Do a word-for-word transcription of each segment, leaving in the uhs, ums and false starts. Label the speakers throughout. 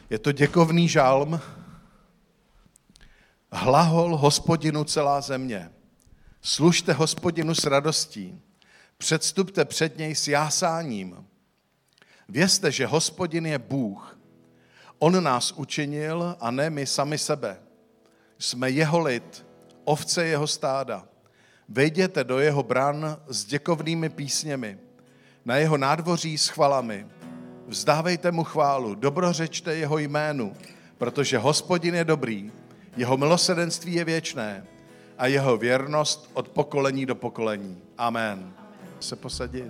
Speaker 1: Je to děkovný žalm. Hlahol Hospodinu celá země. Služte Hospodinu s radostí. Předstupte před něj s jásáním. Vězte, že Hospodin je Bůh. On nás učinil a ne my sami sebe. Jsme jeho lid, ovce jeho stáda. Vejděte do jeho bran s děkovnými písněmi, na jeho nádvoří s chvalami. Vzdávejte mu chválu, dobrořečte jeho jménu, protože Hospodin je dobrý, jeho milosrdenství je věčné a jeho věrnost od pokolení do pokolení. Amen. Se posadit.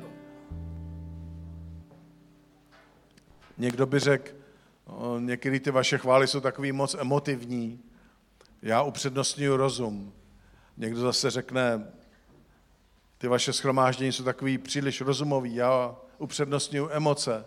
Speaker 1: Někdo by řekl, no, některé ty vaše chvály jsou takový moc emotivní. Já upřednostňuji rozum. Někdo zase řekne, ty vaše shromáždění jsou takový příliš rozumový. Já upřednostňuji emoce.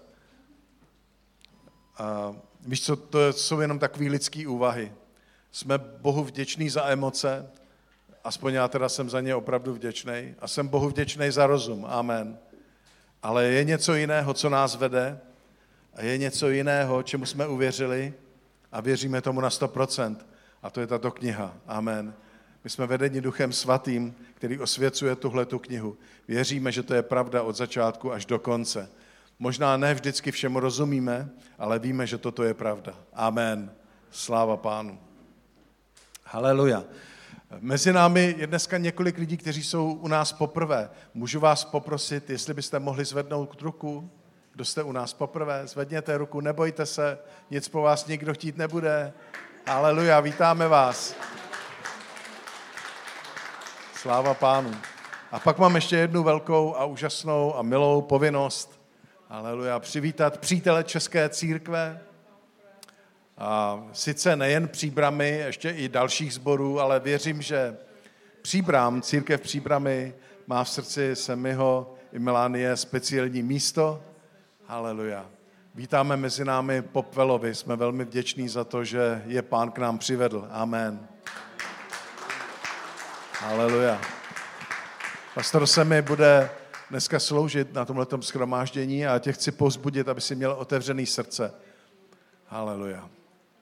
Speaker 1: A víš co, to jsou jenom takové lidské úvahy. Jsme Bohu vděční za emoce, aspoň já teda jsem za ně opravdu vděčný a jsem Bohu vděčný za rozum. Amen. Ale je něco jiného, co nás vede a je něco jiného, čemu jsme uvěřili a věříme tomu na sto procent. A to je tato kniha. Amen. My jsme vedeni Duchem Svatým, který osvěcuje tuhletu knihu. Věříme, že to je pravda od začátku až do konce. Možná ne vždycky všemu rozumíme, ale víme, že toto je pravda. Amen. Sláva Pánu. Haleluja. Mezi námi je dneska několik lidí, kteří jsou u nás poprvé. Můžu vás poprosit, jestli byste mohli zvednout ruku? Kdo jste u nás poprvé? Zvedněte ruku, nebojte se, nic po vás nikdo chtít nebude. Haleluja, vítáme vás. Sláva Pánu. A pak mám ještě jednu velkou a úžasnou a milou povinnost. Haleluja, přivítat přítele České církve. A sice nejen Příbramy, ještě i dalších sborů, ale věřím, že Příbram, církev Příbramy má v srdci Semiho i Melanie speciální místo. Haleluja. Vítáme mezi námi Popvelovi, jsme velmi vděční za to, že je Pán k nám přivedl. Amen. Haleluja. Pastor Semi bude dneska sloužit na tomhletom shromáždění a tě chci povzbudit, aby si měl otevřený srdce. Haleluja.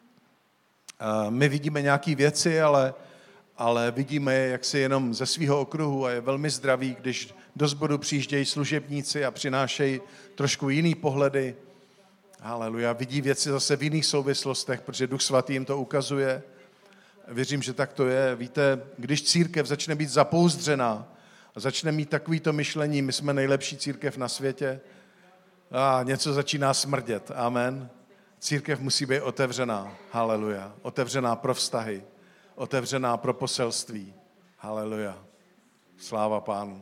Speaker 1: My vidíme nějaké věci, ale, ale vidíme je jaksi jenom ze svého okruhu a je velmi zdravý, když do sboru přijíždějí služebníci a přinášejí trošku jiný pohledy. Haleluja. Vidí věci zase v jiných souvislostech, protože Duch Svatý jim to ukazuje. Věřím, že tak to je. Víte, když církev začne být zapouzdřená a začne mít takovýto myšlení, my jsme nejlepší církev na světě, a něco začíná smrdět. Amen. Církev musí být otevřená. Haleluja. Otevřená pro vztahy. Otevřená pro poselství. Haleluja. Sláva Pánu.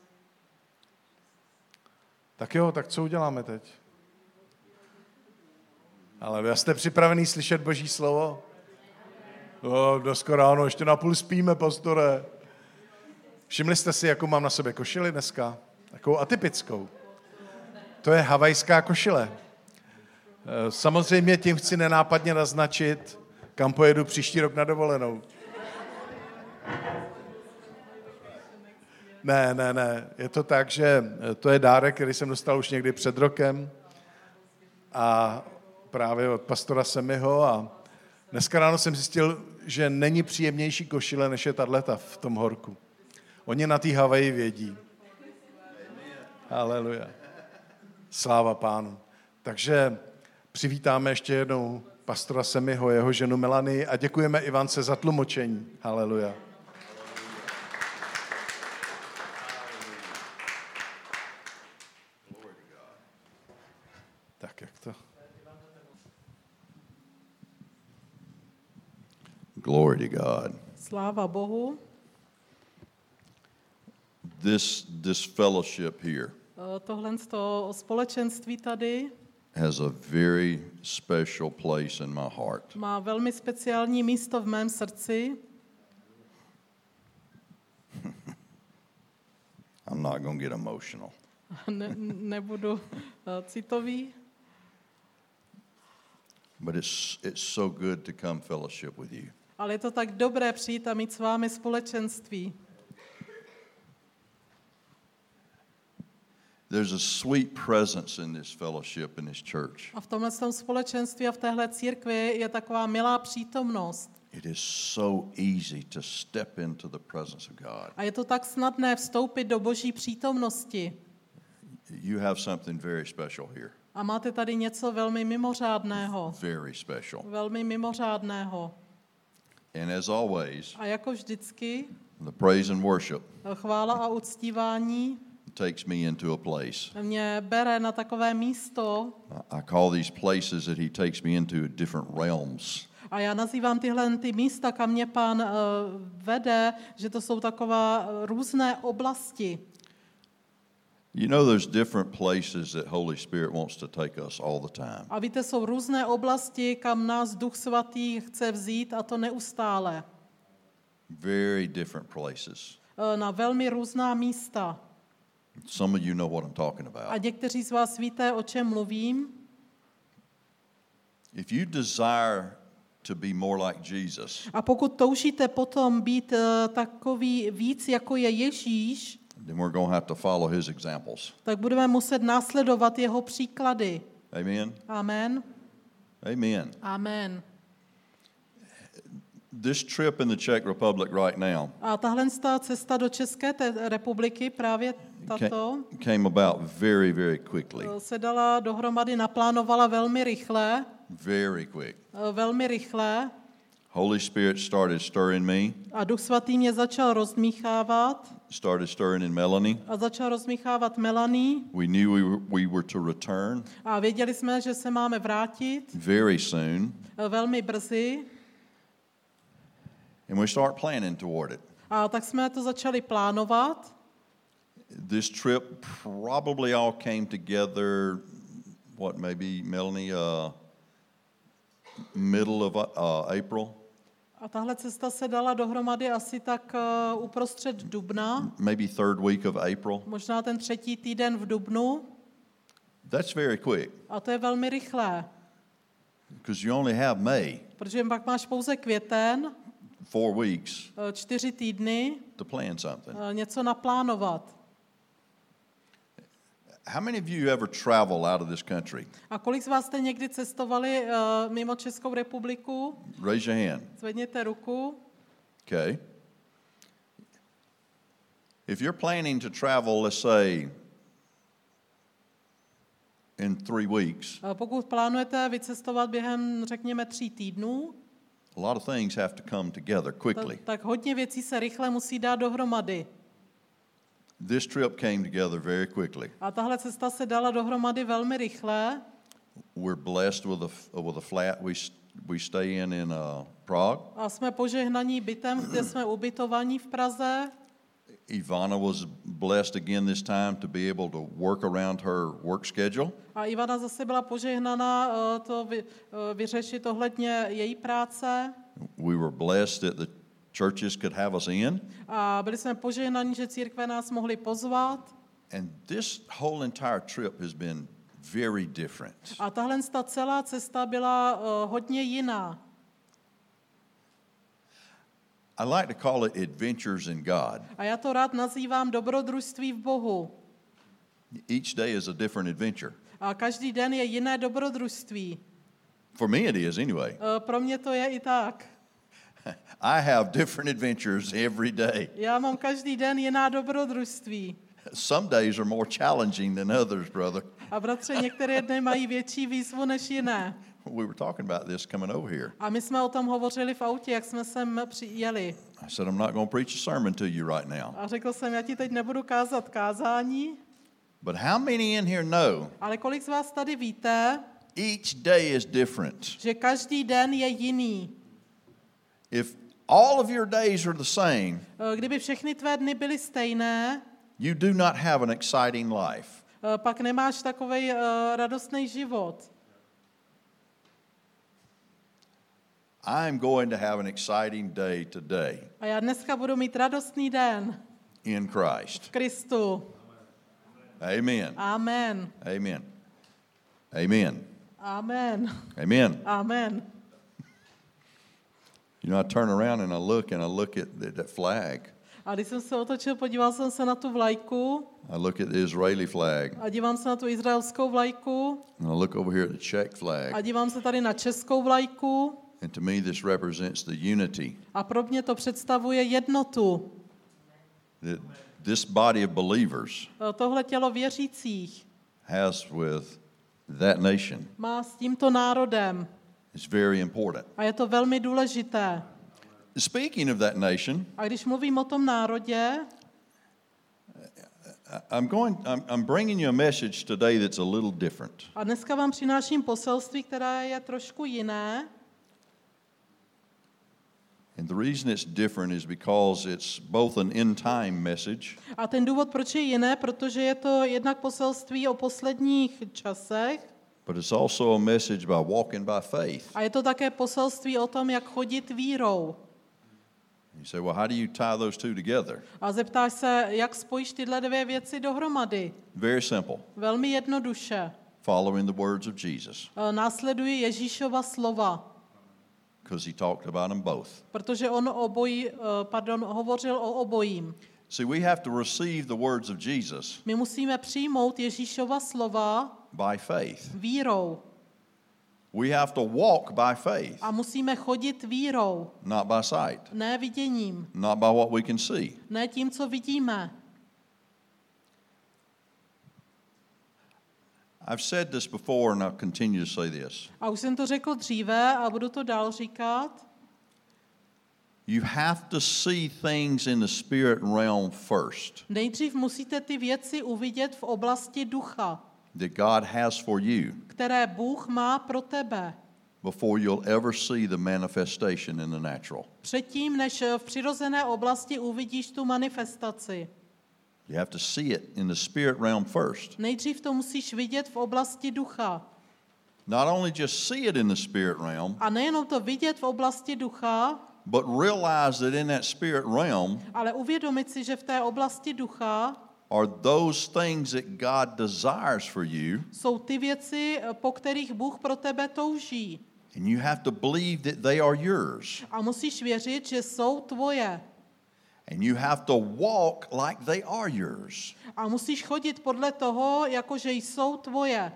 Speaker 1: Tak jo, tak co uděláme teď? Haleluja. Jste připravený slyšet Boží slovo? No, dneska ráno ještě napůl spíme, pastore. Všimli jste si, jakou mám na sobě košili dneska? Takovou atypickou. To je havajská košile. Samozřejmě tím chci nenápadně naznačit, kam pojedu příští rok na dovolenou. Ne, ne, ne. Je to tak, že to je dárek, který jsem dostal už někdy před rokem a právě od pastora Semiho a dneska ráno jsem zjistil, že není příjemnější košile, než je tato v tom horku. Oni na té Havaji vědí. Haleluja. Sláva Pánu. Takže přivítáme ještě jednou pastora Semiho, jeho ženu Melanii a děkujeme Ivance za tlumočení. Haleluja. Tak jak to?
Speaker 2: Glory to God.
Speaker 3: Sláva Bohu.
Speaker 2: This this fellowship here
Speaker 3: Tohle společenství tady
Speaker 2: has a very special place in my heart.
Speaker 3: má velmi speciální místo v mém srdci.
Speaker 2: I'm not going to get emotional.
Speaker 3: Ne, nebudu uh, citový.
Speaker 2: But it's it's so good to come fellowship with you.
Speaker 3: Ale je to tak dobré přijít a mít s vámi společenství.
Speaker 2: There's a sweet presence in this fellowship, in this church.
Speaker 3: A v tomhle tom společenství a v téhle církvi je taková milá přítomnost.
Speaker 2: It is so easy to step into the presence of God.
Speaker 3: A je to tak snadné vstoupit do Boží přítomnosti.
Speaker 2: You have something very special here.
Speaker 3: A máte tady něco velmi mimořádného.
Speaker 2: Very special.
Speaker 3: Velmi mimořádného.
Speaker 2: And as always,
Speaker 3: A jako vždycky,
Speaker 2: the praise and worship
Speaker 3: chvála a uctívání
Speaker 2: takes me into a place.
Speaker 3: mě bere na takové místo,
Speaker 2: I call these places that he takes me into different realms.
Speaker 3: a já nazývám tyhle ty místa, kam mě Pán uh, vede, že to jsou taková různé oblasti.
Speaker 2: You know there's different places that Holy Spirit wants to take us all the time.
Speaker 3: A víte, jsou různé oblasti, kam nás Duch Svatý chce vzít, a to neustále.
Speaker 2: Very different places.
Speaker 3: Uh, na velmi různá místa.
Speaker 2: Some of you know what I'm talking
Speaker 3: A
Speaker 2: about.
Speaker 3: někteří z vás víte, o čem mluvím.
Speaker 2: If you desire to be more like Jesus,
Speaker 3: A pokud toužíte potom být uh, takový víc, jako je Ježíš,
Speaker 2: then we're going to have to follow his examples.
Speaker 3: tak budeme muset následovat jeho příklady.
Speaker 2: Amen?
Speaker 3: Amen.
Speaker 2: Amen.
Speaker 3: Amen.
Speaker 2: This trip in the Czech Republic right now
Speaker 3: A tahle cesta do České te- republiky, právě tato,
Speaker 2: ca- came about very, very quickly.
Speaker 3: se dala dohromady, naplánovala velmi rychle,
Speaker 2: Very quick.
Speaker 3: velmi rychle,
Speaker 2: Holy Spirit started stirring me,
Speaker 3: a Duch Svatý mě začal rozmíchávat
Speaker 2: started stirring in Melanie.
Speaker 3: a začal rozmíchávat Melanie,
Speaker 2: We knew we were, we were to return
Speaker 3: a věděli jsme, že se máme vrátit
Speaker 2: very soon,
Speaker 3: velmi brzy,
Speaker 2: and we start planning toward it.
Speaker 3: a tak jsme to začali plánovat.
Speaker 2: This trip probably all came together, what, maybe, Melanie, uh, middle of uh, April?
Speaker 3: A tahle cesta se dala dohromady asi tak uh, uprostřed dubna,
Speaker 2: Maybe third week of April.
Speaker 3: možná ten třetí týden v dubnu,
Speaker 2: That's very quick,
Speaker 3: a to je velmi rychlé,
Speaker 2: because you only have May,
Speaker 3: protože pak máš pouze květen,
Speaker 2: four weeks,
Speaker 3: uh, čtyři týdny,
Speaker 2: to plan something.
Speaker 3: uh, něco naplánovat.
Speaker 2: How many of you ever travel out of this country?
Speaker 3: A kolik z vás jste někdy cestovali uh, mimo Českou republiku?
Speaker 2: Raise your hand.
Speaker 3: Zvedněte ruku.
Speaker 2: Okay. If you're planning to travel, let's say, in three weeks,
Speaker 3: Uh, pokud plánujete vycestovat během, řekněme, tří týdnů,
Speaker 2: a lot of things have to come together quickly.
Speaker 3: tak, tak hodně věcí se rychle musí dát dohromady.
Speaker 2: This trip came together very quickly.
Speaker 3: A tahle cesta se dala dohromady velmi rychle.
Speaker 2: We're blessed with a, with a flat we, s- we stay in in uh, Prague.
Speaker 3: A jsme požehnaní bytem, kde jsme ubytovaní v Praze.
Speaker 2: Ivana was blessed again this time to be able to work around her work schedule.
Speaker 3: A Ivana zase byla požehnaná uh, to vy, uh, vyřešit ohledně její práce.
Speaker 2: We were blessed that the churches could have us in.
Speaker 3: A byli jsme požehnaní, že církve nás mohly pozvat.
Speaker 2: And this whole entire trip has been very different.
Speaker 3: A tahle ta celá cesta byla uh, hodně jiná.
Speaker 2: I like to call it adventures in God.
Speaker 3: A já to rád nazývám dobrodružství v Bohu.
Speaker 2: Each day is a different adventure.
Speaker 3: A každý den je jiné dobrodružství.
Speaker 2: For me it is anyway.
Speaker 3: Uh, pro mě to je i tak.
Speaker 2: I have different adventures every day.
Speaker 3: Já mám každý den jiná dobrodružství.
Speaker 2: Some days are more challenging than others, brother.
Speaker 3: A bratře, některé dny mají větší výzvu než jiné.
Speaker 2: We were talking about this coming over here.
Speaker 3: A my jsme o tom hovořili v autě, jak jsme sem přijeli.
Speaker 2: I said, I'm not going to preach a sermon to you right now.
Speaker 3: A řekl jsem, já ti teď nebudu kázat kázání,
Speaker 2: But how many in here know
Speaker 3: ale kolik z vás tady víte,
Speaker 2: each day is different?
Speaker 3: že každý den je jiný.
Speaker 2: If all of your days are the same,
Speaker 3: Kdyby všechny tvé dny byly stejné,
Speaker 2: you do not have an exciting life.
Speaker 3: pak nemáš takovej uh, radostný život.
Speaker 2: I'm going to have an exciting day today
Speaker 3: A já dneska budu mít radostný den
Speaker 2: in Christ.
Speaker 3: v Kristu.
Speaker 2: Amen.
Speaker 3: Amen.
Speaker 2: Amen. Amen.
Speaker 3: Amen.
Speaker 2: Amen.
Speaker 3: Amen.
Speaker 2: You know, I turn around and I look and I look at that, that flag.
Speaker 3: A když jsem se otočil, podíval jsem se na tu vlajku
Speaker 2: I look at the Israeli flag,
Speaker 3: a dívám se na tu izraelskou vlajku
Speaker 2: and I look over here at the Czech
Speaker 3: a
Speaker 2: flag.
Speaker 3: dívám se tady na českou vlajku
Speaker 2: And to me, this represents the unity
Speaker 3: a pro mě to představuje jednotu.
Speaker 2: that this body of believers
Speaker 3: Tohle tělo věřících
Speaker 2: has with that nation.
Speaker 3: má s tímto národem
Speaker 2: It's very important.
Speaker 3: a je to velmi důležité.
Speaker 2: Speaking of that nation,
Speaker 3: A když mluvím o tom národě,
Speaker 2: I'm going. I'm, I'm bringing you a message today that's a little different.
Speaker 3: a dneska vám přináším poselství, které je trošku jiné.
Speaker 2: And the reason it's different is because it's both an end time message,
Speaker 3: A ten důvod, proč je jiné, protože je to jednak poselství o posledních časech
Speaker 2: but it's also a message by walking by faith.
Speaker 3: a je to také poselství o tom, jak chodit vírou.
Speaker 2: You say, well, how do you tie those two together?
Speaker 3: A zeptáš se, jak spojíš tyhle dvě věci dohromady.
Speaker 2: Very simple.
Speaker 3: Velmi jednoduše.
Speaker 2: Following the words of Jesus,
Speaker 3: E, Následuji Ježíšova slova,
Speaker 2: because he talked about them both.
Speaker 3: protože on obojí, e, pardon, hovořil o obojím.
Speaker 2: See, we have to receive the words of Jesus
Speaker 3: My musíme přijmout Ježíšova slova
Speaker 2: by faith.
Speaker 3: vírou
Speaker 2: We have to walk by faith,
Speaker 3: a musíme chodit vírou,
Speaker 2: not by sight,
Speaker 3: ne viděním,
Speaker 2: not by what we can see.
Speaker 3: ne tím, co vidíme.
Speaker 2: I've said this before and I'll continue to say this.
Speaker 3: A už jsem to řekl dříve a budu to dál říkat.
Speaker 2: You have to see things in the spirit realm first
Speaker 3: Nejdřív musíte ty věci uvidět v oblasti ducha,
Speaker 2: that God has for you
Speaker 3: které Bůh má pro tebe.
Speaker 2: before you'll ever see the manifestation in the natural.
Speaker 3: Předtím, než v přirozené oblasti uvidíš tu manifestaci.
Speaker 2: You have to see it in the spirit realm first.
Speaker 3: Nejdřív to musíš vidět v oblasti ducha.
Speaker 2: Not only just see it in the spirit realm,
Speaker 3: A nejenom to vidět v oblasti ducha,
Speaker 2: but realize that in that spirit realm
Speaker 3: ale uvědomit si, že v té oblasti ducha
Speaker 2: are those things that God desires for you,
Speaker 3: jsou ty věci, po kterých Bůh pro tebe touží.
Speaker 2: and you have to believe that they are yours.
Speaker 3: A musíš věřit, že jsou tvoje.
Speaker 2: And you have to walk like they are yours.
Speaker 3: A musíš chodit podle toho, jako že jsou tvoje.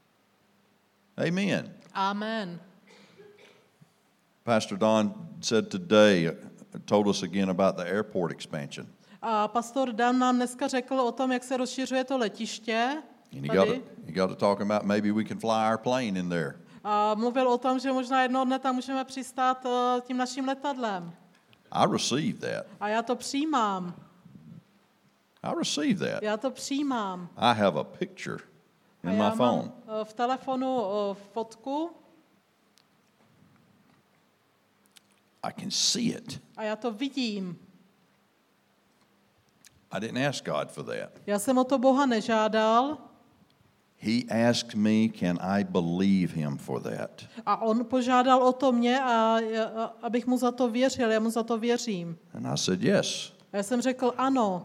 Speaker 2: Amen.
Speaker 3: Amen.
Speaker 2: Pastor Don said today, uh, told us again about the airport expansion.
Speaker 3: A pastor Dan nám dneska řekl o tom, jak se rozšiřuje to letiště.
Speaker 2: And he got,
Speaker 3: Tady.
Speaker 2: to, he got to talking about maybe we can fly our plane in there.
Speaker 3: A mluvil o tom, že možná jednoho dne tam můžeme přistát uh, tím naším letadlem.
Speaker 2: I received that.
Speaker 3: A já to přijímám.
Speaker 2: I received that.
Speaker 3: Já to přijímám.
Speaker 2: I have a picture
Speaker 3: A
Speaker 2: in
Speaker 3: já
Speaker 2: my phone.
Speaker 3: mám uh, v telefonu uh, fotku
Speaker 2: I can see it.
Speaker 3: a já to vidím.
Speaker 2: I didn't ask God for that.
Speaker 3: Já jsem o to Boha nežádal
Speaker 2: He asked me, can I believe him for that?
Speaker 3: a on požádal o to mě, a, a, abych mu za to věřil. Já mu za to věřím.
Speaker 2: And I said, yes.
Speaker 3: A já jsem řekl ano.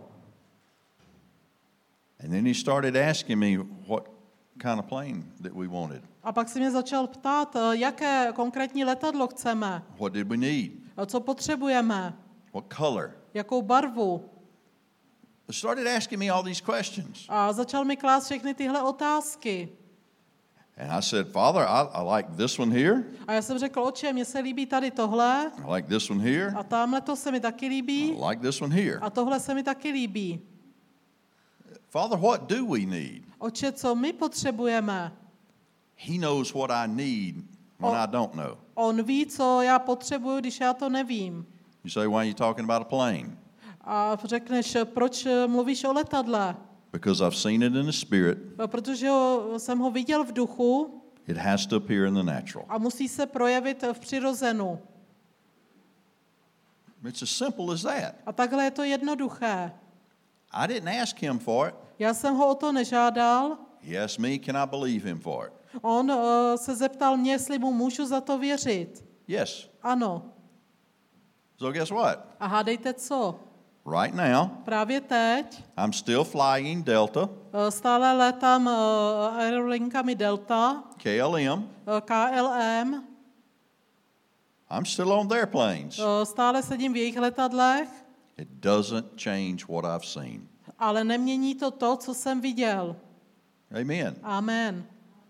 Speaker 2: And then he started asking me what kind of plane that we wanted.
Speaker 3: A pak se mě začal ptát, uh, jaké konkrétní letadlo chceme,
Speaker 2: What did we need?
Speaker 3: a co potřebujeme,
Speaker 2: What color?
Speaker 3: jakou barvu.
Speaker 2: He started asking me all these questions.
Speaker 3: A začal mi klást všechny tyhle otázky.
Speaker 2: And I said, Father, I, I like this one here.
Speaker 3: A já jsem řekl, oče, mně se líbí tady tohle
Speaker 2: I like this one here.
Speaker 3: a tamhle to se mi taky líbí
Speaker 2: I like this one here.
Speaker 3: a tohle se mi taky líbí.
Speaker 2: Father, what do we need?
Speaker 3: Oče, co my potřebujeme?
Speaker 2: He knows what I need when
Speaker 3: Oh.
Speaker 2: I don't know.
Speaker 3: On ví, co já potřebuju, když já to nevím.
Speaker 2: You say, why are you talking about a plane?
Speaker 3: A řekneš, proč mluvíš o letadle?
Speaker 2: Because I've seen it in the spirit.
Speaker 3: Protože ho, jsem ho viděl v duchu
Speaker 2: It has to appear in the natural.
Speaker 3: a musí se projevit v přirozenu.
Speaker 2: It's as simple as that.
Speaker 3: A takhle je to jednoduché.
Speaker 2: I didn't ask him for it.
Speaker 3: Já jsem ho o to nežádal.
Speaker 2: He asked me, can I believe him for it?
Speaker 3: On uh, se zeptal mě, jestli mu můžu za to věřit.
Speaker 2: Yes.
Speaker 3: Ano.
Speaker 2: So guess what?
Speaker 3: A hádejte co?
Speaker 2: Right now,
Speaker 3: Právě teď
Speaker 2: I'm still flying Delta,
Speaker 3: uh, stále létám uh, aerolinkami Delta,
Speaker 2: K L M.
Speaker 3: uh, K L M,
Speaker 2: I'm still on their planes.
Speaker 3: uh, stále sedím v jejich letadlech
Speaker 2: It doesn't change what I've seen.
Speaker 3: Ale nemění to to, co jsem viděl.
Speaker 2: Amen.
Speaker 3: Amen.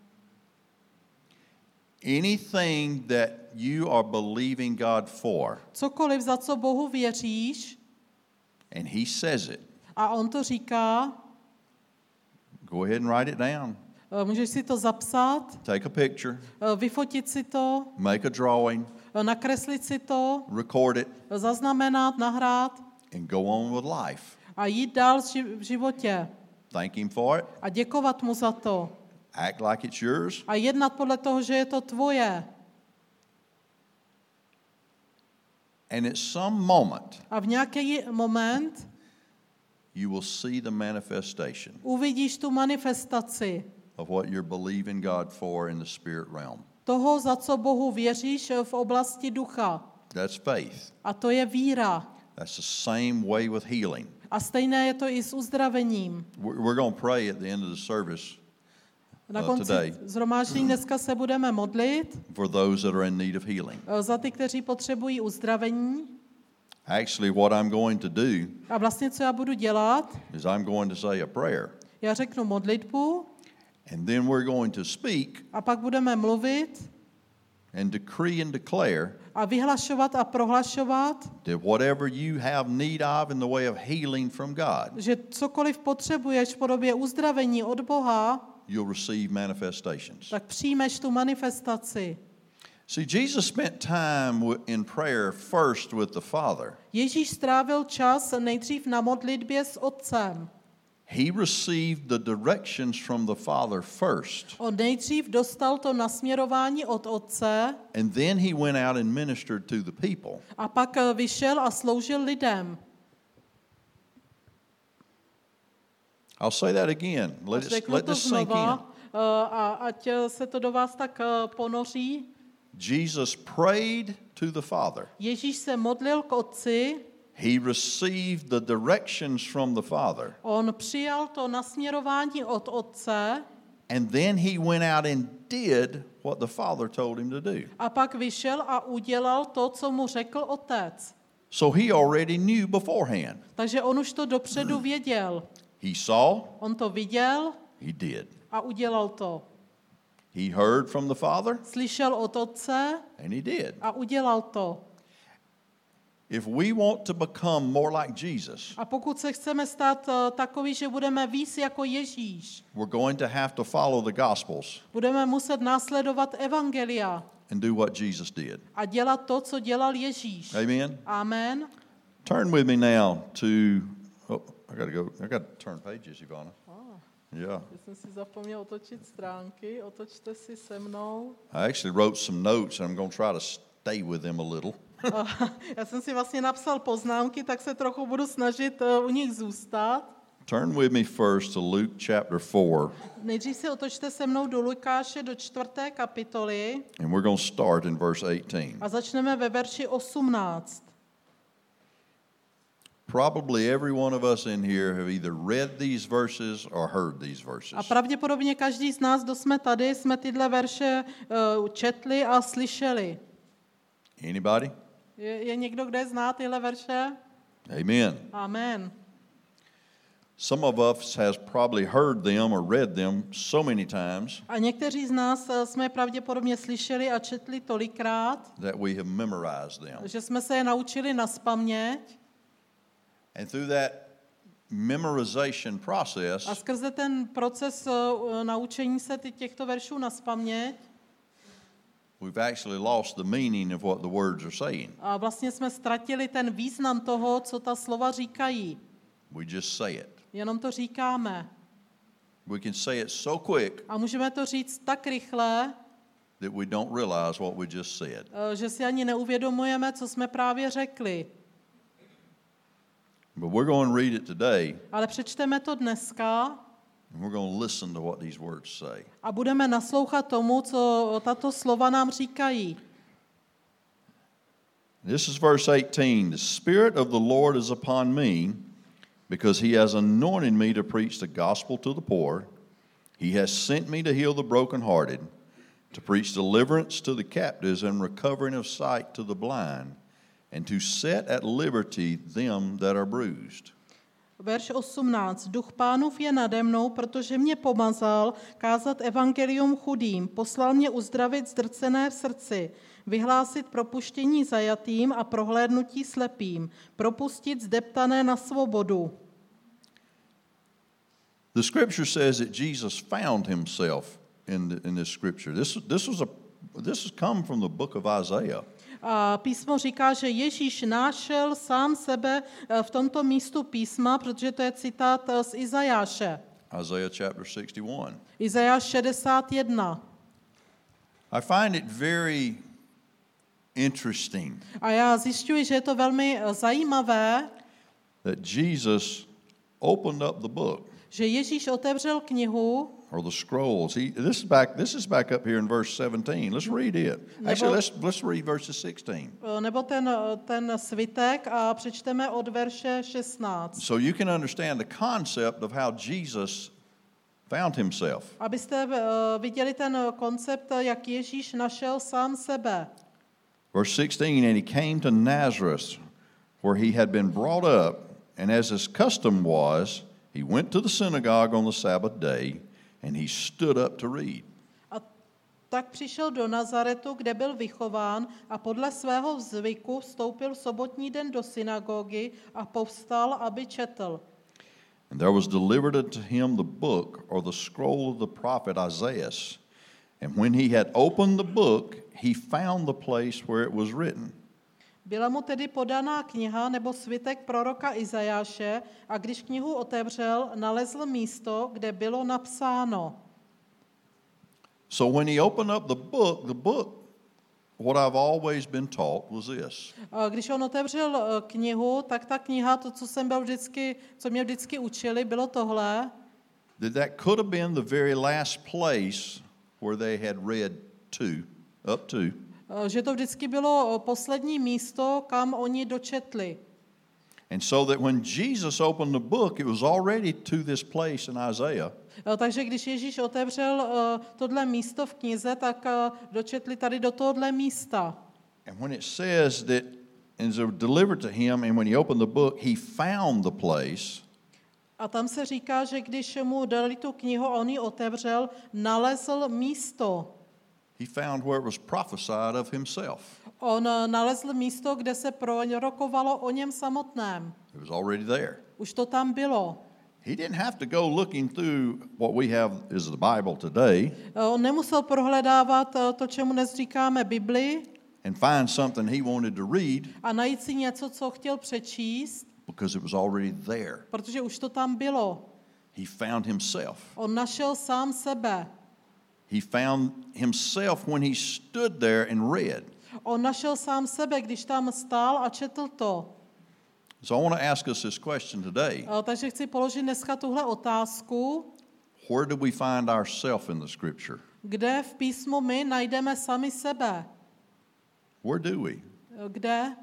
Speaker 2: Anything that you are believing God for,
Speaker 3: Cokoliv, za co Bohu věříš,
Speaker 2: and He says it,
Speaker 3: a on to říká,
Speaker 2: go ahead and write it down.
Speaker 3: můžeš si to zapsat,
Speaker 2: Take a picture,
Speaker 3: vyfotit si to,
Speaker 2: make a drawing,
Speaker 3: nakreslit si to,
Speaker 2: record it,
Speaker 3: zaznamenat, nahrát
Speaker 2: and go on with life.
Speaker 3: a jít dál v životě
Speaker 2: Thank Him for it.
Speaker 3: a děkovat mu za to
Speaker 2: Act like it's yours.
Speaker 3: a jednat podle toho, že je to tvoje.
Speaker 2: And at some moment,
Speaker 3: A v nějaký moment
Speaker 2: you will see the manifestation
Speaker 3: uvidíš tu manifestaci
Speaker 2: of what you're believing God for in the spirit realm.
Speaker 3: toho, za co Bohu věříš v oblasti ducha.
Speaker 2: That's faith.
Speaker 3: A to je víra.
Speaker 2: That's the same way with healing.
Speaker 3: A stejné je to i s uzdravením.
Speaker 2: We're we're going to pray at the end of the service
Speaker 3: Na
Speaker 2: Uh,
Speaker 3: konci
Speaker 2: today.
Speaker 3: zhromáždění dneska se budeme modlit
Speaker 2: for those that are in need of healing.
Speaker 3: eh, za ty, kteří potřebují uzdravení.
Speaker 2: Actually, what I'm going to do
Speaker 3: A vlastně, co já budu dělat,
Speaker 2: is I'm going to say a prayer,
Speaker 3: já řeknu modlitbu
Speaker 2: and then we're going to speak
Speaker 3: a pak budeme mluvit
Speaker 2: and decree and declare
Speaker 3: a vyhlašovat a prohlašovat,
Speaker 2: that whatever you have need of in the way of healing from God,
Speaker 3: že cokoliv potřebuješ v podobě uzdravení od Boha,
Speaker 2: you'll receive manifestations.
Speaker 3: tak přijmeš tu manifestaci.
Speaker 2: See, Jesus spent time wi- in prayer first with the Father.
Speaker 3: Ježíš strávil čas nejdřív na modlitbě s Otcem.
Speaker 2: He received the directions from the Father first,
Speaker 3: On nejdřív dostal to nasměrování od Otce
Speaker 2: and then he went out and ministered to the people.
Speaker 3: a pak eh, vyšel a sloužil lidem.
Speaker 2: I'll say that again. Let,
Speaker 3: A
Speaker 2: it,
Speaker 3: řeknu
Speaker 2: let
Speaker 3: to
Speaker 2: this sink in.
Speaker 3: znova, eh, a ať eh, se to do vás tak eh, ponoří.
Speaker 2: Jesus prayed to the Father.
Speaker 3: Ježíš se modlil k Otci,
Speaker 2: He received the directions from the Father.
Speaker 3: on přijal to nasměrování od Otce
Speaker 2: And then he went out and did what the Father told him to do.
Speaker 3: a pak vyšel a udělal to, co mu řekl Otec.
Speaker 2: So he already knew beforehand.
Speaker 3: Takže on už to dopředu věděl.
Speaker 2: He saw,
Speaker 3: On to viděl
Speaker 2: he did.
Speaker 3: a udělal to.
Speaker 2: He heard from the Father,
Speaker 3: Slyšel od Otce
Speaker 2: and he did.
Speaker 3: a udělal to.
Speaker 2: If we want to become more like Jesus,
Speaker 3: A pokud se chceme stát eh, takový, že budeme víc jako Ježíš,
Speaker 2: we're going to have to follow the Gospels
Speaker 3: budeme muset následovat evangelia
Speaker 2: and do what Jesus did.
Speaker 3: a dělat to, co dělal Ježíš.
Speaker 2: Amen?
Speaker 3: Amen.
Speaker 2: Turn with me now to, oh, I got to go, I got to turn pages, Ivana. Yeah.
Speaker 3: Já jsem si zapomněl otočit stránky, otočte si se mnou.
Speaker 2: I actually wrote some notes, and I'm going to try to stay with them a little.
Speaker 3: Já jsem si vlastně napsal poznámky, tak se trochu budu snažit eh, u nich zůstat.
Speaker 2: Turn with me first to Luke chapter four,
Speaker 3: Nejdřív si otočte se mnou do Lukáše do čtvrté kapitoly
Speaker 2: and we're going to start in verse eighteen.
Speaker 3: a začneme ve verši osmnáct.
Speaker 2: Probably every one of us in here have either read these verses or heard these verses.
Speaker 3: A pravděpodobně každý z nás, kdo jsme tady, jsme tyhle verše uh, četli a slyšeli.
Speaker 2: Anybody?
Speaker 3: Je, je někdo, kde zná tyhle verše?
Speaker 2: Amen.
Speaker 3: Amen.
Speaker 2: Some of us has probably heard them or read them so many times
Speaker 3: A někteří z nás eh, jsme je pravděpodobně slyšeli a četli tolikrát,
Speaker 2: that we have memorized them.
Speaker 3: že jsme se je naučili nazpaměť.
Speaker 2: And through that memorization
Speaker 3: A
Speaker 2: process,
Speaker 3: skrze ten proces uh, naučení se ty- těchto veršů nazpaměť,
Speaker 2: we've actually lost the meaning of what the words are saying.
Speaker 3: a vlastně jsme ztratili ten význam toho, co ta slova říkají.
Speaker 2: We just say it.
Speaker 3: Jenom to říkáme.
Speaker 2: We can say it so quick
Speaker 3: A můžeme to říct tak rychle,
Speaker 2: that we don't realize what we just said.
Speaker 3: uh, že si ani neuvědomujeme, co jsme právě řekli.
Speaker 2: But we're going to read it today,
Speaker 3: Ale přečteme to dneska
Speaker 2: and we're going to listen to what these words say.
Speaker 3: a budeme naslouchat tomu, co tato slova nám říkají.
Speaker 2: This is verse eighteen. The Spirit of the Lord is upon me, because he has anointed me to preach the gospel to the poor. He has sent me to heal the brokenhearted, to preach deliverance to the captives and recovering of sight to the blind, and to set at liberty them that are bruised.
Speaker 3: Verš osmnáct. Duch Pánův je nade mnou, protože mě pomazal kázat evangelium chudým, poslal mě uzdravit zdrcené v srdci, vyhlásit propuštění zajatým a prohlédnutí slepým, propustit zdeptané na svobodu.
Speaker 2: The scripture says that Jesus found himself in, the, in this scripture. This, this, was a, this has come from the book of Isaiah.
Speaker 3: A písmo říká, že Ježíš našel sám sebe v tomto místu písma, protože to je citát z Izajáše.
Speaker 2: Isaiah chapter sixty-one.
Speaker 3: Izajáš šedesát jedna.
Speaker 2: I find it very interesting
Speaker 3: A já zjišťuji, že je to velmi zajímavé,
Speaker 2: that Jesus opened up the book
Speaker 3: že Ježíš otevřel knihu,
Speaker 2: or the scrolls. He, this is back. This is back up here in verse seventeen. Let's read it. Actually, let's let's read verses sixteen.
Speaker 3: nebo ten, ten svitek a přečteme od verše šestnáct.
Speaker 2: So you can understand the concept of how Jesus found himself.
Speaker 3: Abyste uh, viděli ten koncept, jak Ježíš našel sám sebe.
Speaker 2: Verse sixteen, and he came to Nazareth, where he had been brought up, and as his custom was, he went to the synagogue on the Sabbath day, and he stood up to read.
Speaker 3: A tak přišel do Nazaretu, kde byl vychován, a podle svého zvyku vstoupil v sobotní den do synagogy a povstal, aby četl.
Speaker 2: And there was delivered unto him the book, or the scroll of the prophet Isaiah. And when he had opened the book, he found the place where it was written.
Speaker 3: Byla mu tedy podaná kniha nebo svitek proroka Izajáše, a když knihu otevřel, nalezl místo, kde bylo napsáno.
Speaker 2: So when he opened up the book, the book, what I've always been taught was this.
Speaker 3: A když on otevřel knihu, tak ta kniha, to, co jsem byl vždycky, co mě vždycky učili, bylo tohle.
Speaker 2: That that could have been the very last place where they had read to, up to.
Speaker 3: Že to vždycky bylo poslední místo, kam oni dočetli.
Speaker 2: And so that when Jesus opened the book, it was already to this place in Isaiah.
Speaker 3: Takže když Ježíš otevřel tohle místo v knize, tak dočetli tady do tohohle místa.
Speaker 2: And when it says that and so delivered to him, and when he opened the book, he found the place.
Speaker 3: A tam se říká, že když mu dali tu knihu, on ji otevřel, nalezl místo.
Speaker 2: He found where it was prophesied of himself.
Speaker 3: On nalezl místo, kde se prorokovalo o něm samotném.
Speaker 2: It was already there.
Speaker 3: Už to tam bylo.
Speaker 2: He didn't have to go looking through what we have is the Bible today.
Speaker 3: On nemusel prohledávat to, čemu dnes říkáme Bibli,
Speaker 2: and find something he wanted to read
Speaker 3: a najít si něco, co chtěl přečíst,
Speaker 2: because it was already there.
Speaker 3: protože už to tam bylo.
Speaker 2: He found himself.
Speaker 3: On našel sám sebe.
Speaker 2: He found himself when he stood there and read.
Speaker 3: On našel sám sebe, když tam stál a četl to.
Speaker 2: So I want to ask us this question today.
Speaker 3: Takže chci položit dneska tuhle otázku.
Speaker 2: Where do we find ourselves in the scripture?
Speaker 3: Kde v písmu my najdeme sami sebe?
Speaker 2: Where do we?
Speaker 3: Kde?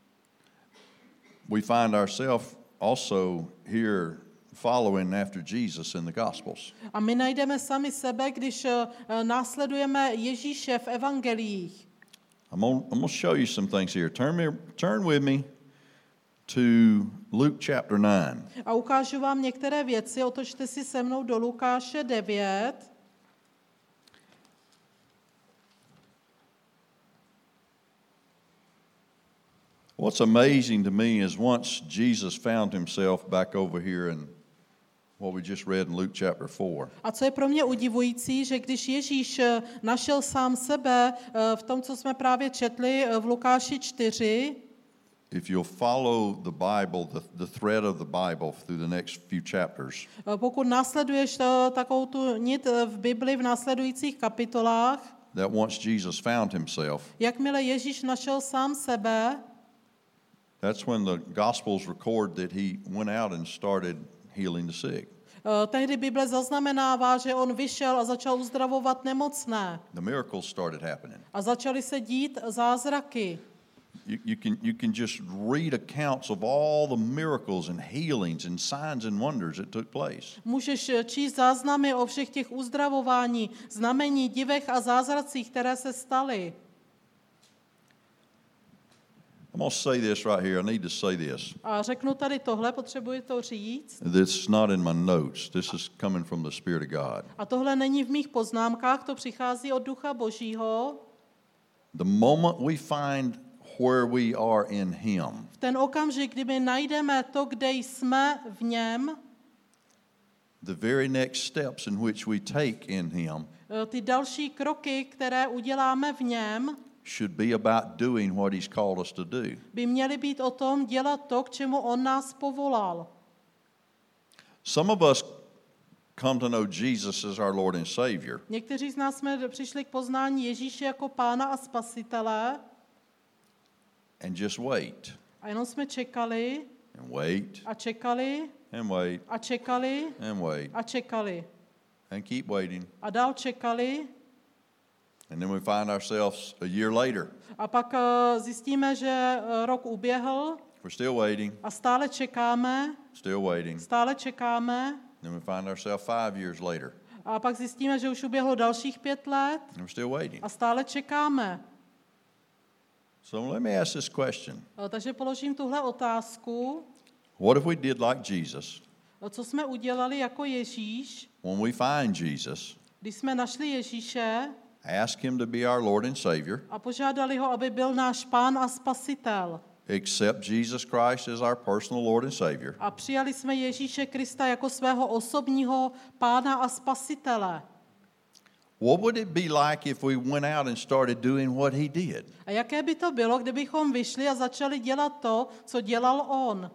Speaker 2: We find ourselves also here following after Jesus in the Gospels.
Speaker 3: A my najdeme sami sebe, když následujeme Ježíše v evangeliích.
Speaker 2: I'm going I'm to show you some things here. Turn me, turn with me to Luke chapter nine.
Speaker 3: A ukážu vám některé věci, otočte si se mnou do Lukáše devět.
Speaker 2: What's amazing to me is once Jesus found himself back over here in what we just read in Luke chapter four.
Speaker 3: A co je pro mě udivující, že když Ježíš našel sám sebe v tom, co jsme právě četli v Lukáši čtyři,
Speaker 2: if you'll follow the Bible, the, the thread of the Bible through the next few chapters.
Speaker 3: Pokud následuješ takovou tu nit v Bibli v následujících kapitolách,
Speaker 2: that once Jesus found himself,
Speaker 3: jakmile Ježíš našel sám sebe,
Speaker 2: that's when the Gospels record that he went out and started healing the sick.
Speaker 3: Tehdy Bible zaznamenává, že on vyšel a začal uzdravovat nemocné.
Speaker 2: The miracles started happening.
Speaker 3: A začaly se dít zázraky.
Speaker 2: You, you can you can just read accounts of all the miracles and healings and signs and wonders that took place.
Speaker 3: Můžeš číst záznamy o všech těch uzdravování, znamení, divech a zázracích, které se staly.
Speaker 2: I'm going to say this right here. I need to say this.
Speaker 3: A řeknu tady tohle, potřebuji to říct.
Speaker 2: This is not in my notes. This is coming from the Spirit of God.
Speaker 3: A tohle není v mých poznámkách, to přichází od Ducha Božího.
Speaker 2: The moment we find where we are in Him,
Speaker 3: V ten okamžik, kdy my najdeme to, kde jsme v něm,
Speaker 2: the very next steps in which we take in Him
Speaker 3: ty další kroky, které uděláme v něm,
Speaker 2: should be about doing what He's called us to do.
Speaker 3: by měly být o tom dělat to, k čemu on nás povolal.
Speaker 2: Some of us come to know Jesus as our Lord and Savior,
Speaker 3: Někteří z nás jsme přišli k poznání Ježíše jako Pána a Spasitele
Speaker 2: and just wait
Speaker 3: a jenom jsme čekali
Speaker 2: and wait
Speaker 3: a čekali
Speaker 2: and wait
Speaker 3: a čekali
Speaker 2: and wait
Speaker 3: a čekali
Speaker 2: and keep waiting.
Speaker 3: a dál čekali
Speaker 2: And then we find ourselves a year later.
Speaker 3: a pak uh, zjistíme, že uh, rok uběhl
Speaker 2: We're still waiting,
Speaker 3: a stále čekáme,
Speaker 2: still waiting.
Speaker 3: stále čekáme
Speaker 2: Then we find ourselves five years later.
Speaker 3: a pak zjistíme, že už uběhlo dalších pět let
Speaker 2: And we're still waiting.
Speaker 3: a stále čekáme.
Speaker 2: So let me ask this question.
Speaker 3: Uh, takže položím tuhle otázku.
Speaker 2: What if we did like Jesus?
Speaker 3: Co jsme udělali jako Ježíš,
Speaker 2: When we find Jesus,
Speaker 3: když jsme našli Ježíše
Speaker 2: ask Him to be our Lord and Savior,
Speaker 3: a požádali ho, aby byl náš Pán a Spasitel.
Speaker 2: accept Jesus Christ as our personal Lord and Savior,
Speaker 3: A přijali jsme Ježíše Krista jako svého osobního Pána a Spasitele.
Speaker 2: what would it be like if we went out and started doing what He did?
Speaker 3: A jaké by to bylo, kdybychom vyšli a začali dělat to, co dělal on?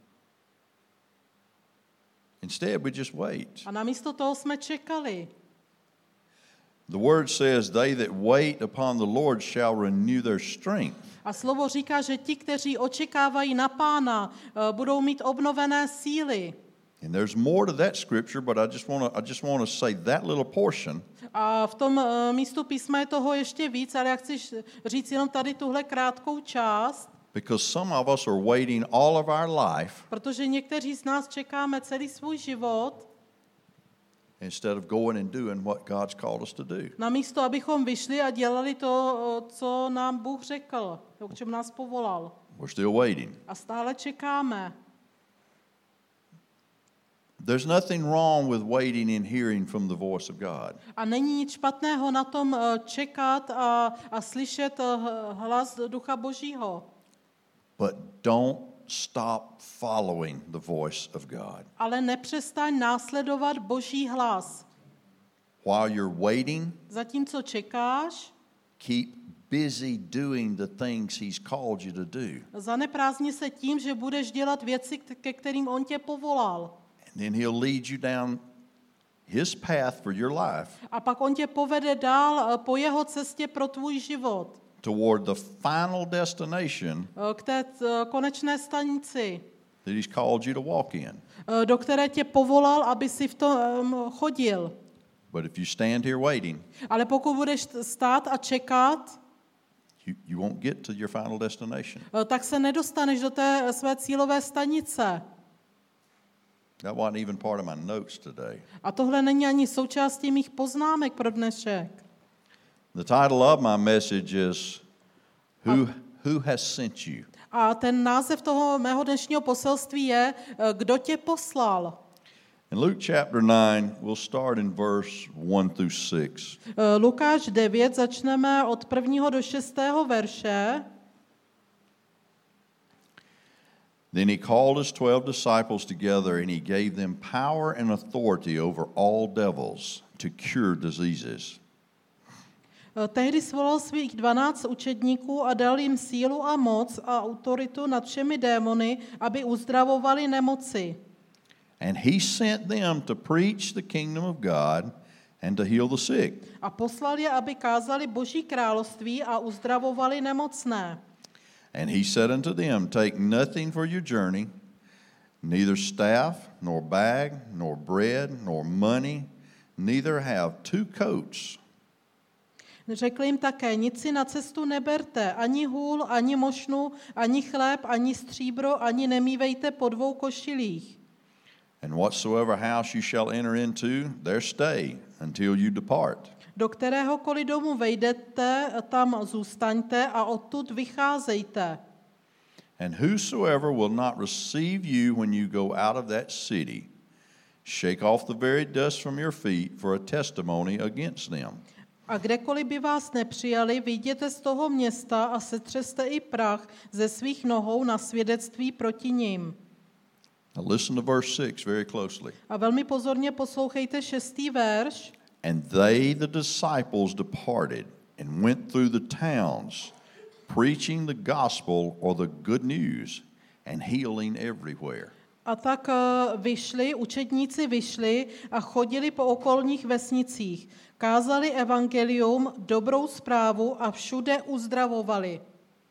Speaker 2: Instead, we just wait.
Speaker 3: A namísto toho jsme čekali.
Speaker 2: The word says, they that wait upon the Lord shall renew their strength.
Speaker 3: A slovo říká, že ti, kteří očekávají na Pána, eh, budou mít obnovené síly.
Speaker 2: And there's more to that scripture, but I just want to I just want to say that little portion.
Speaker 3: A v tom eh, místu písma je toho ještě víc, ale já chci š- říct jenom tady tuhle krátkou část,
Speaker 2: Because some of us are waiting all of our life
Speaker 3: protože někteří z nás čekáme celý svůj život,
Speaker 2: instead of going and doing what God's called us to do.
Speaker 3: namísto abychom vyšli a dělali to, eh, co nám Bůh řekl, k čemu nás povolal.
Speaker 2: We're still waiting.
Speaker 3: A stále čekáme.
Speaker 2: There's nothing wrong with waiting and hearing from the voice of God.
Speaker 3: A není nic špatného na tom eh, čekat a, a slyšet eh, hlas Ducha Božího.
Speaker 2: But don't stop following the voice of God.
Speaker 3: Ale nepřestaň následovat Boží hlas.
Speaker 2: While you're waiting,
Speaker 3: Zatímco čekáš,
Speaker 2: keep busy doing the things He's called you to do.
Speaker 3: zaneprázdni se tím, že budeš dělat věci, ke kterým on tě povolal.
Speaker 2: And then He'll lead you down His path for your life
Speaker 3: A pak on tě povede dál eh, po jeho cestě pro tvůj život.
Speaker 2: toward the final destination
Speaker 3: eh, K té eh, konečné stanici,
Speaker 2: that He's called you to walk in.
Speaker 3: eh, do které tě povolal, aby si v tom chodil.
Speaker 2: But if you stand here waiting,
Speaker 3: Ale pokud budeš stát a čekat,
Speaker 2: you, you won't get to your final destination.
Speaker 3: eh, tak se nedostaneš do té své cílové stanice.
Speaker 2: That wasn't even part of my notes today.
Speaker 3: A tohle není ani součástí mých poznámek pro dnešek.
Speaker 2: The title of my message is Who, who has sent you?
Speaker 3: A ten název toho mého dnešního poselství je, eh, kdo tě poslal.
Speaker 2: In Luke chapter nine, we'll start in verse one through six.
Speaker 3: Eh, Lukáš devět, začneme od prvního do šestého verše.
Speaker 2: Then he called his twelve disciples together, and he gave them power and authority over all devils to cure diseases.
Speaker 3: Eh, Tehdy svolal svých dvanáct učedníků a dal jim sílu a moc a autoritu nad všemi démony, aby uzdravovali nemoci.
Speaker 2: And he sent them to preach the kingdom of God and to heal the sick.
Speaker 3: A poslal je, aby kázali Boží království a uzdravovali nemocné.
Speaker 2: And he said unto them, Take nothing for your journey, neither staff, nor bag, nor bread, nor money, neither have two coats.
Speaker 3: Řekl jim také, nic si na cestu neberte, ani hůl, ani mošnu, ani chléb, ani stříbro, ani nemívejte po dvou košilích.
Speaker 2: And whatsoever house you shall enter into, there stay until you depart.
Speaker 3: Do kteréhokoliv domu vejdete, tam zůstaňte a odtud vycházejte.
Speaker 2: And whosoever will not receive you when you go out of that city, shake off the very dust from your feet for a testimony against them.
Speaker 3: A kdekoliv by vás nepřijali, vyjděte z toho města a setřeste i prach ze svých nohou na svědectví proti nim.
Speaker 2: Now listen to verse six very closely.
Speaker 3: A velmi pozorně poslouchejte šestý verš.
Speaker 2: And they, the disciples, departed and went through the towns, preaching the gospel or the good news and healing everywhere.
Speaker 3: A tak uh, vyšli, učedníci vyšli a chodili po okolních vesnicích. Kázali evangelium, dobrou zprávu a všude uzdravovali.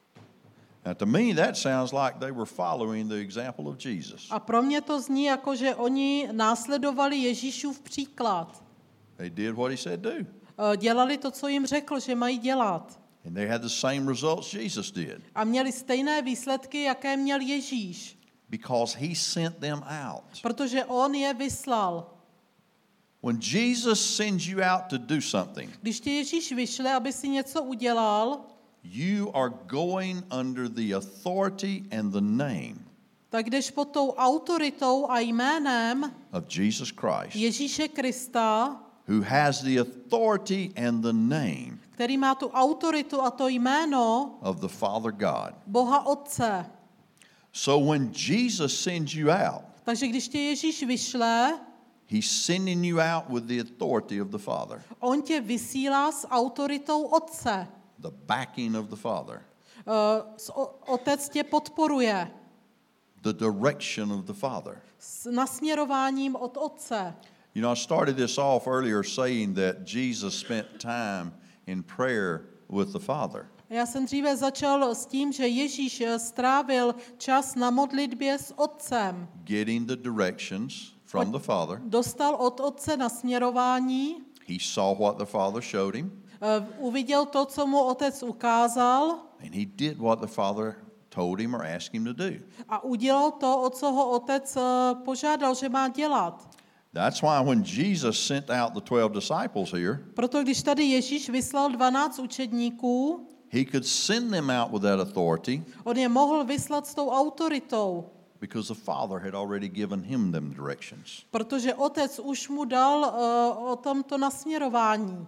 Speaker 2: Now to me that sounds like they were following the example of Jesus.
Speaker 3: A pro mě to zní jako, že oni následovali Ježíšův příklad.
Speaker 2: They did what he said do.
Speaker 3: Uh, dělali to, co jim řekl, že mají dělat.
Speaker 2: And they had the same results Jesus did.
Speaker 3: A měli stejné výsledky, jaké měl Ježíš.
Speaker 2: Because he sent them out.
Speaker 3: Protože on je vyslal.
Speaker 2: When Jesus sends you out to do something,
Speaker 3: Když tě Ježíš vyšle, aby si něco udělal,
Speaker 2: you are going under the authority and the name
Speaker 3: tak jdeš pod tou autoritou a jménem
Speaker 2: of Jesus Christ,
Speaker 3: Ježíše Krista,
Speaker 2: who has the authority and the name
Speaker 3: který má tu autoritu a to jméno
Speaker 2: of the Father God.
Speaker 3: Boha Otce.
Speaker 2: So when Jesus sends you out,
Speaker 3: Takže když tě Ježíš vyšle,
Speaker 2: he's sending you out with the authority of the Father,
Speaker 3: on tě vysílá s autoritou Otce.
Speaker 2: the backing of the Father,
Speaker 3: Uh, s- o- Otec tě podporuje
Speaker 2: the direction of the Father.
Speaker 3: s nasměrováním od Otce.
Speaker 2: You know, I started this off earlier saying that Jesus spent time in prayer with the Father.
Speaker 3: Já jsem dříve začal s tím, že Ježíš strávil čas na modlitbě s Otcem.
Speaker 2: Getting the directions from the Father.
Speaker 3: Dostal od Otce nasměrování,
Speaker 2: He saw what the Father showed him,
Speaker 3: uh, uviděl to, co mu Otec ukázal
Speaker 2: and he did what the Father told him or asked him to do.
Speaker 3: a udělal to, o co ho Otec uh, požádal, že má dělat.
Speaker 2: That's why when Jesus sent out the twelve disciples here,
Speaker 3: Proto když tady Ježíš vyslal dvanáct učedníků,
Speaker 2: he could send them out with that authority
Speaker 3: on je mohl vyslat s tou autoritou,
Speaker 2: because the Father had already given him them directions.
Speaker 3: protože Otec už mu dal uh, o tomto nasměrování.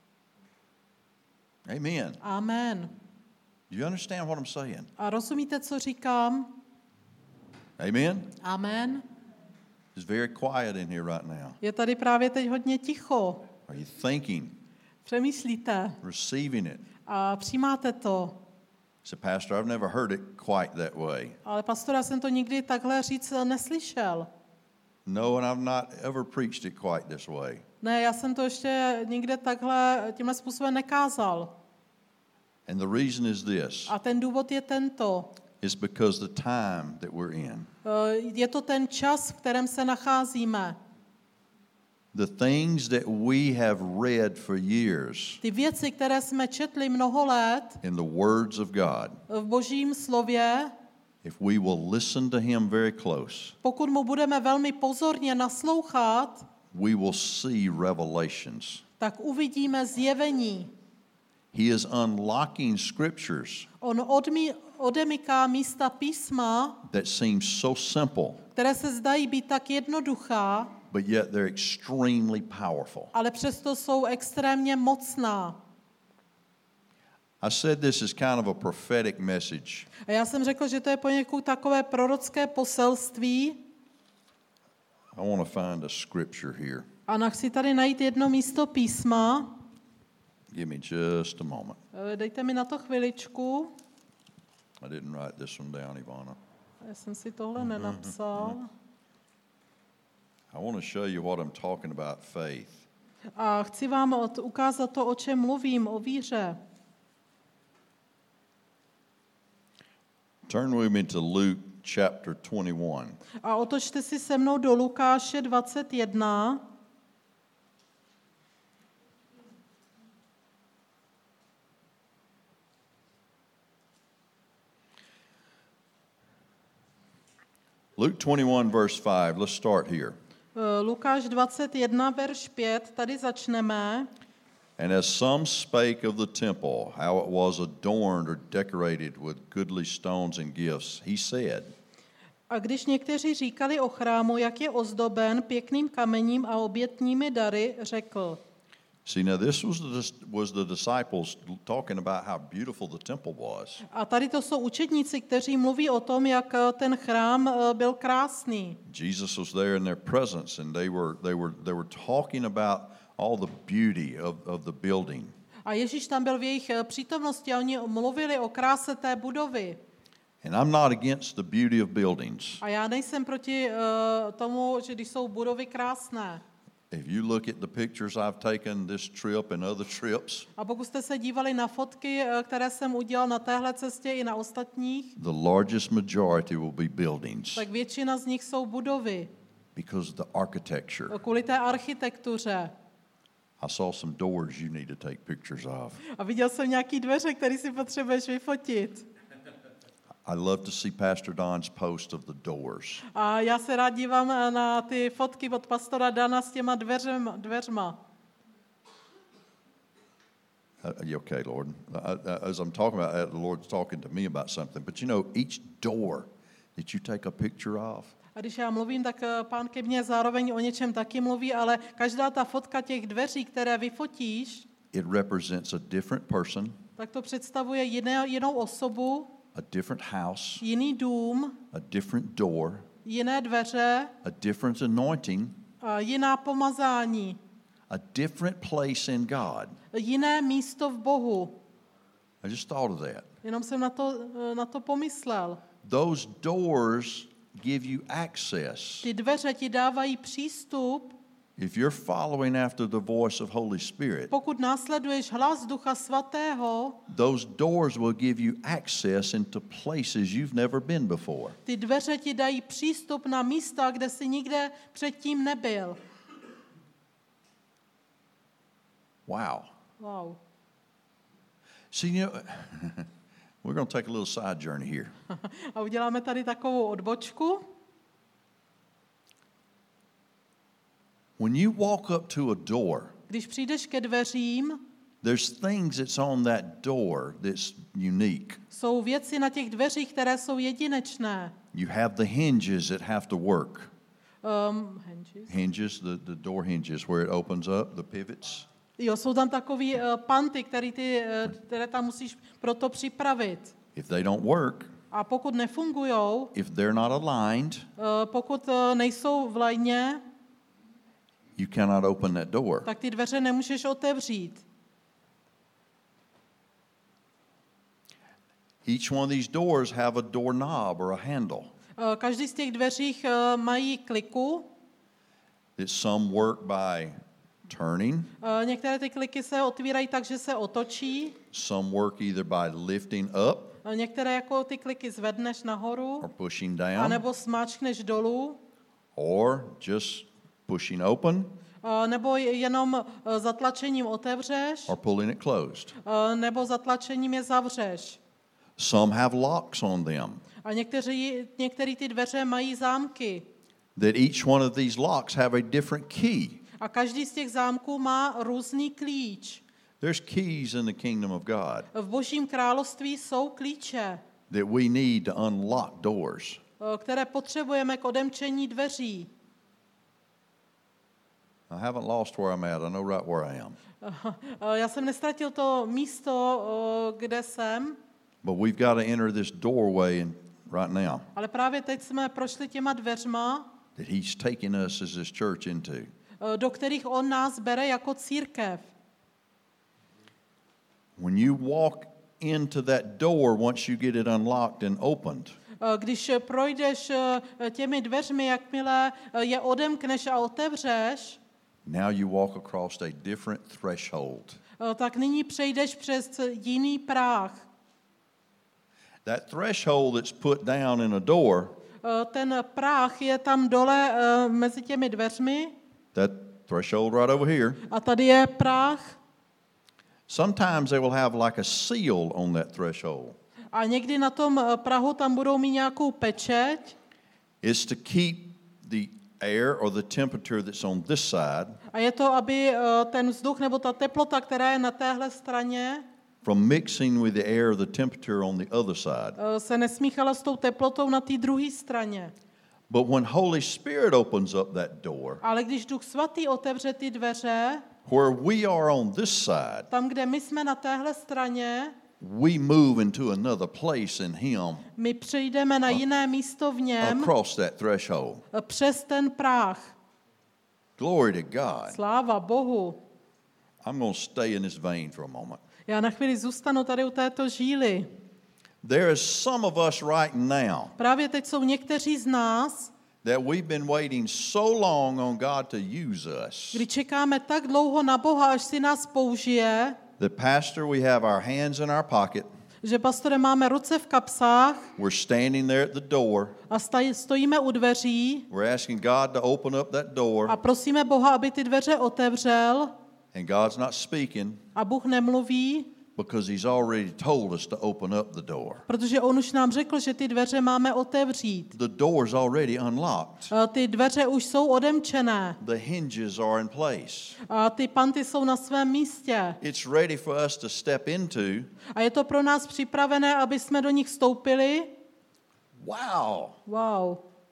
Speaker 2: Amen.
Speaker 3: Amen.
Speaker 2: Do you understand what I'm saying?
Speaker 3: A rozumíte, co říkám?
Speaker 2: Amen.
Speaker 3: Amen.
Speaker 2: It's very quiet in here right now.
Speaker 3: Je tady právě teď hodně ticho.
Speaker 2: Are you thinking,
Speaker 3: Přemýšlíte
Speaker 2: receiving it?
Speaker 3: a přijímáte to.
Speaker 2: So, Pastor, I've never heard it quite that way.
Speaker 3: Ale pastor, já jsem to nikdy takhle říct neslyšel.
Speaker 2: No, and I've not ever preached it quite this way.
Speaker 3: Ne, já jsem to ještě nikde takhle tímhle způsobem nekázal.
Speaker 2: And the reason is this.
Speaker 3: A ten důvod je tento.
Speaker 2: It's because the time that we're in.
Speaker 3: Eh, Je to ten čas, v kterém se nacházíme.
Speaker 2: The things that we have read for years
Speaker 3: Ty věci, které jsme četli mnoho let
Speaker 2: in the words of God,
Speaker 3: v Božím slově,
Speaker 2: if we will listen to him very close,
Speaker 3: pokud mu budeme velmi pozorně naslouchat,
Speaker 2: we will see revelations.
Speaker 3: tak uvidíme zjevení.
Speaker 2: He is unlocking scriptures
Speaker 3: On odmí, odemyká místa písma,
Speaker 2: that seem so simple,
Speaker 3: které se zdají být tak jednoduchá,
Speaker 2: but yet they're extremely powerful.
Speaker 3: ale přesto jsou extrémně mocná.
Speaker 2: I said this is kind of a prophetic message.
Speaker 3: A já jsem řekl, že to je poněkud takové prorocké poselství.
Speaker 2: I want to find a scripture here.
Speaker 3: A chci tady najít jedno místo písma.
Speaker 2: Give me just a moment.
Speaker 3: Eh, Dejte mi na to chviličku.
Speaker 2: I didn't write this one down, Ivana.
Speaker 3: Já jsem si tohle nenapsal.
Speaker 2: I want to show you what I'm talking about, faith.
Speaker 3: A chci vám od- ukázat to, o čem mluvím, o víře.
Speaker 2: Turn with me to Luke chapter twenty-one.
Speaker 3: A otočte si se mnou do Lukáše dvacet jedna.
Speaker 2: Luke twenty-one, verse five. Let's start here.
Speaker 3: Eh, Lukáš dvacet jedna, verš pět, tady začneme.
Speaker 2: And as some spake of the temple, how it was adorned or decorated with goodly stones and gifts, he said,
Speaker 3: A když někteří říkali o chrámu, jak je ozdoben pěkným kamením a obětními dary, řekl.
Speaker 2: See, now this was the, was the disciples talking about how beautiful the temple was.
Speaker 3: A tady to jsou učedníci, kteří mluví o tom, jak ten chrám byl krásný.
Speaker 2: Jesus was there in their presence, and they were they were they were talking about all the beauty of, of the building.
Speaker 3: A Ježíš tam byl v jejich přítomnosti a oni mluvili o kráse té budovy.
Speaker 2: And I'm not against the beauty of buildings.
Speaker 3: A já nejsem proti uh, tomu, že když jsou budovy krásné.
Speaker 2: If you look at the pictures I've taken this trip and other trips,
Speaker 3: A pokud jste se dívali na fotky, které jsem udělal na téhle cestě i na ostatních,
Speaker 2: the largest majority will be buildings
Speaker 3: tak většina z nich jsou budovy.
Speaker 2: because of the architecture.
Speaker 3: Kvůli té architektuře.
Speaker 2: I saw some doors you need to take pictures of.
Speaker 3: A viděl jsem nějaký dveře, které si potřebuješ vyfotit.
Speaker 2: I love to see Pastor Don's post of the doors.
Speaker 3: A já se rád dívám na ty fotky od pastora Dana s těma dveřem, dveřma.
Speaker 2: Uh, okay, Lord. Uh, uh, as I'm talking about that, the Lord's talking to me about something. But you know, each door that you take a picture of,
Speaker 3: A když já mluvím, tak pán ke mně zároveň o něčem taky mluví, ale každá ta fotka těch dveří, které vyfotíš,
Speaker 2: it represents a different person,
Speaker 3: tak to představuje jiné, jinou osobu,
Speaker 2: a different house,
Speaker 3: jiný dům,
Speaker 2: a different door,
Speaker 3: jiné dveře,
Speaker 2: a different anointing,
Speaker 3: a jiná pomazání,
Speaker 2: a different place in God.
Speaker 3: jiné místo v Bohu.
Speaker 2: I just thought of that.
Speaker 3: Jenom jsem na to, na to pomyslel.
Speaker 2: Those doors give you access.
Speaker 3: Ty dveře ti dávají přístup,
Speaker 2: If you're following after the voice of Holy Spirit,
Speaker 3: pokud následuješ hlas Ducha Svatého,
Speaker 2: those doors will give you access into places you've never been before.
Speaker 3: ty dveře ti dají přístup na místa, kde jsi nikde předtím nebyl.
Speaker 2: Wow.
Speaker 3: Wow.
Speaker 2: See, you know, we're going to take a little side journey here.
Speaker 3: A uděláme tady takovou odbočku.
Speaker 2: When you walk up to a door,
Speaker 3: Když přijdeš ke dveřím,
Speaker 2: there's things that's on that door that's unique.
Speaker 3: jsou věci na těch dveřích, které jsou jedinečné.
Speaker 2: You have the hinges that have to work.
Speaker 3: Um, hinges.
Speaker 2: Hinges, the, the door hinges where it opens up, the pivots.
Speaker 3: Jo, jsou tam takový uh, panty, který ty, uh, které tam musíš proto připravit.
Speaker 2: If they don't work,
Speaker 3: A pokud nefungujou,
Speaker 2: if they're not aligned,
Speaker 3: uh, pokud uh, nejsou v lajně,
Speaker 2: you cannot open that door.
Speaker 3: tak ty dveře nemůžeš otevřít.
Speaker 2: Each one of these doors have a doorknob or a handle.
Speaker 3: Uh, každý z těch dveřích uh, mají kliku.
Speaker 2: That some work by turning,
Speaker 3: Uh, některé ty kliky se otvírají tak, že se otočí.
Speaker 2: some work either by lifting up
Speaker 3: Uh, některé jako ty kliky zvedneš nahoru,
Speaker 2: or pushing down,
Speaker 3: anebo smáčkneš dolů,
Speaker 2: or just pushing open
Speaker 3: uh, nebo jenom uh, zatlačením otevřeš,
Speaker 2: or pulling it closed.
Speaker 3: uh, nebo zatlačením je zavřeš.
Speaker 2: Some have locks on them.
Speaker 3: A někteří, některé ty dveře mají zámky.
Speaker 2: That each one of these locks have a different key.
Speaker 3: A každý z těch zámků má různý klíč.
Speaker 2: There's keys in the kingdom of God
Speaker 3: V Božím království jsou klíče,
Speaker 2: that we need to unlock doors.
Speaker 3: uh, které potřebujeme k odemčení dveří.
Speaker 2: I haven't lost where I'm at. I know right where I am.
Speaker 3: Uh, já jsem nestratil to místo, uh, kde jsem,
Speaker 2: But we've got to enter this doorway in, right now
Speaker 3: ale právě teď jsme prošli těma dveřma,
Speaker 2: that he's taking us as this church into.
Speaker 3: uh, do kterých on nás bere jako církev.
Speaker 2: When you walk into that door, once you get it unlocked and opened,
Speaker 3: Uh, když projdeš uh, těmi dveřmi, jakmile uh, je odemkneš a otevřeš,
Speaker 2: now you walk across a different threshold.
Speaker 3: uh, tak nyní přejdeš přes jiný práh.
Speaker 2: That threshold that's put down in a door,
Speaker 3: Uh, ten práh je tam dole uh, mezi těmi dveřmi
Speaker 2: that threshold right over here,
Speaker 3: a tady je práh
Speaker 2: sometimes they will have like a seal on that threshold.
Speaker 3: a někdy na tom uh, prahu tam budou mít nějakou pečeť.
Speaker 2: It's to keep the air or the temperature that's on this side
Speaker 3: A je to, aby eh, ten vzduch nebo ta teplota, která je na téhle straně,
Speaker 2: from mixing with the air or the temperature on the other side.
Speaker 3: eh, se nesmíchala s tou teplotou na té druhé straně.
Speaker 2: But when Holy Spirit opens up that door,
Speaker 3: Ale když Duch Svatý otevře ty dveře,
Speaker 2: where we are on this side,
Speaker 3: tam, kde my jsme na téhle straně,
Speaker 2: we move into another place in Him
Speaker 3: my přejdeme na jiné místo v něm
Speaker 2: across that threshold.
Speaker 3: eh, přes ten práh.
Speaker 2: Glory to God.
Speaker 3: Sláva Bohu.
Speaker 2: I'm going to stay in this vein for a moment.
Speaker 3: Já na chvíli zůstanu tady u této žíly.
Speaker 2: There is some of us right now
Speaker 3: Právě teď jsou někteří z nás,
Speaker 2: that we've been waiting so long on God to use us.
Speaker 3: kdy čekáme tak dlouho na Boha, až si nás použije,
Speaker 2: The pastor, we have our hands in our pocket.
Speaker 3: že pastore máme ruce v kapsách
Speaker 2: We're standing there at the door.
Speaker 3: a stoj- stojíme u dveří
Speaker 2: We're asking God to open up that door,
Speaker 3: a prosíme Boha, aby ty dveře otevřel
Speaker 2: and God's not speaking
Speaker 3: a Bůh nemluví,
Speaker 2: because He's already told us to open up the door.
Speaker 3: protože on už nám řekl, že ty dveře máme otevřít.
Speaker 2: The door's already unlocked.
Speaker 3: A ty dveře už jsou odemčené
Speaker 2: The hinges are in place.
Speaker 3: a ty panty jsou na svém místě.
Speaker 2: It's ready for us to step into.
Speaker 3: A je to pro nás připravené, aby jsme do nich vstoupili.
Speaker 2: Wow.
Speaker 3: Wow.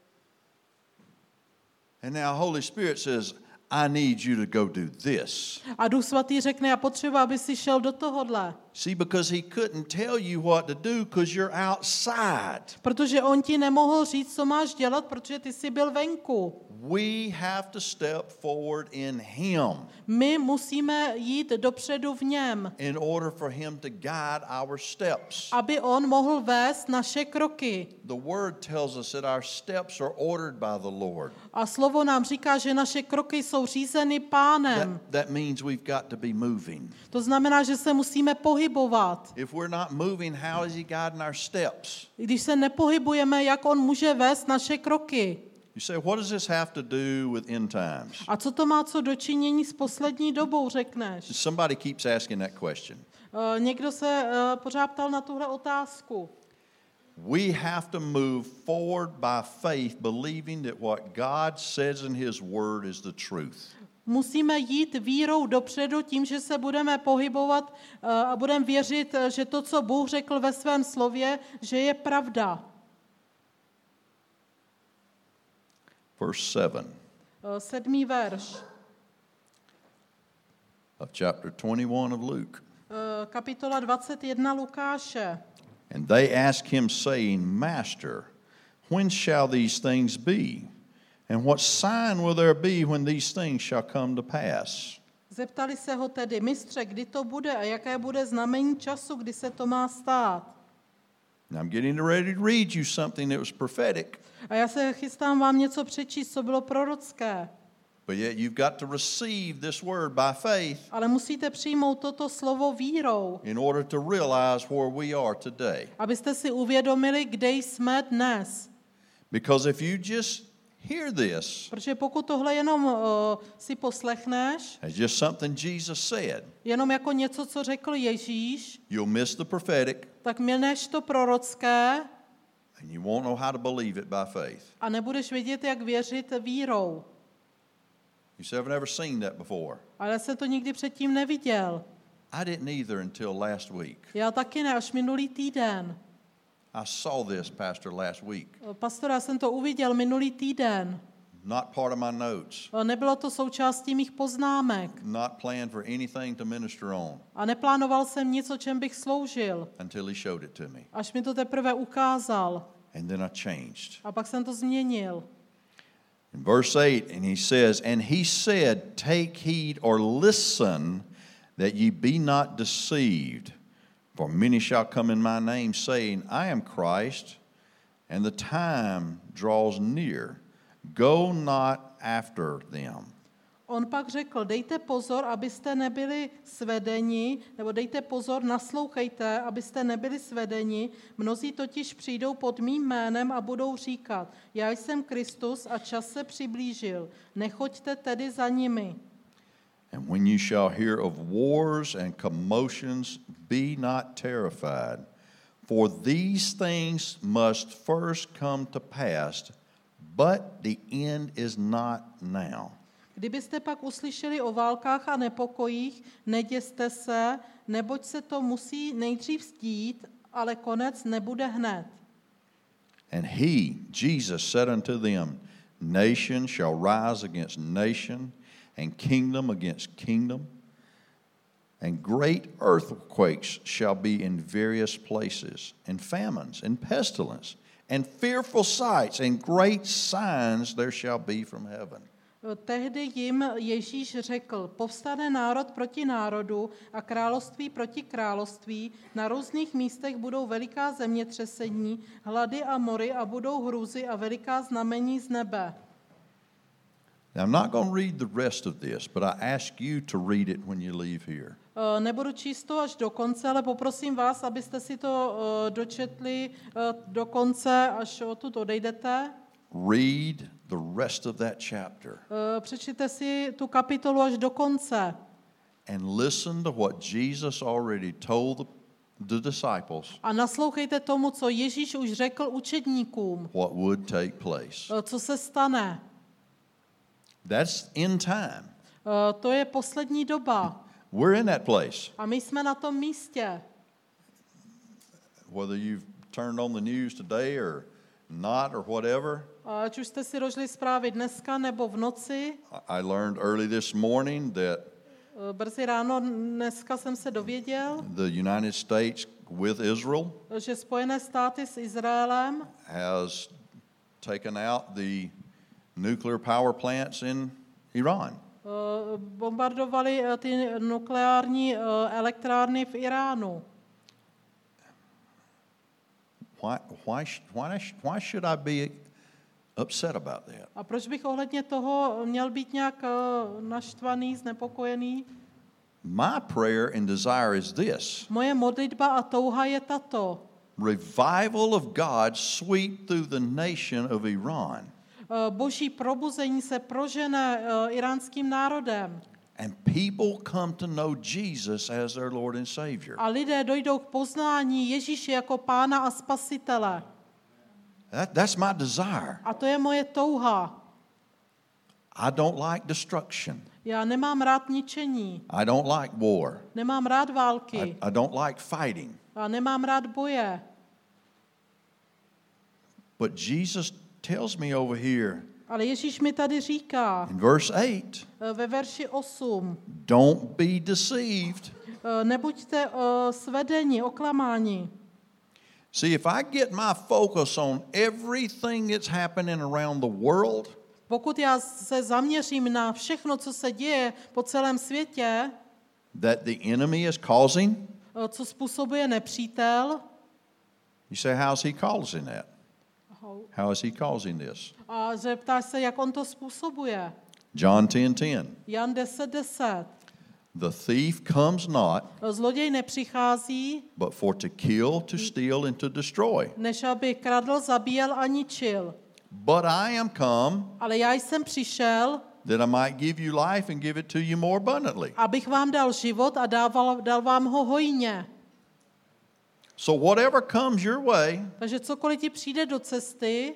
Speaker 2: And now Holy Spirit says, I need you to go do this.
Speaker 3: A Duch Svatý řekne, já potřebuji, aby si šel do tohodle.
Speaker 2: See, because He couldn't tell you what to do because you're outside.
Speaker 3: Protože on ti nemohl říct, co máš dělat, protože ty jsi byl venku.
Speaker 2: We have to step forward in Him
Speaker 3: My musíme jít dopředu v něm,
Speaker 2: in order for Him to guide our steps.
Speaker 3: aby on mohl vést naše kroky.
Speaker 2: The Word tells us that our steps are ordered by the Lord.
Speaker 3: A slovo nám říká, že naše kroky jsou řízeny Pánem.
Speaker 2: That, that means we've got to be moving.
Speaker 3: To znamená, že se musíme pohybovat.
Speaker 2: If we're not moving, how is He guiding our steps?
Speaker 3: Když se nepohybujeme, jak on může vést naše kroky?
Speaker 2: You say, what does this have to do with end times?
Speaker 3: A co to má co dočinění s poslední dobou, řekneš?
Speaker 2: Somebody keeps asking that question.
Speaker 3: Uh, někdo se uh, pořád ptal na tuhle otázku.
Speaker 2: We have to move forward by faith, believing that what God says in His Word is the truth.
Speaker 3: Musíme jít vírou dopředu tím, že se budeme pohybovat uh, a budeme věřit, uh, že to, co Bůh řekl ve svém slově, že je pravda.
Speaker 2: Verse seven
Speaker 3: Uh, sedmý verš,
Speaker 2: of chapter twenty-one of Luke.
Speaker 3: uh, kapitola dvacet jedna Lukáše.
Speaker 2: And they asked Him, saying, Master, when shall these things be? And what sign will there be when these things shall come to pass?
Speaker 3: Zeptali se ho tedy, mistře, kdy to bude a jaké bude znamení času, kdy se to má stát.
Speaker 2: Now I'm getting ready to read you something that was prophetic,
Speaker 3: A já se chystám vám něco přečíst, co bylo prorocké.
Speaker 2: but yet you've got to receive this word by faith
Speaker 3: Ale musíte přijmout toto slovo vírou,
Speaker 2: in order to realize where we are today.
Speaker 3: abyste si uvědomili, kde jsme dnes.
Speaker 2: Because if you just hear this
Speaker 3: Protože pokud tohle jenom uh, si poslechneš,
Speaker 2: as just something Jesus said,
Speaker 3: jenom jako něco, co řekl Ježíš,
Speaker 2: you'll miss the prophetic
Speaker 3: tak milneš to prorocké
Speaker 2: and you won't know how to believe it by faith.
Speaker 3: a nebudeš vědět, jak věřit vírou.
Speaker 2: You say, I've never seen that before.
Speaker 3: Ale jsem to nikdy předtím neviděl.
Speaker 2: I didn't either until last week.
Speaker 3: Já taky ne, až minulý týden.
Speaker 2: I saw this, Pastor, last week.
Speaker 3: Pastor, já jsem to uviděl minulý týden.
Speaker 2: Not part of my notes.
Speaker 3: Nebylo to součástí mých poznámek.
Speaker 2: Not planned for anything to minister on
Speaker 3: A neplánoval jsem nic, o čem bych sloužil.
Speaker 2: until He showed it to me.
Speaker 3: Až mi to teprve ukázal.
Speaker 2: And then I changed.
Speaker 3: A pak jsem to změnil.
Speaker 2: In verse eight, and he says, And He said, Take heed or listen that ye be not deceived. For many shall come in my name, saying, I am Christ, and the time draws near. Go not after them.
Speaker 3: On pak řekl, dejte pozor, abyste nebyli svedeni, nebo dejte pozor, naslouchejte, abyste nebyli svedeni. Mnozí totiž přijdou pod mým jménem a budou říkat, já jsem Kristus a čas se přiblížil. Nechoďte tedy za nimi.
Speaker 2: And when you shall hear of wars and commotions, be not terrified. For these things must first come to pass, but the end is not now.
Speaker 3: Kdybyste pak uslyšeli o válkách a nepokojích, neděste se, neboť se to musí nejdřív stít, ale konec nebude hned.
Speaker 2: And he, Jesus, said unto them, Nation shall rise against nation, and kingdom against kingdom, and great earthquakes shall be in various places, and famines, and pestilence, and fearful sights, and great signs there shall be from heaven.
Speaker 3: Tehdy jim Ježíš řekl, povstane národ proti národu a království proti království, na různých místech budou veliká zemětřesení, hlady a mory a budou hrůzy a veliká znamení z nebe.
Speaker 2: Now, I'm not going to read the rest of this, but I ask you to read it when you leave here.
Speaker 3: Nebudu číst to až do konce, ale poprosím vás, abyste si to dočetli do konce, až odtud odejdete.
Speaker 2: Read the rest of that chapter.
Speaker 3: Přečtěte si tu kapitolu až do konce.
Speaker 2: And listen to what Jesus already told the, the disciples.
Speaker 3: A naslouchejte tomu, co Ježíš už řekl učedníkům.
Speaker 2: What would take place.
Speaker 3: Co se stane.
Speaker 2: That's in time.
Speaker 3: To je poslední doba.
Speaker 2: We're in that place.
Speaker 3: A my jsme na tom místě.
Speaker 2: Whether you've turned on the news today or not or whatever.
Speaker 3: Ať už jste si rožili zprávy dneska nebo v noci.
Speaker 2: I learned early this morning that
Speaker 3: brzy ráno dneska jsem se dověděl,
Speaker 2: the United States with Israel
Speaker 3: že Spojené státy s Izraelem
Speaker 2: has taken out the nuclear power plants in Iran.
Speaker 3: Bombardovali ty nukleární elektrárny v Iránu.
Speaker 2: Why, why, why, why should I be upset about that?
Speaker 3: A proč bych ohledně toho měl být nějak naštvaný, znepokojený?
Speaker 2: My prayer and desire is this.
Speaker 3: Moje modlitba a touha je tato.
Speaker 2: Revival of God sweep through the nation of Iran.
Speaker 3: Boží probuzení se prožene iránským národem.
Speaker 2: And people come to know Jesus as their Lord and Savior.
Speaker 3: A lidé dojdou k poznání Ježíše jako Pána a Spasitele.
Speaker 2: That, that's my desire.
Speaker 3: A to je moje touha.
Speaker 2: I don't like destruction.
Speaker 3: Já nemám rád ničení.
Speaker 2: I don't like war.
Speaker 3: Nemám rád války.
Speaker 2: I, I don't like fighting.
Speaker 3: A nemám rád boje.
Speaker 2: But Jesus tells me over here
Speaker 3: Ale Ježíš mi tady říká
Speaker 2: in verse eight,
Speaker 3: ve verši osm,
Speaker 2: don't be deceived.
Speaker 3: Nebuďte svedeni, oklamáni.
Speaker 2: See, if I get my focus on everything that's happening around the world,
Speaker 3: pokud já se zaměřím na všechno, co se děje po celém světě,
Speaker 2: that the enemy is causing,
Speaker 3: co způsobuje nepřítel,
Speaker 2: you say, how's he causing that? How is he causing this?
Speaker 3: A zeptáš se, jak on to způsobuje.
Speaker 2: John ten ten.
Speaker 3: Jan deset deset.
Speaker 2: The thief comes not,
Speaker 3: Zloděj nepřichází,
Speaker 2: but for to kill, to steal, and to destroy.
Speaker 3: než aby kradl, zabíjel a ničil.
Speaker 2: But I am come
Speaker 3: Ale já jsem přišel,
Speaker 2: that I might give you life and give it to you more abundantly.
Speaker 3: abych vám dal život a dával, dal vám ho hojně.
Speaker 2: So whatever comes your way,
Speaker 3: Takže cokoliv ti přijde do cesty,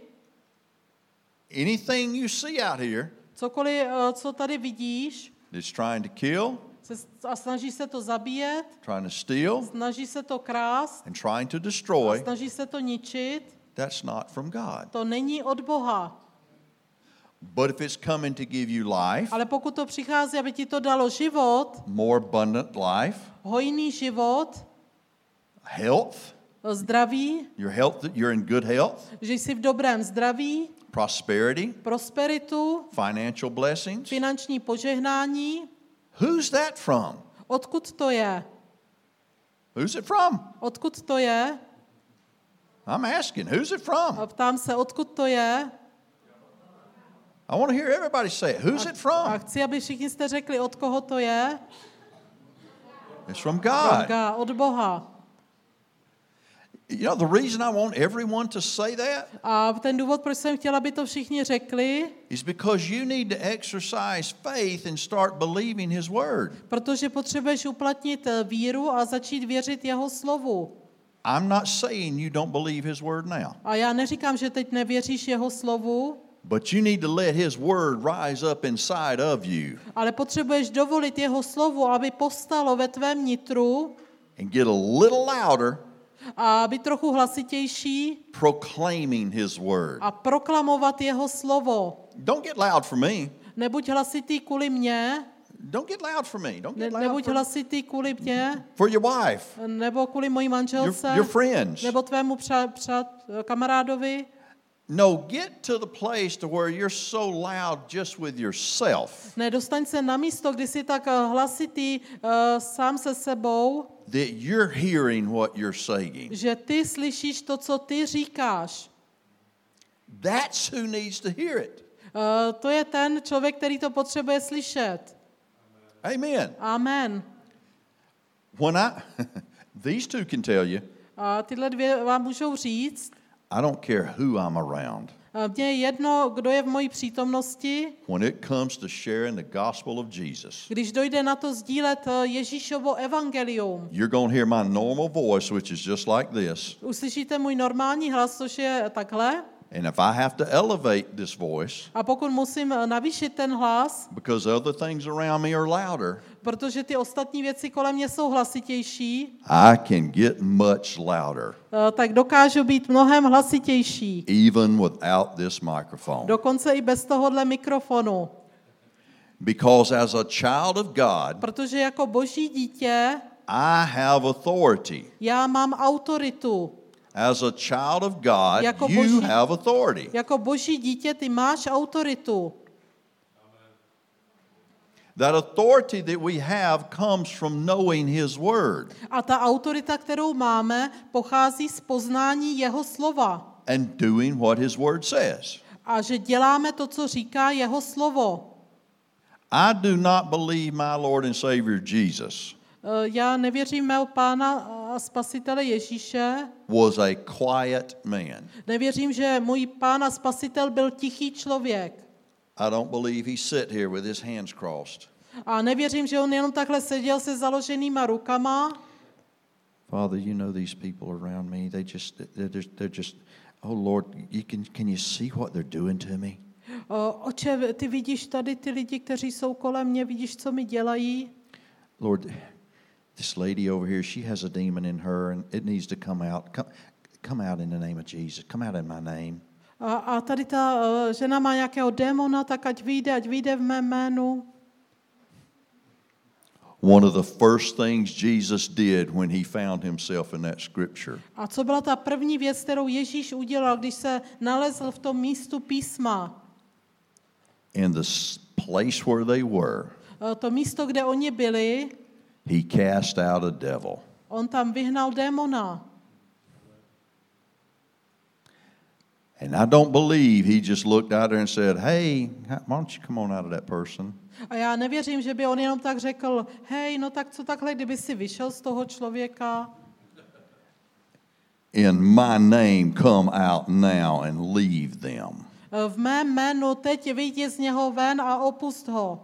Speaker 2: anything you see out here
Speaker 3: cokoliv, co tady vidíš,
Speaker 2: that's trying to kill,
Speaker 3: a snaží se to zabíjet,
Speaker 2: trying to steal,
Speaker 3: snaží se to krást,
Speaker 2: and trying to
Speaker 3: a
Speaker 2: destroy,
Speaker 3: snaží se to ničit,
Speaker 2: that's not from God.
Speaker 3: to není od Boha.
Speaker 2: But if it's coming to give you life,
Speaker 3: Ale pokud to přichází, aby ti to dalo život,
Speaker 2: more abundant life,
Speaker 3: hojný život,
Speaker 2: health,
Speaker 3: zdraví,
Speaker 2: your health, you're in good health,
Speaker 3: že jsi v dobrém zdraví,
Speaker 2: prosperity,
Speaker 3: prosperitu,
Speaker 2: financial blessings,
Speaker 3: finanční požehnání,
Speaker 2: who's that from?
Speaker 3: odkud to je?
Speaker 2: Who's it from?
Speaker 3: Odkud to je?
Speaker 2: I'm asking, who's it from?
Speaker 3: A ptám se, odkud to je?
Speaker 2: I want to hear everybody say it. Who's it
Speaker 3: A
Speaker 2: from?
Speaker 3: chci, aby všichni jste řekli, od koho to je?
Speaker 2: It's from
Speaker 3: Od
Speaker 2: God.
Speaker 3: Boha, od Boha.
Speaker 2: You know, the reason I want everyone to say that
Speaker 3: A ten důvod, proč jsem chtěla, aby to všichni řekli,
Speaker 2: is because you need to exercise faith and start believing His word.
Speaker 3: protože potřebuješ uplatnit víru a začít věřit jeho slovu.
Speaker 2: I'm not saying you don't believe His word now.
Speaker 3: A já neříkám, že teď nevěříš jeho slovu,
Speaker 2: But you need to let his word rise up inside of you
Speaker 3: Ale potřebuješ dovolit jeho slovu, aby povstalo ve tvém nitru
Speaker 2: and get a little louder
Speaker 3: a být trochu hlasitější
Speaker 2: proclaiming his word.
Speaker 3: a proklamovat jeho slovo.
Speaker 2: Don't get loud for me.
Speaker 3: Nebuď hlasitý kvůli mně,
Speaker 2: Don't get loud for me. Don't
Speaker 3: ne,
Speaker 2: get loud
Speaker 3: nebuď
Speaker 2: for,
Speaker 3: hlasitý kvůli mně,
Speaker 2: for your wife,
Speaker 3: nebo kvůli mojí
Speaker 2: your,
Speaker 3: manželce,
Speaker 2: your friends.
Speaker 3: nebo tvému přa, přa, kamarádovi.
Speaker 2: No, get to the place to where you're so loud just with yourself
Speaker 3: Ne, dostaň se na místo, kdy jsi tak eh, hlasitý uh, sám se sebou,
Speaker 2: that you're hearing what you're saying.
Speaker 3: že ty slyšíš to, co ty říkáš.
Speaker 2: That's who needs to hear it.
Speaker 3: Uh, to je ten člověk, který to potřebuje slyšet.
Speaker 2: Amen.
Speaker 3: Amen.
Speaker 2: When I, these two can tell you,
Speaker 3: A tyhle dvě vám můžou říct,
Speaker 2: I don't care who I'm around.
Speaker 3: uh, mně je jedno, kdo je v mojí přítomnosti,
Speaker 2: When it comes to sharing the gospel of Jesus,
Speaker 3: když dojde na to sdílet uh, Ježíšovo evangelium.
Speaker 2: you're going to hear my normal voice, which is just like this.
Speaker 3: Uslyšíte můj normální hlas, což je takhle.
Speaker 2: And if I have to elevate this voice,
Speaker 3: A pokud musím uh, navýšit ten hlas,
Speaker 2: because other things around me are louder,
Speaker 3: protože ty ostatní věci kolem mě jsou hlasitější,
Speaker 2: I can get much louder,
Speaker 3: uh, tak dokážu být mnohem hlasitější.
Speaker 2: even without this microphone.
Speaker 3: Dokonce i bez tohohle mikrofonu.
Speaker 2: Because as a child of God,
Speaker 3: Protože jako boží dítě
Speaker 2: I have authority.
Speaker 3: já mám autoritu.
Speaker 2: As a child of God,
Speaker 3: Jako
Speaker 2: you
Speaker 3: boží-
Speaker 2: have authority.
Speaker 3: Jako boží dítě ty máš autoritu.
Speaker 2: That authority that we have comes from knowing His Word
Speaker 3: A ta autorita, kterou máme, pochází z poznání jeho slova.
Speaker 2: and doing what His Word says.
Speaker 3: A že děláme to, co říká jeho slovo.
Speaker 2: I do not believe my Lord and Savior Jesus
Speaker 3: Eh, Já nevěřím mého pána a spasitele Ježíše.
Speaker 2: was a quiet man.
Speaker 3: Nevěřím, že můj pán a spasitel byl tichý člověk.
Speaker 2: I don't believe he sat here with his hands crossed.
Speaker 3: A nevěřím, že on jenom takhle seděl se založenýma rukama.
Speaker 2: Father, you know these people around me. They just, they're just, they're just oh Lord, you can, can you see what they're doing to me?
Speaker 3: O, Oče, ty vidíš tady ty lidi, kteří jsou kolem mě, vidíš, co mi dělají?
Speaker 2: Lord, this lady over here, she has a demon in her and it needs to come out. Come, come out in the name of Jesus. Come out in my name.
Speaker 3: A, a tady ta uh, žena má nějakého démona, tak ať vyjde, ať vyjde v mém jménu.
Speaker 2: One of the first things Jesus did when he found himself in that scripture
Speaker 3: A co byla ta první věc, kterou Ježíš udělal, když se nalezl v tom místu písma?
Speaker 2: in the s- place where they were,
Speaker 3: Uh, To místo, kde oni byli,
Speaker 2: he cast out a devil.
Speaker 3: on tam vyhnal démona.
Speaker 2: And I don't believe he just looked out there and said, hey, why don't you come on out of that person?
Speaker 3: A já nevěřím, že by on jenom tak řekl, hej, no tak co takhle, kdyby si vyšel z toho člověka?
Speaker 2: In my name, come out now and leave them.
Speaker 3: V mém jménu teď vyjdi z něho ven a opust ho.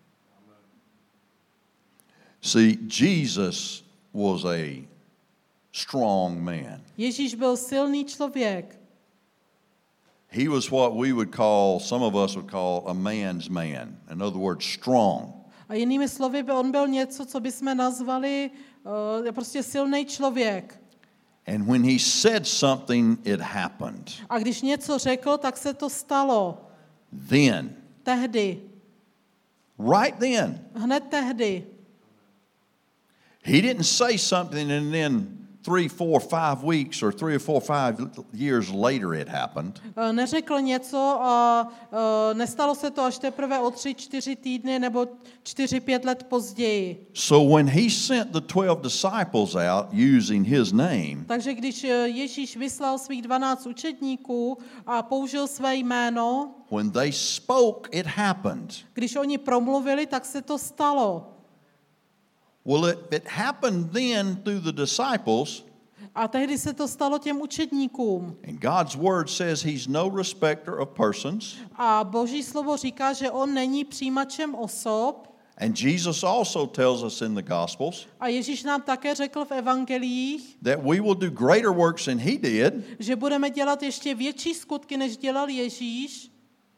Speaker 2: See, Jesus was a strong man.
Speaker 3: Ježíš byl silný člověk.
Speaker 2: He was what we would call, some of us would call a man's man. In other words, strong.
Speaker 3: A jinými slovy, by on byl něco, co bychom nazvali uh, prostě silný člověk.
Speaker 2: And when he said something, it happened.
Speaker 3: A když něco řekl, tak se to stalo.
Speaker 2: Then,
Speaker 3: Tehdy.
Speaker 2: right then,
Speaker 3: Hned tehdy.
Speaker 2: he didn't say something and then three, four, five weeks or three or four, five years later it happened.
Speaker 3: Uh, Neřekl něco a uh, nestalo se to až teprve o tři, čtyři týdny nebo čtyři, pět let později.
Speaker 2: So when he sent the twelve disciples out using his name,
Speaker 3: Takže když uh, Ježíš vyslal svých dvanáct učedníků a použil své jméno,
Speaker 2: when they spoke, it happened.
Speaker 3: když oni promluvili, tak se to stalo.
Speaker 2: Well, it, it happened then through the disciples,
Speaker 3: A tehdy se to stalo těm učedníkům.
Speaker 2: and God's word says he's no respecter of persons.
Speaker 3: A Boží slovo říká, že on není přijímačem osob.
Speaker 2: And Jesus also tells us in the Gospels
Speaker 3: A Ježíš nám také řekl v evangeliích,
Speaker 2: that we will do greater works than he did
Speaker 3: že budeme dělat ještě větší skutky, než dělal Ježíš,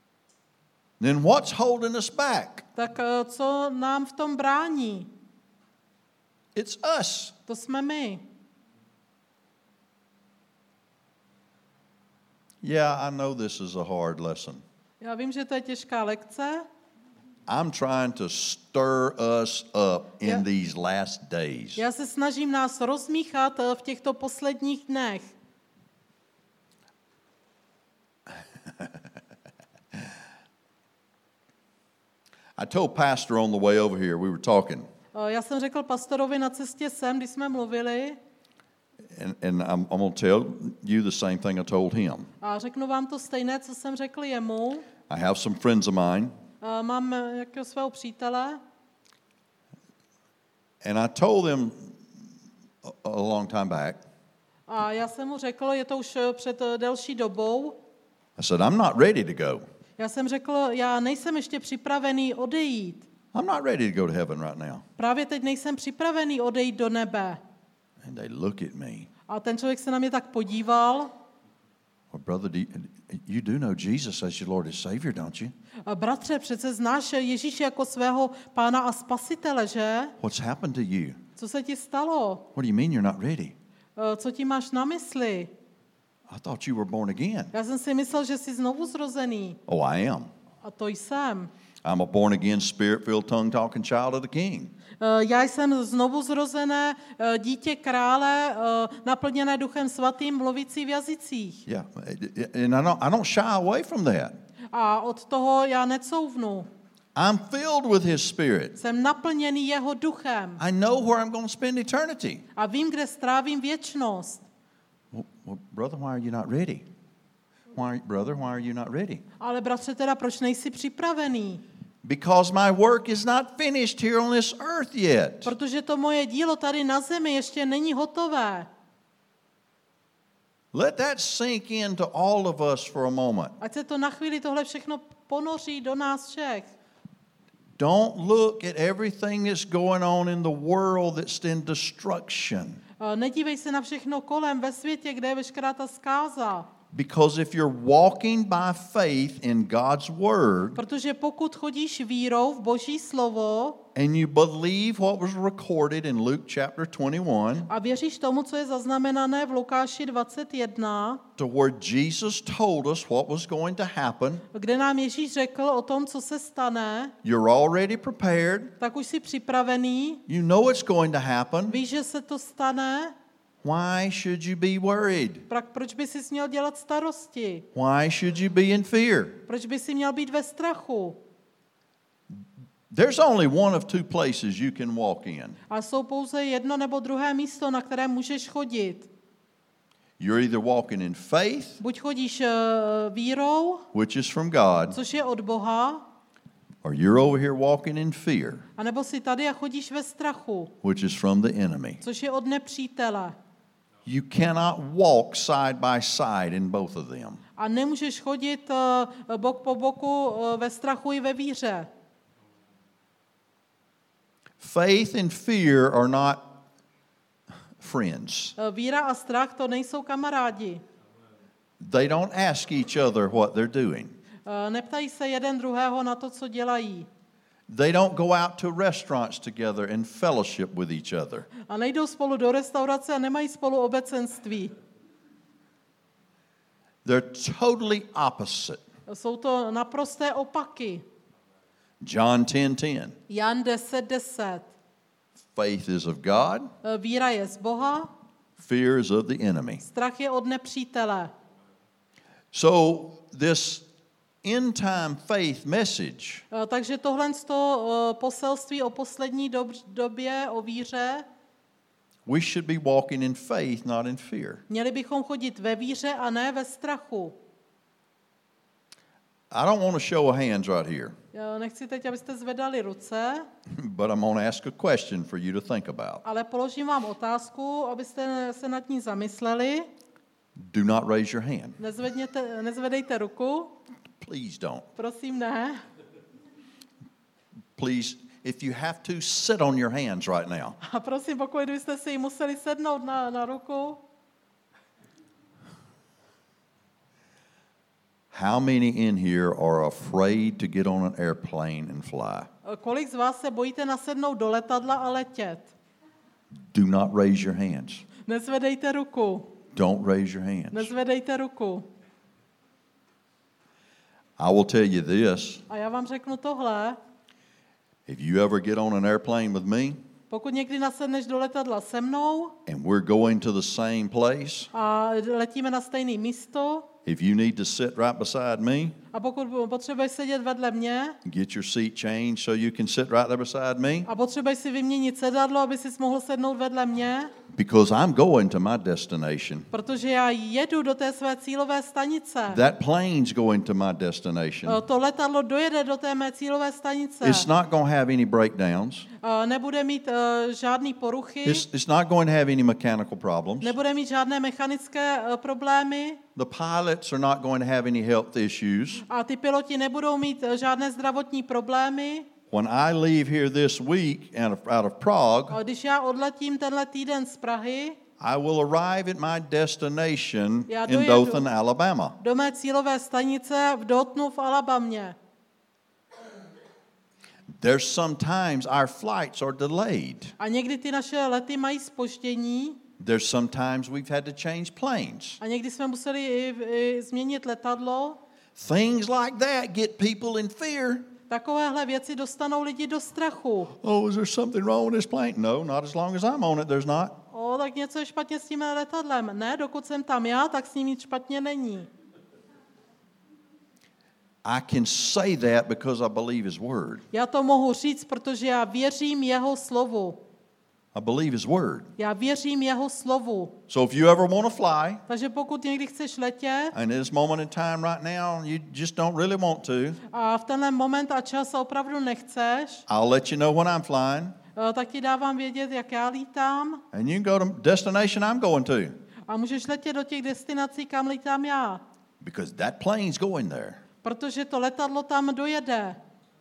Speaker 2: then what's holding us back?
Speaker 3: tak eh, co nám v tom brání?
Speaker 2: It's us.
Speaker 3: To jsme my.
Speaker 2: Yeah, I know this is a hard lesson.
Speaker 3: Já vím, že to je těžká lekce.
Speaker 2: I'm trying to stir us up in
Speaker 3: Yeah.
Speaker 2: these last days.
Speaker 3: Já se snažím nás rozmíchat eh, v těchto posledních dnech.
Speaker 2: I told Pastor on the way over here, we were talking,
Speaker 3: Eh, Já jsem řekl pastorovi na cestě sem, když jsme mluvili,
Speaker 2: and, and I'm, I'm going to tell you the same thing I told him.
Speaker 3: a řeknu vám to stejné, co jsem řekl jemu.
Speaker 2: I have some friends of mine,
Speaker 3: Eh, Mám eh, jakého svého přítele
Speaker 2: and I told them a, a long time back,
Speaker 3: a já jsem mu řekl, je to už eh, před eh, delší dobou,
Speaker 2: I said, I'm not ready to go.
Speaker 3: já jsem řekl, já nejsem ještě připravený odejít.
Speaker 2: I'm not ready to go to heaven right now.
Speaker 3: Právě teď nejsem připravený odejít do nebe.
Speaker 2: And they look at me.
Speaker 3: A ten člověk se na mě tak podíval.
Speaker 2: Well, brother, do you, you do know Jesus as your Lord and Savior, don't you?
Speaker 3: A bratře, přece znáš Ježíše jako svého pána a spasitele, že?
Speaker 2: What's happened to you?
Speaker 3: Co se ti stalo?
Speaker 2: What do you mean you're not ready?
Speaker 3: Eh, Co ti máš na mysli?
Speaker 2: I thought you were born again.
Speaker 3: Já jsem si myslel, že jsi znovu zrozený.
Speaker 2: Oh, I am.
Speaker 3: A to jsem.
Speaker 2: I'm a born again, spirit filled, tongue talking child of the King.
Speaker 3: Eh, Já jsem znovu zrozené eh, dítě krále, eh, naplněné Duchem Svatým, mluvící v jazycích.
Speaker 2: Yeah, and I don't, I don't shy away from that.
Speaker 3: A od toho já necouvnu.
Speaker 2: I'm filled with His Spirit.
Speaker 3: Jsem naplněný jeho duchem.
Speaker 2: I know where I'm going to spend eternity.
Speaker 3: A vím, kde strávím věčnost.
Speaker 2: Well, well, brother, why are you not ready? Why, brother, why are you not ready?
Speaker 3: Ale bratře, teda proč nejsi připravený?
Speaker 2: Because my work is not finished here on this earth yet.
Speaker 3: Protože to moje dílo tady na zemi ještě není hotové.
Speaker 2: Let that sink into all of us for a moment.
Speaker 3: Ať se to na chvíli tohle všechno ponoří do nás všech.
Speaker 2: Don't look at everything that's going on in the world that's in destruction.
Speaker 3: Eh, Nedívej se na všechno kolem ve světě, kde je veškerá ta zkáza.
Speaker 2: Because if you're walking by faith in God's Word
Speaker 3: Protože pokud chodíš vírou v Boží slovo
Speaker 2: and you believe what was recorded in Luke chapter twenty-one,
Speaker 3: a věříš tomu, co je zaznamenané v Lukáši dvacet jedna,
Speaker 2: to where Jesus told us what was going to happen,
Speaker 3: kde nám Ježíš řekl o tom, co se stane,
Speaker 2: you're already prepared.
Speaker 3: tak už jsi připravený,
Speaker 2: You know it's going to happen.
Speaker 3: víš, že se to stane,
Speaker 2: Why should you be worried?
Speaker 3: tak proč by si měl dělat starosti?
Speaker 2: Why should you be in fear?
Speaker 3: Proč by si měl být ve strachu?
Speaker 2: There's only one of two places you can walk in.
Speaker 3: A jsou pouze jedno nebo druhé místo, na které můžeš chodit.
Speaker 2: You're either walking in faith,
Speaker 3: Buď chodíš eh, vírou,
Speaker 2: which is from God,
Speaker 3: což je od Boha,
Speaker 2: or you're over here walking in fear,
Speaker 3: anebo si tady a chodíš ve strachu,
Speaker 2: which is from the enemy.
Speaker 3: což je od nepřítele.
Speaker 2: You cannot walk side by side in both of them.
Speaker 3: A nemůžeš chodit eh, bok po boku eh, ve strachu i ve víře.
Speaker 2: Faith and fear are not friends.
Speaker 3: Eh, Víra a strach to nejsou kamarádi.
Speaker 2: They don't ask each other what they're doing.
Speaker 3: Eh, Neptají se jeden druhého na to, co dělají.
Speaker 2: They don't go out to restaurants together and fellowship with each other.
Speaker 3: A nejdou spolu do restaurace a nemají spolu obecenství.
Speaker 2: They're totally opposite.
Speaker 3: Jsou to naprosté opaky.
Speaker 2: John ten ten.
Speaker 3: Jan deset deset.
Speaker 2: Faith is of God,
Speaker 3: Eh, Víra je z Boha,
Speaker 2: fear is of the enemy.
Speaker 3: strach je od nepřítele.
Speaker 2: So this end time faith message
Speaker 3: Eh, Takže tohle z toho eh, poselství o poslední dob- době, o víře,
Speaker 2: we should be walking in faith, not in fear.
Speaker 3: měli bychom chodit ve víře a ne ve strachu.
Speaker 2: I don't want to show of hands right here,
Speaker 3: Já nechci teď, abyste zvedali ruce,
Speaker 2: but I'm going to ask a question for you to think about.
Speaker 3: ale položím vám otázku, abyste se nad ní zamysleli.
Speaker 2: Do not raise your hand.
Speaker 3: Nezvedněte, nezvedejte ruku,
Speaker 2: Please don't.
Speaker 3: prosím ne.
Speaker 2: Please, if you have to, sit on your hands right now.
Speaker 3: A prosím, pokud byste si ji museli sednout na, na ruku,
Speaker 2: How many in here are afraid to get on an airplane and fly?
Speaker 3: Kolik z vás se bojíte nasednout do letadla a letět?
Speaker 2: Do not raise your hands.
Speaker 3: Nezvedejte ruku.
Speaker 2: Don't raise your hands.
Speaker 3: Nezvedejte ruku.
Speaker 2: I will tell you this.
Speaker 3: A já vám řeknu tohle.
Speaker 2: If you ever get on an airplane with me
Speaker 3: Pokud někdy nasedneš do letadla se mnou
Speaker 2: and we're going to the same place,
Speaker 3: a letíme na stejné místo,
Speaker 2: if you need to sit right beside me,
Speaker 3: a pokud potřebuješ sedět vedle mě
Speaker 2: get your seat changed so you can sit right there beside me,
Speaker 3: a potřebuješ si vyměnit sedadlo, aby si mohl sednout vedle mě,
Speaker 2: because I'm going to my destination.
Speaker 3: protože já jedu do té své cílové stanice.
Speaker 2: That plane's going to my destination.
Speaker 3: To letadlo dojede do té mé cílové stanice.
Speaker 2: It's not going to have any breakdowns.
Speaker 3: Nebude mít uh, žádný poruchy.
Speaker 2: It's, it's not going to have any mechanical problems.
Speaker 3: Nebude mít žádné mechanické uh, problémy.
Speaker 2: The pilots are not going to have any health issues.
Speaker 3: A ty piloti nebudou mít uh, žádné zdravotní problémy.
Speaker 2: When I leave here this week out of, out of Prague,
Speaker 3: A když já odletím tenhle týden z Prahy,
Speaker 2: I will arrive at my destination
Speaker 3: Já
Speaker 2: in
Speaker 3: dojedu
Speaker 2: Dothan, Alabama.
Speaker 3: do mé cílové stanice v Dothanu v Alabamě.
Speaker 2: There's sometimes our flights are delayed.
Speaker 3: A někdy ty naše lety mají zpoždění.
Speaker 2: There's sometimes we've had to change planes.
Speaker 3: A někdy jsme museli i, i změnit letadlo.
Speaker 2: Things like that get people in fear.
Speaker 3: Takovéhle věci dostanou lidi do strachu.
Speaker 2: Oh, is there something wrong with this plane? No, not as long as I'm on it, there's not.
Speaker 3: O, tak něco je špatně s tím letadlem. Ne, dokud jsem tam já, tak s ním nic špatně není.
Speaker 2: I can say that because I believe his word.
Speaker 3: Já to mohu říct, protože já věřím jeho slovu.
Speaker 2: I believe his word.
Speaker 3: Já věřím jeho slovu.
Speaker 2: So if you ever want to fly,
Speaker 3: Takže pokud někdy chceš letět
Speaker 2: and in this moment in time right now, you just don't really want to,
Speaker 3: a v tenhle moment a čas opravdu nechceš,
Speaker 2: I'll let you know when I'm flying,
Speaker 3: tak ti dávám vědět, jak já lítám
Speaker 2: and you can go to destination I'm going to,
Speaker 3: a můžeš letět do těch destinací, kam lítám já.
Speaker 2: because that plane's going there.
Speaker 3: Protože to letadlo tam dojede.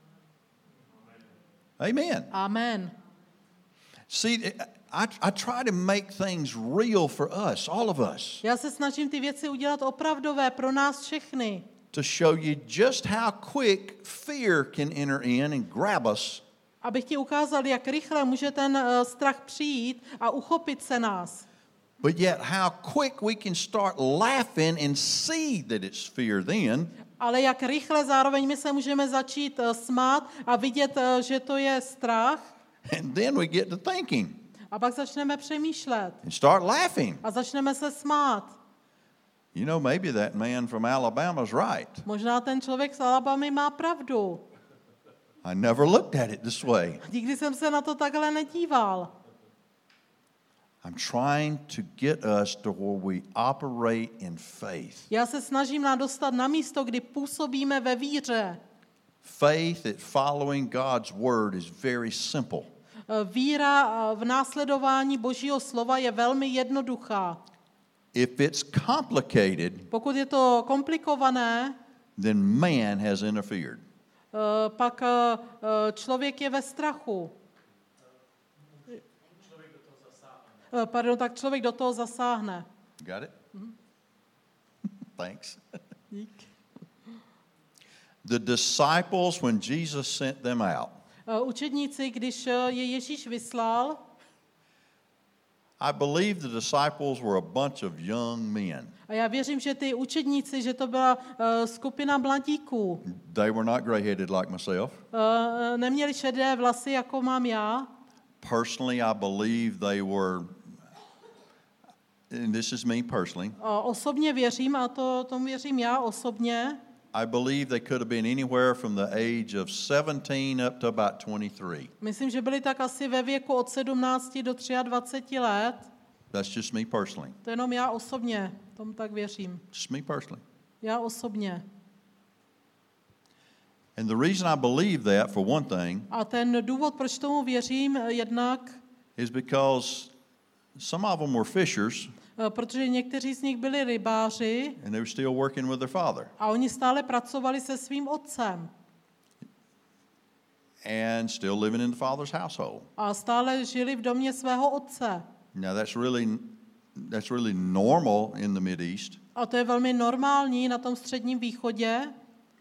Speaker 2: Amen.
Speaker 3: Amen.
Speaker 2: See, I, I try to make things real for us, all of us,
Speaker 3: Já se snažím ty věci udělat opravdové pro nás všechny.
Speaker 2: to show you just how quick fear can enter in and grab us.
Speaker 3: Abych ti ukázal, jak rychle může ten uh, strach přijít a uchopit se nás.
Speaker 2: But yet how quick we can start laughing and see that it's fear then.
Speaker 3: Ale jak rychle zároveň my se můžeme začít uh, smát a vidět, uh, že to je strach.
Speaker 2: And then we get to thinking
Speaker 3: A pak začneme přemýšlet.
Speaker 2: and start laughing.
Speaker 3: A začneme se smát.
Speaker 2: You know, maybe that man from Alabama's right.
Speaker 3: Možná ten člověk z Alabamy má pravdu.
Speaker 2: I never looked at it this way.
Speaker 3: Nikdy jsem se na to takhle nedíval.
Speaker 2: I'm trying to get us to where we operate in faith.
Speaker 3: Já se snažím nás dostat na místo, kdy působíme ve víře.
Speaker 2: Faith at following God's word is very simple.
Speaker 3: Víra v následování Božího slova je velmi jednoduchá.
Speaker 2: If it's complicated,
Speaker 3: Pokud je to komplikované,
Speaker 2: then man has interfered.
Speaker 3: pak člověk je ve strachu. Pardon, tak člověk do toho zasáhne.
Speaker 2: Got it? Mm-hmm. Thanks.
Speaker 3: Dík.
Speaker 2: The disciples, when Jesus sent them out,
Speaker 3: Učedníci, když je Ježíš vyslal,
Speaker 2: I believe the disciples were a bunch of young men.
Speaker 3: a já věřím, že ty učedníci, že to byla uh, skupina mladíků.
Speaker 2: They were not gray-headed like myself.
Speaker 3: Uh, neměli šedé vlasy, jako mám já.
Speaker 2: Personally, I believe they were, and this is me personally,
Speaker 3: Uh, osobně věřím, a to tomu věřím já osobně,
Speaker 2: I believe they could have been anywhere from the age of seventeen up to about twenty-three.
Speaker 3: myslím, že byli tak asi ve věku od sedmnácti do dvaceti tří let.
Speaker 2: That's just me personally.
Speaker 3: To jenom já osobně, tomu tak věřím.
Speaker 2: Just me personally.
Speaker 3: Já osobně.
Speaker 2: And the reason I believe that, for one thing,
Speaker 3: A ten důvod, proč tomu věřím, jednak,
Speaker 2: is because some of them were fishers
Speaker 3: uh, protože někteří z nich byli rybáři
Speaker 2: and they were still working with their father.
Speaker 3: a oni stále pracovali se svým otcem.
Speaker 2: And still living in the father's household.
Speaker 3: A stále žili v domě svého otce.
Speaker 2: Now that's really that's really normal in the Mideast.
Speaker 3: A to je velmi normální na tom Středním východě.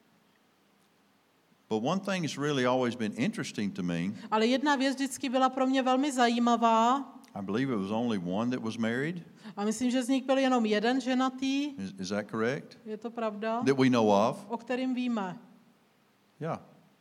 Speaker 2: But one thing has really always been interesting to me.
Speaker 3: Ale jedna věc vždycky byla pro mě velmi zajímavá.
Speaker 2: I believe it was only one that was married.
Speaker 3: A myslím, že z nich byl jenom jeden ženatý.
Speaker 2: Is, is that correct?
Speaker 3: Je to pravda?
Speaker 2: That we know of.
Speaker 3: O kterým víme.
Speaker 2: Yeah.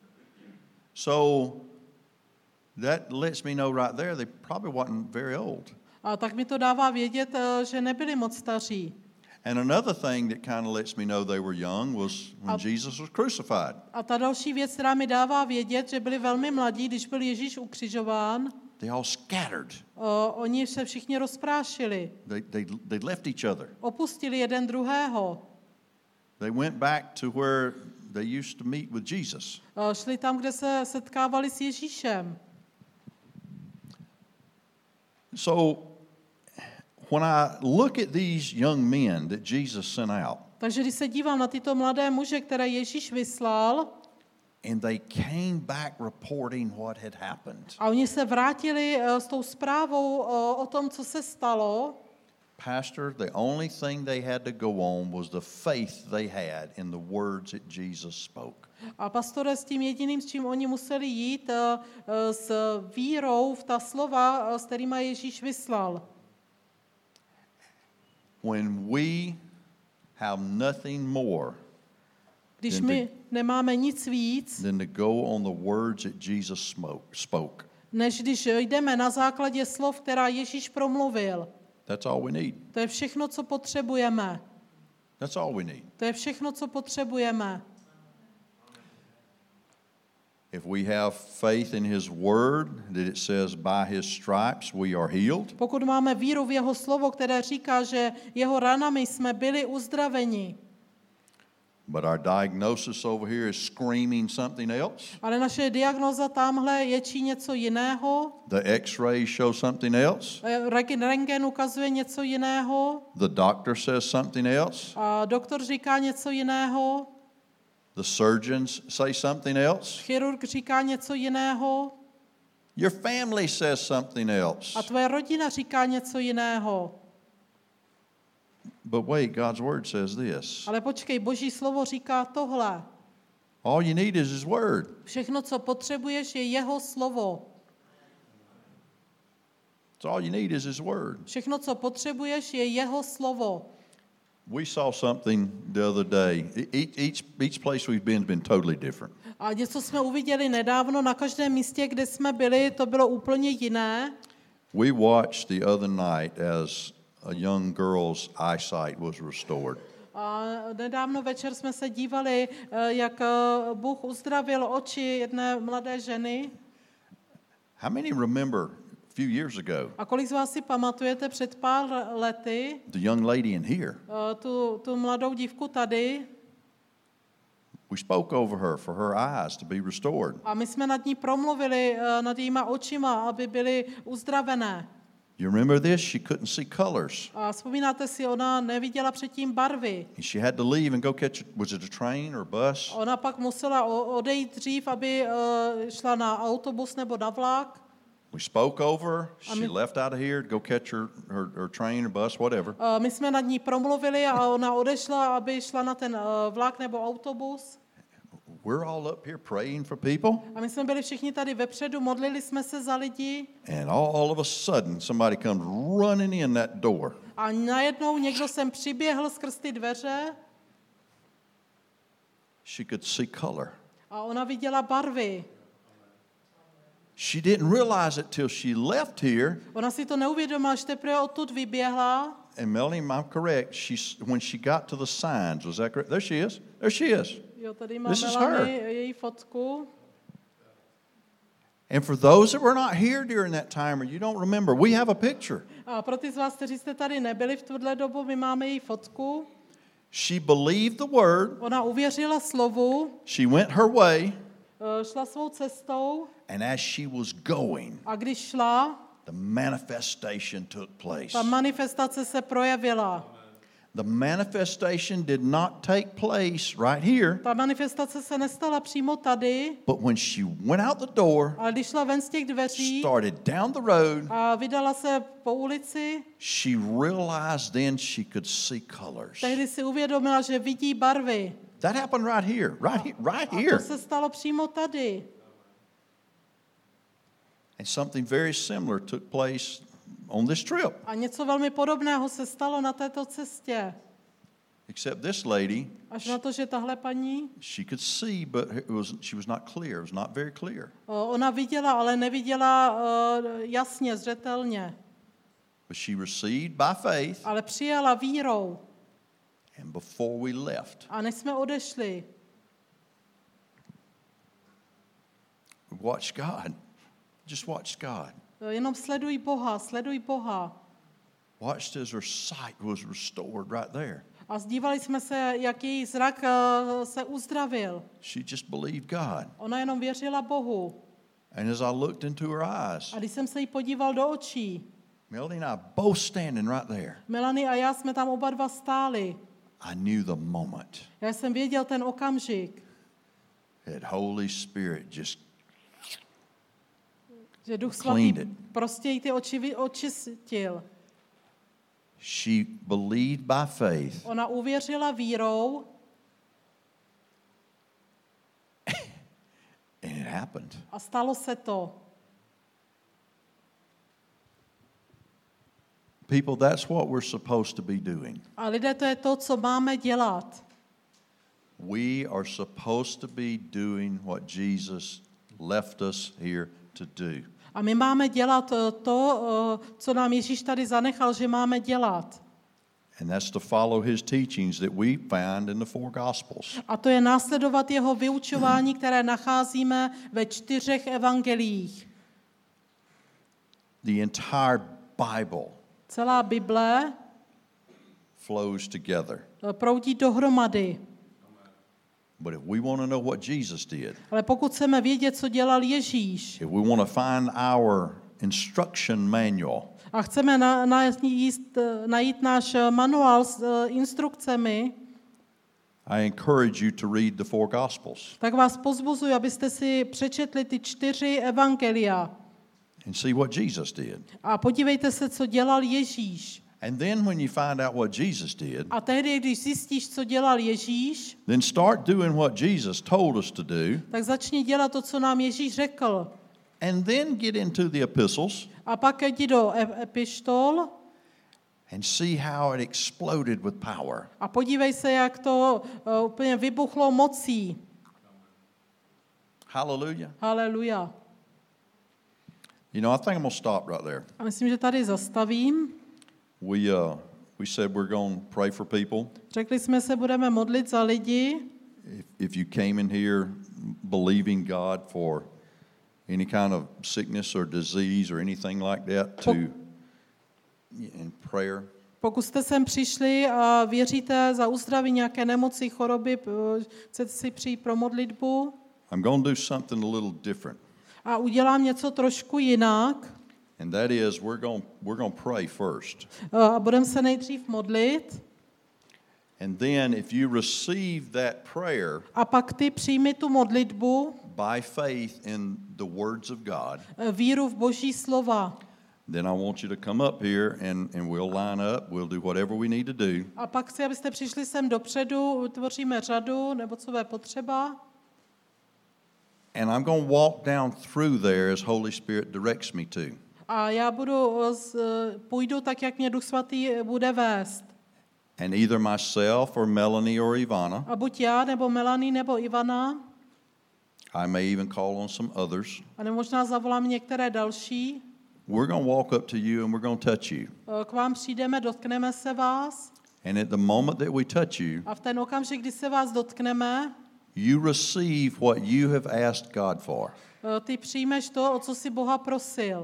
Speaker 2: So that lets me know right there they probably wasn't very old.
Speaker 3: A tak mi to dává vědět, že nebyli moc staří.
Speaker 2: And another thing that kind of lets me know they were young was when
Speaker 3: A-
Speaker 2: Jesus was crucified.
Speaker 3: A ta další věc, která mi dává vědět, že byli velmi mladí, když byl Ježíš ukřižován,
Speaker 2: They all scattered.
Speaker 3: o, oni se všichni rozprášili.
Speaker 2: They, they, they left each other.
Speaker 3: Opustili jeden druhého.
Speaker 2: They went back to where they used to meet with Jesus.
Speaker 3: O, šli tam, kde se setkávali s Ježíšem.
Speaker 2: So when I look at these young men that Jesus sent out,
Speaker 3: Takže když se dívám na tyto mladé muže, které Ježíš vyslal,
Speaker 2: and they came back reporting what had happened.
Speaker 3: a oni se vrátili eh, s tou zprávou o, o tom, co se stalo,
Speaker 2: Pastor, the only thing they had to go on was the faith they had in the words that Jesus spoke.
Speaker 3: a pastore, s tím jediným, s čím oni museli jít, eh, eh, s vírou v ta slova, eh, s kterýma Ježíš vyslal.
Speaker 2: When we have nothing more
Speaker 3: Když
Speaker 2: Jen
Speaker 3: my nemáme nic víc,
Speaker 2: than to go on the words that Jesus smoke, spoke.
Speaker 3: než když jdeme na základě slov, která Ježíš promluvil.
Speaker 2: That's all we need.
Speaker 3: To je všechno, co potřebujeme.
Speaker 2: That's all we need.
Speaker 3: To je všechno, co potřebujeme.
Speaker 2: If we have faith in his word, that it says by his stripes we are healed,
Speaker 3: Pokud máme víru v jeho slovo, které říká, že jeho ranami jsme byli uzdraveni,
Speaker 2: but our diagnosis over here is screaming something else,
Speaker 3: ale naše diagnoza tamhle ječí něco jiného,
Speaker 2: the x-rays show something else,
Speaker 3: Reg- rentgen ukazuje něco jiného,
Speaker 2: the doctor says something else,
Speaker 3: a doktor říká něco jiného,
Speaker 2: the surgeons say something else,
Speaker 3: chirurg říká něco jiného
Speaker 2: your family says something else.
Speaker 3: a tvoje rodina říká něco jiného.
Speaker 2: But wait, God's word says this.
Speaker 3: Ale počkej, Boží slovo říká tohle.
Speaker 2: All you need is his word.
Speaker 3: Všechno, co potřebuješ, je jeho slovo.
Speaker 2: That's all you need is his word.
Speaker 3: Všechno, co potřebuješ, je jeho slovo.
Speaker 2: We saw something the other day. Each, each, each place we've been has been totally different.
Speaker 3: A něco jsme uviděli nedávno, na každém místě, kde jsme byli, to bylo úplně jiné.
Speaker 2: We watched the other night as a young girl's eyesight was restored.
Speaker 3: A nedávno večer jsme se dívali, eh, jak eh, Bůh uzdravil oči jedné mladé ženy.
Speaker 2: How many remember a few years ago
Speaker 3: A kolik z vás si pamatujete před pár lety
Speaker 2: the young lady in here?
Speaker 3: eh, tu, tu mladou dívku tady?
Speaker 2: We spoke over her for her eyes to be restored.
Speaker 3: A my jsme nad ní promluvili, eh, nad jejíma očima, aby byly uzdravené.
Speaker 2: You remember this? She couldn't see colors.
Speaker 3: A vzpomínáte si, ona neviděla předtím barvy.
Speaker 2: And she had to leave and go catch, was it a train or a bus?
Speaker 3: Ona pak musela o- odejít dřív, aby eh, šla na autobus nebo na vlak.
Speaker 2: We spoke over her. She
Speaker 3: mean-
Speaker 2: left out of here to go catch her, her, her train or bus, whatever.
Speaker 3: Eh, My jsme nad ní promluvili a ona odešla, aby šla na ten eh, vlak nebo autobus.
Speaker 2: We're all up here praying for people,
Speaker 3: A my jsme byli všichni tady vepředu, modlili jsme se za lidi
Speaker 2: and all of a sudden somebody comes running in that door.
Speaker 3: a najednou někdo sem přiběhl skrz ty dveře
Speaker 2: She could see color.
Speaker 3: a ona viděla barvy.
Speaker 2: She didn't realize it till she left here.
Speaker 3: Ona si to neuvědomila, až teprve odtud vyběhla.
Speaker 2: And Melanie, I'm correct. She, when she got to the signs, was that correct? There she is. There she is.
Speaker 3: Jo, tady má
Speaker 2: This is
Speaker 3: Melanie její fotku.
Speaker 2: And for those that were not here during that time, or you don't remember, we have a picture.
Speaker 3: A pro ty z vás, kteří jste tady nebyli v tuhle dobu, my máme její fotku.
Speaker 2: She believed the word.
Speaker 3: Ona uvěřila slovu,
Speaker 2: She went her way.
Speaker 3: eh, šla svou cestou
Speaker 2: And as she was going,
Speaker 3: a když šla,
Speaker 2: the manifestation took place.
Speaker 3: ta manifestace se projevila.
Speaker 2: The manifestation did not take place right here,
Speaker 3: Ta manifestace se nestala přímo tady,
Speaker 2: but when she went out the door,
Speaker 3: ale když šla ven z těch dveří
Speaker 2: started down the road,
Speaker 3: a vydala se po ulici,
Speaker 2: she realized then she could see colors.
Speaker 3: tehdy si uvědomila, že vidí barvy.
Speaker 2: That happened right here, right here, right
Speaker 3: A
Speaker 2: here.
Speaker 3: to se stalo přímo tady.
Speaker 2: And something very similar took place on this trip.
Speaker 3: A něco velmi podobného se stalo na této cestě.
Speaker 2: Except this lady,
Speaker 3: Až na to, že tahle paní,
Speaker 2: she could see, but it was, she was not clear. It was not very clear.
Speaker 3: o, ona viděla, ale neviděla uh, jasně, zřetelně.
Speaker 2: But she received by faith,
Speaker 3: Ale přijala vírou.
Speaker 2: and before we left,
Speaker 3: A než jsme odešli,
Speaker 2: watch God. Just watch God.
Speaker 3: jenom sleduj Boha, sleduj Boha.
Speaker 2: Watched as her sight was restored right there.
Speaker 3: A zdívali jsme se, jak její zrak uh, se uzdravil.
Speaker 2: She just believed God.
Speaker 3: Ona jenom věřila Bohu.
Speaker 2: And as I looked into her eyes,
Speaker 3: A když jsem se jí podíval do očí,
Speaker 2: Melanie and I both standing right there,
Speaker 3: Melanie a já jsme tam oba dva stáli.
Speaker 2: I knew the moment
Speaker 3: Já jsem věděl ten okamžik,
Speaker 2: that Holy Spirit just
Speaker 3: že Duch
Speaker 2: Cleaned
Speaker 3: Svatý
Speaker 2: it.
Speaker 3: prostě jí ty oči vy- očistil.
Speaker 2: She believed by faith,
Speaker 3: Ona uvěřila vírou
Speaker 2: and it happened.
Speaker 3: a stalo se to.
Speaker 2: People, that's what we're supposed to be doing.
Speaker 3: A lidé, to je to, co máme dělat.
Speaker 2: We are supposed to be doing what Jesus left us here to do.
Speaker 3: A my máme dělat eh, to, eh, co nám Ježíš tady zanechal, že máme dělat.
Speaker 2: And that's to follow his teachings that we found in the four Gospels.
Speaker 3: A to je následovat jeho vyučování, které nacházíme ve čtyřech evangeliích.
Speaker 2: The entire Bible
Speaker 3: Celá Bible
Speaker 2: flows together.
Speaker 3: eh, proudí dohromady.
Speaker 2: But if we want to know what Jesus did,
Speaker 3: Ale pokud chceme vědět, co dělal Ježíš,
Speaker 2: if we want to find our instruction manual,
Speaker 3: a chceme na, najít, najít náš manuál s eh, instrukcemi,
Speaker 2: I encourage you to read the four Gospels
Speaker 3: tak vás pozbuzuji, abyste si přečetli ty čtyři evangelia.
Speaker 2: and see what Jesus did.
Speaker 3: A podívejte se, co dělal Ježíš.
Speaker 2: And then when you find out what Jesus did,
Speaker 3: A tehdy, když zjistíš, co dělal Ježíš,
Speaker 2: then start doing what Jesus told us to do,
Speaker 3: tak začni dělat to, co nám Ježíš řekl.
Speaker 2: and then get into the epistles
Speaker 3: A pak jdi do e- epištol
Speaker 2: and see how it exploded with power.
Speaker 3: a podívej se, jak to uh, úplně vybuchlo mocí.
Speaker 2: Hallelujah.
Speaker 3: Haleluja.
Speaker 2: You know, I think I'm going to stop right there.
Speaker 3: A myslím, že tady zastavím.
Speaker 2: We, uh, we said we're going to pray for people.
Speaker 3: Řekli jsme se, budeme modlit za lidi.
Speaker 2: If, if you came in here believing God for any kind of sickness or disease or anything like that, to in prayer,
Speaker 3: Pokud jste sem přišli a věříte za uzdraví nějaké nemoci, choroby, p- chcete si přijít pro modlitbu
Speaker 2: I'm going to do something a little different.
Speaker 3: a udělám něco trošku jinak,
Speaker 2: And that is we're going we're going to pray first.
Speaker 3: a budeme se nejdřív modlit
Speaker 2: And then if you receive that prayer
Speaker 3: a pak ty přijmi tu modlitbu,
Speaker 2: by faith in the words of God,
Speaker 3: víru v Boží slova.
Speaker 2: then I want you to come up here and, and we'll line up. We'll do whatever we need to do.
Speaker 3: A pak chci, abyste přišli sem dopředu, utvoříme řadu, nebo co bude potřeba.
Speaker 2: And I'm going to walk down through there as Holy Spirit directs me to.
Speaker 3: A já budu, z- půjdu tak, jak mě Duch Svatý bude vést.
Speaker 2: And either myself or Melanie or Ivana,
Speaker 3: A buď já, nebo Melanie, nebo Ivana,
Speaker 2: I may even call on some others.
Speaker 3: a nebo možná zavolám některé další,
Speaker 2: We're going to walk up to you and we're going to touch you.
Speaker 3: k vám přijdeme, dotkneme se vás
Speaker 2: And at the moment that we touch you,
Speaker 3: a v ten okamžik, kdy se vás dotkneme,
Speaker 2: you receive what you have asked God for.
Speaker 3: ty přijmeš to, o co si Boha prosil.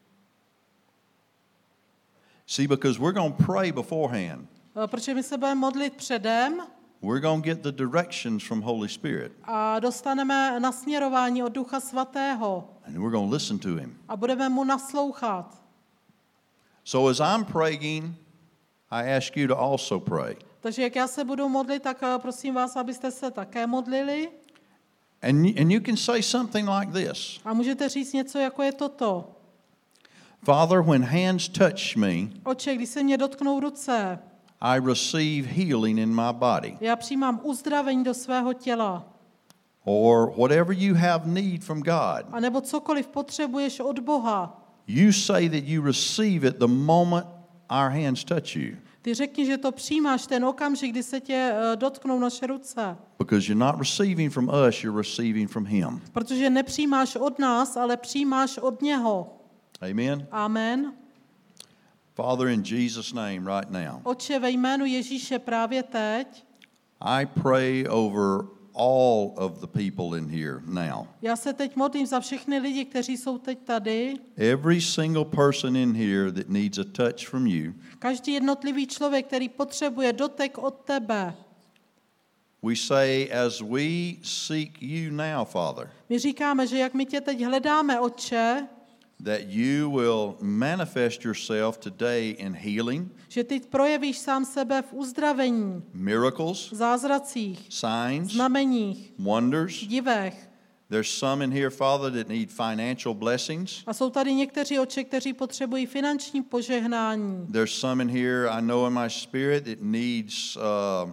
Speaker 2: See, because we're going to pray beforehand.
Speaker 3: Protože my se budeme modlit předem
Speaker 2: We're going to get the directions from Holy Spirit.
Speaker 3: a dostaneme nasměrování od Ducha Svatého
Speaker 2: And we're going to listen to Him.
Speaker 3: a budeme mu naslouchat.
Speaker 2: So as I'm praying, I ask you to also pray.
Speaker 3: Takže jak já se budu modlit, tak eh, prosím vás, abyste se také modlili.
Speaker 2: And, y- and you can say something like this.
Speaker 3: A můžete říct něco, jako je toto.
Speaker 2: Father, when hands touch me,
Speaker 3: Oče, když se mě dotknou ruce,
Speaker 2: I receive healing in my body.
Speaker 3: já přijímám uzdravení do svého těla.
Speaker 2: Or whatever you have need from God.
Speaker 3: A nebo cokoliv potřebuješ od Boha.
Speaker 2: You say that you receive it the moment our hands touch you.
Speaker 3: Ty řekni, že to přijímáš ten okamžik, kdy se tě eh, dotknou naše ruce.
Speaker 2: Because you're not receiving from us, you're receiving from Him.
Speaker 3: Protože nepřijímáš od nás, ale přijímáš od něho.
Speaker 2: Amen?
Speaker 3: Amen.
Speaker 2: Father, in Jesus' name right now,
Speaker 3: Otče, ve jménu Ježíše právě teď,
Speaker 2: I pray over all of the people in here now.
Speaker 3: já se teď modlím za všechny lidi, kteří jsou teď tady.
Speaker 2: Every single person in here that needs a touch from you,
Speaker 3: Každý jednotlivý člověk, který potřebuje dotek od tebe.
Speaker 2: we say as we seek you now, Father,
Speaker 3: My říkáme, že jak my tě teď hledáme, Otče,
Speaker 2: that you will manifest yourself today in healing,
Speaker 3: že ty projevíš sám sebe v uzdravení,
Speaker 2: miracles,
Speaker 3: zázracích,
Speaker 2: signs,
Speaker 3: znameních,
Speaker 2: wonders.
Speaker 3: divech.
Speaker 2: There's some in here, Father, that need financial blessings.
Speaker 3: A jsou tady někteří, Otče, kteří potřebují finanční požehnání.
Speaker 2: There's some in here I know in my spirit that needs uh,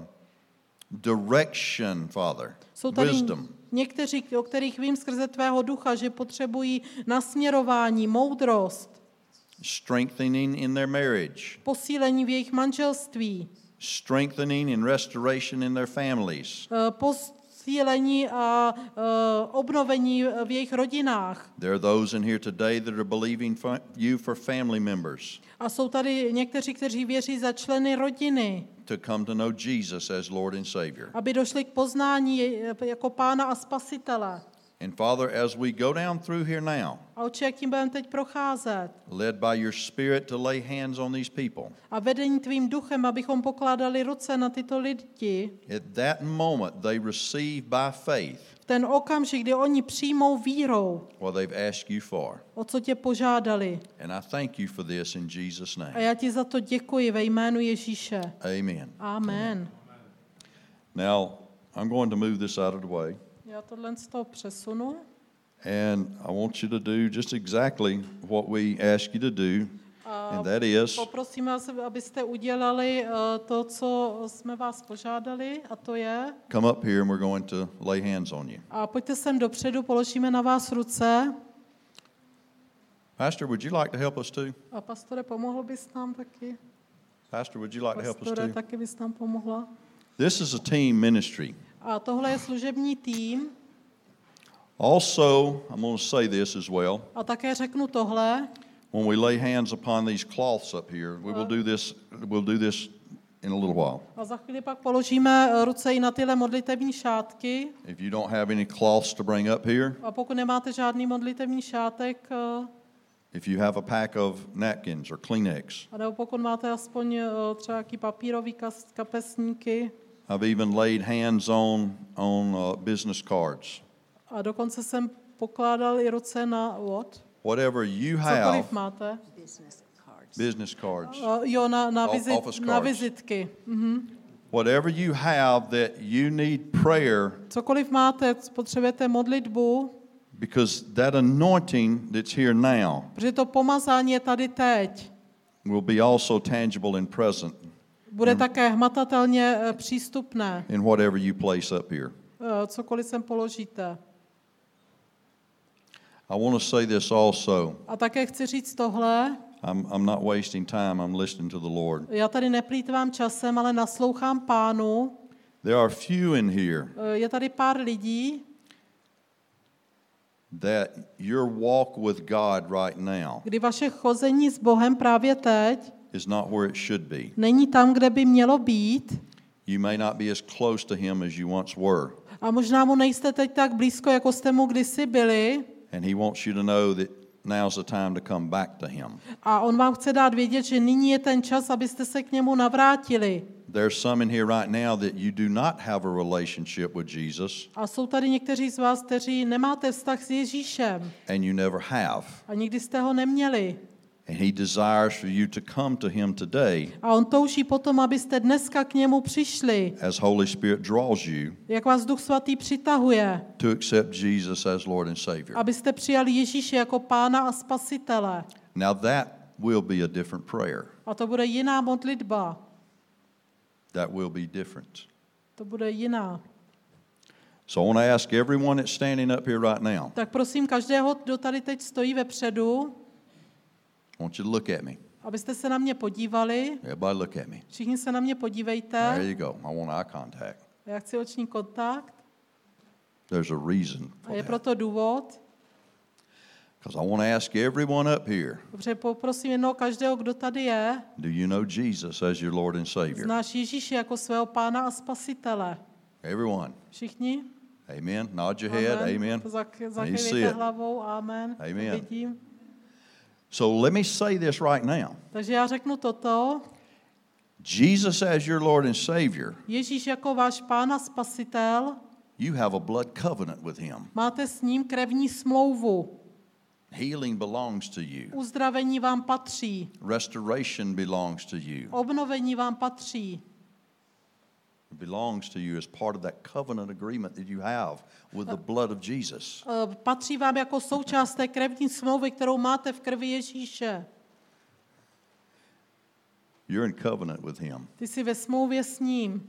Speaker 2: direction, Father,
Speaker 3: Jsou tady
Speaker 2: wisdom.
Speaker 3: někteří, o kterých vím skrze tvého ducha, že potřebují nasměrování, moudrost,
Speaker 2: Strengthening in their marriage,
Speaker 3: posílení v jejich manželství,
Speaker 2: strengthening and restoration in their families.
Speaker 3: eh, posílení a eh, obnovení v jejich rodinách.
Speaker 2: There are those in here today that are believing for you for family members
Speaker 3: A jsou tady někteří, kteří věří za členy rodiny,
Speaker 2: to come to know Jesus as Lord and Savior.
Speaker 3: aby došli k poznání jej- jako pána a spasitele.
Speaker 2: And Father, as we go down through here now,
Speaker 3: A Otče, jak tím budeme teď procházet?
Speaker 2: led by your Spirit to lay hands on these people,
Speaker 3: A vedení tvým duchem, abychom pokládali ruce na tyto lidi.
Speaker 2: at that moment they receive by faith
Speaker 3: V ten okamžik, kdy oni přijmou vírou,
Speaker 2: what they've asked you for.
Speaker 3: o co tě požádali.
Speaker 2: And I thank you for this in Jesus'
Speaker 3: A
Speaker 2: name.
Speaker 3: já ti za to děkuji ve jménu Ježíše.
Speaker 2: Amen.
Speaker 3: Amen.
Speaker 2: Now, I'm going to move this out of the way.
Speaker 3: Já tohle z toho přesunu.
Speaker 2: And I want you to do just exactly what we ask you to do, and that is
Speaker 3: Poprosím vás, abyste udělali eh, to, co jsme vás požádali, a to je,
Speaker 2: come up here and we're going to lay hands on you.
Speaker 3: a pojďte sem dopředu, položíme na vás ruce.
Speaker 2: Pastor, would you like to help us too?
Speaker 3: A pastore, pomohl bys nám taky?
Speaker 2: Pastor, would you like to help us
Speaker 3: Pastore,
Speaker 2: too?
Speaker 3: taky bys nám pomohla?
Speaker 2: This is a team ministry.
Speaker 3: A tohle je služební tým.
Speaker 2: Also, I'm going to say this as well.
Speaker 3: A také řeknu tohle.
Speaker 2: When we lay hands upon these cloths up here, we will do this. We'll do this in a little while.
Speaker 3: A za chvíli pak položíme ruce i na tyhle modlitevní šátky.
Speaker 2: If you don't have any cloths to bring up here,
Speaker 3: A pokud nemáte žádný modlitevní šátek, eh,
Speaker 2: if you have a pack of napkins or Kleenex,
Speaker 3: a nebo pokud máte aspoň eh, třeba jaký papírový kas- kapesníky,
Speaker 2: I've even laid hands on on uh, business cards.
Speaker 3: a dokonce jsem pokládal i ruce na what?
Speaker 2: Whatever you have,
Speaker 3: Cokoliv máte.
Speaker 4: business cards.
Speaker 2: business cards.
Speaker 3: Uh, jo, na, na,
Speaker 2: O-
Speaker 3: vizit,
Speaker 2: office
Speaker 3: na
Speaker 2: cards.
Speaker 3: vizitky. Mhm.
Speaker 2: Whatever you have that you need prayer,
Speaker 3: Cokoliv máte, potřebujete modlitbu,
Speaker 2: because that anointing that's here now
Speaker 3: protože to pomazání je tady teď.
Speaker 2: will be also tangible and present
Speaker 3: Bude také hmatatelně eh, přístupné,
Speaker 2: in whatever you place up here.
Speaker 3: eh, cokoliv sem položíte.
Speaker 2: I want to say this also.
Speaker 3: A také chci říct tohle,
Speaker 2: I'm, I'm not wasting time. I'm listening to the Lord.
Speaker 3: já tady neplýtvám časem, ale naslouchám Pánu.
Speaker 2: There are few in here
Speaker 3: Eh, Je tady pár lidí,
Speaker 2: that your walk with God right now
Speaker 3: kdy vaše chození s Bohem právě teď
Speaker 2: is not where it should be.
Speaker 3: není tam, kde by mělo být.
Speaker 2: You may not be as close to Him as you once were.
Speaker 3: A možná mu nejste teď tak blízko, jako jste mu kdysi byli.
Speaker 2: And He wants you to know that now's the time to come back to Him.
Speaker 3: A on vám chce dát vědět, že nyní je ten čas, abyste se k němu navrátili.
Speaker 2: There's some in here right now that you do not have a relationship with Jesus,
Speaker 3: A jsou tady někteří z vás, kteří nemáte vztah s Ježíšem
Speaker 2: and you never have.
Speaker 3: a nikdy jste ho neměli.
Speaker 2: And he desires for you to come to him today
Speaker 3: A on touží potom, abyste dneska k němu přišli,
Speaker 2: as Holy Spirit draws you
Speaker 3: jak vás Duch Svatý přitahuje,
Speaker 2: to accept Jesus as Lord and Savior.
Speaker 3: abyste přijali Ježíše jako Pána a Spasitele.
Speaker 2: Now that will be a different prayer.
Speaker 3: A to bude jiná modlitba.
Speaker 2: That will be different.
Speaker 3: To bude jiná.
Speaker 2: So I want to ask everyone that's standing up here right now.
Speaker 3: Tak prosím každého, kdo tady teď stojí vepředu,
Speaker 2: I want you to look at me.
Speaker 3: abyste se na mě podívali.
Speaker 2: Everybody look at me.
Speaker 3: Všichni se na mě podívejte.
Speaker 2: There you go. I want eye contact.
Speaker 3: Já chci oční kontakt.
Speaker 2: There's a reason
Speaker 3: A
Speaker 2: for
Speaker 3: je
Speaker 2: that.
Speaker 3: proto důvod.
Speaker 2: Because I want to ask everyone up here,
Speaker 3: Dobře, poprosím jednoho každého, kdo tady je.
Speaker 2: do you know Jesus as your Lord and Savior?
Speaker 3: Znáš Ježíše jako svého Pána a Spasitele.
Speaker 2: Everyone.
Speaker 3: Všichni?
Speaker 2: Amen. Nod your head. Amen.
Speaker 3: Zak-
Speaker 2: see
Speaker 3: Zakývejte
Speaker 2: it.
Speaker 3: hlavou. Amen.
Speaker 2: Amen.
Speaker 3: Vidím.
Speaker 2: So let me say this right now.
Speaker 3: Takže já řeknu toto.
Speaker 2: Jesus as your Lord and Savior,
Speaker 3: Ježíš jako váš Pán a Spasitel,
Speaker 2: you have a blood covenant with him.
Speaker 3: máte s ním krevní smlouvu.
Speaker 2: Healing belongs to you.
Speaker 3: Uzdravení vám patří.
Speaker 2: Restoration belongs to you.
Speaker 3: Obnovení vám patří.
Speaker 2: It belongs to you as part of that covenant agreement that you have with the blood of Jesus.
Speaker 3: Eh, Patří vám jako součást té krevní smlouvy, kterou máte v krvi Ježíše.
Speaker 2: You're in covenant with him.
Speaker 3: Ty jsi ve smlouvě s ním.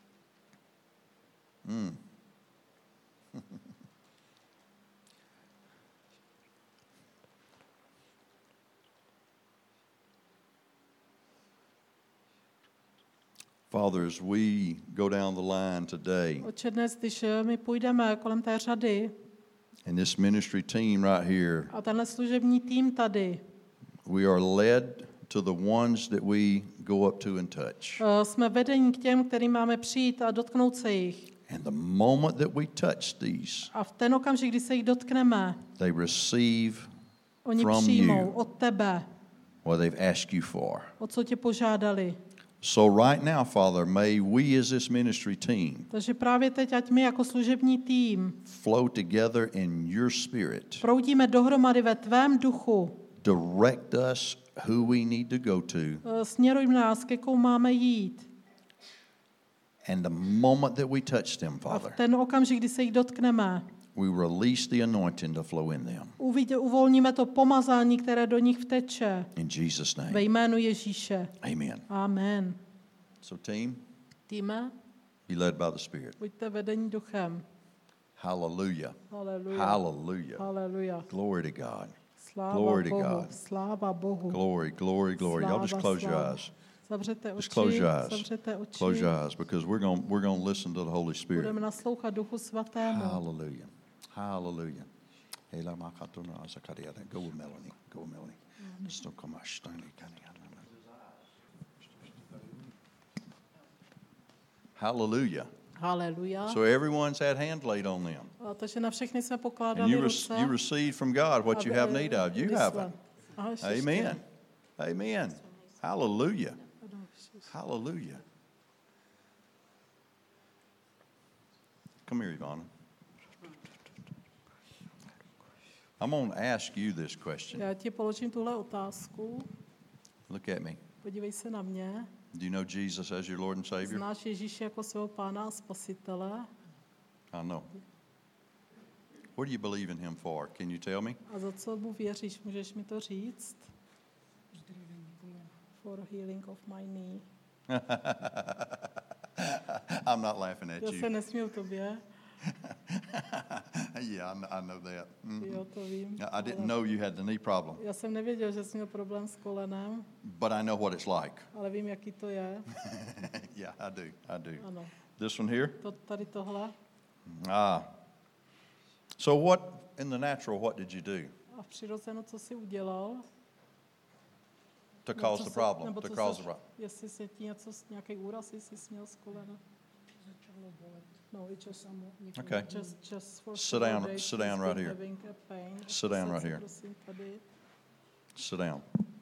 Speaker 2: Father, as we go down the line today,
Speaker 3: Oče, dnes, když eh, my půjdeme kolem té řady
Speaker 2: and this ministry team right here,
Speaker 3: a tenhle služební tým tady,
Speaker 2: we are led to the ones that we go up to and touch.
Speaker 3: eh, jsme vedení k těm, kterým máme přijít a dotknout se jich.
Speaker 2: And the moment that we touch these,
Speaker 3: A v ten okamžik, kdy se jich dotkneme,
Speaker 2: they receive
Speaker 3: oni
Speaker 2: from
Speaker 3: přijmou
Speaker 2: you
Speaker 3: od tebe,
Speaker 2: what they've asked you for.
Speaker 3: o co tě požádali.
Speaker 2: So right now, Father, may we as this ministry team
Speaker 3: Takže právě teď, ať my jako služební tým
Speaker 2: flow together in your spirit.
Speaker 3: proudíme dohromady ve tvém duchu.
Speaker 2: Direct us who we need to go to.
Speaker 3: Eh, Směruj nás, ke komu máme jít.
Speaker 2: And the moment that we touch them,
Speaker 3: A v
Speaker 2: Father,
Speaker 3: ten okamžik, kdy se jich dotkneme,
Speaker 2: we release the anointing to flow in them.
Speaker 3: uvidě, uvolníme to pomazání, které do nich vteče.
Speaker 2: In Jesus'
Speaker 3: Ve
Speaker 2: name.
Speaker 3: jménu Ježíše.
Speaker 2: Amen.
Speaker 3: Amen.
Speaker 2: So, team,
Speaker 3: Týme,
Speaker 2: be led by the Spirit.
Speaker 3: buďte vedení duchem.
Speaker 2: Hallelujah.
Speaker 3: Haleluja.
Speaker 2: Hallelujah.
Speaker 3: Haleluja.
Speaker 2: Glory to God.
Speaker 3: Sláva
Speaker 2: Glory to
Speaker 3: Bohu.
Speaker 2: God.
Speaker 3: Sláva Bohu.
Speaker 2: Glory, glory, glory. Y'all just
Speaker 3: Sláva,
Speaker 2: close your
Speaker 3: sláva.
Speaker 2: eyes.
Speaker 3: Zavřete
Speaker 2: Just
Speaker 3: oči.
Speaker 2: close your eyes.
Speaker 3: Zavřete oči.
Speaker 2: Close your eyes because we're going we're going to listen to the Holy Spirit.
Speaker 3: Budeme naslouchat Duchu Svatému.
Speaker 2: Hallelujah. Hallelujah. Ela makatuna zakariya. Go with Melanie. Go with Melanie. Stokamash tani kani. Hallelujah.
Speaker 3: Haleluja.
Speaker 2: So everyone's had hand laid on them.
Speaker 3: A takže na všechny jsme
Speaker 2: And
Speaker 3: pokládali
Speaker 2: you,
Speaker 3: ruce.
Speaker 2: rec- you received from God what you
Speaker 3: Aby-
Speaker 2: have need of. You
Speaker 3: this
Speaker 2: haven't.
Speaker 3: one. Aha, ještě
Speaker 2: Amen. Amen. Hallelujah. Hallelujah. Come here, Ivana. I'm going to ask you this question.
Speaker 3: Já ti položím tuhle otázku.
Speaker 2: Look at me.
Speaker 3: Podívej se na mě.
Speaker 2: Do you know Jesus as your Lord and Savior?
Speaker 3: Znáš Ježíše jako svého Pána a Spasitele?
Speaker 2: I know. What do you believe in Him for? Can you tell me?
Speaker 3: A za co mu věříš? Můžeš mi to říct? For healing of my knee.
Speaker 2: I'm not laughing at
Speaker 3: Já
Speaker 2: you.
Speaker 3: se nesměju tobě.
Speaker 2: Yeah, I kn- I know that. Mm.
Speaker 3: Jo, to vím.
Speaker 2: I didn't
Speaker 3: Ale
Speaker 2: know you had the knee problem,
Speaker 3: já jsem nevěděl, že jsi měl problém s kolenem,
Speaker 2: but I know what it's like.
Speaker 3: ale vím, jaký to je.
Speaker 2: Yeah, I do. I do.
Speaker 3: Ano.
Speaker 2: This one here?
Speaker 3: To, tady tohle.
Speaker 2: Ah. So what in the natural, what did you do
Speaker 3: A v přirozeno, co jsi udělal?
Speaker 2: to
Speaker 3: Nebo
Speaker 2: cause
Speaker 3: co
Speaker 2: the
Speaker 3: se-
Speaker 2: problem?
Speaker 3: nebo
Speaker 2: To
Speaker 3: co
Speaker 2: cause
Speaker 3: se-
Speaker 2: the problem?
Speaker 3: Jestli se ti něco, nějaký úraz, jestli jsi měl z kolena. No, it just,
Speaker 2: Okay.
Speaker 3: just, just for
Speaker 2: Sit
Speaker 3: several
Speaker 2: down-
Speaker 3: days
Speaker 2: sit down
Speaker 3: he's
Speaker 2: right
Speaker 3: been
Speaker 2: here.
Speaker 3: having a pain.
Speaker 2: Sit down
Speaker 3: Posaď
Speaker 2: right
Speaker 3: se,
Speaker 2: here.
Speaker 3: prosím, tady.
Speaker 2: Sit down.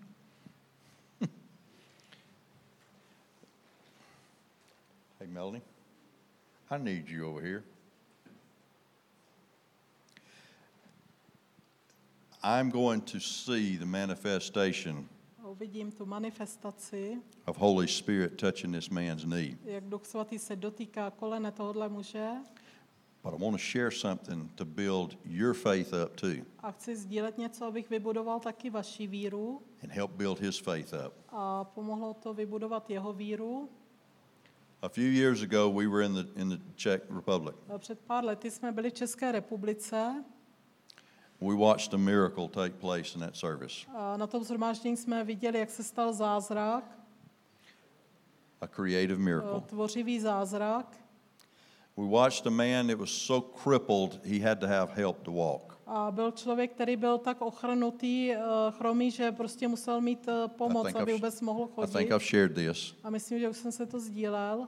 Speaker 2: Hey, Melanie, I need you over here. I'm going to see the manifestation
Speaker 3: A uvidím tu manifestaci,
Speaker 2: of Holy Spirit touching this man's knee.
Speaker 3: jak Duch Svatý se dotýká kolene tohohle muže.
Speaker 2: But I want to share something to build your faith up too
Speaker 3: A chci sdílet něco, abych vybudoval taky vaši víru
Speaker 2: and help build his faith up.
Speaker 3: a pomohlo to vybudovat jeho víru.
Speaker 2: A few years ago, we were in the in the Czech Republic.
Speaker 3: A před pár lety jsme byli v České republice
Speaker 2: We watched a miracle take place in that service.
Speaker 3: a na tom shromáždění jsme viděli, jak se stal zázrak,
Speaker 2: A creative miracle.
Speaker 3: tvořivý zázrak.
Speaker 2: We watched a man that was so crippled he had to have help to walk.
Speaker 3: A byl člověk, který byl tak ochrnutý, eh, chromý, že prostě musel mít eh, pomoc,
Speaker 2: think
Speaker 3: aby
Speaker 2: I've-
Speaker 3: vůbec mohl
Speaker 2: I
Speaker 3: chodit.
Speaker 2: think I've shared this.
Speaker 3: A myslím, že už jsem se to sdílel.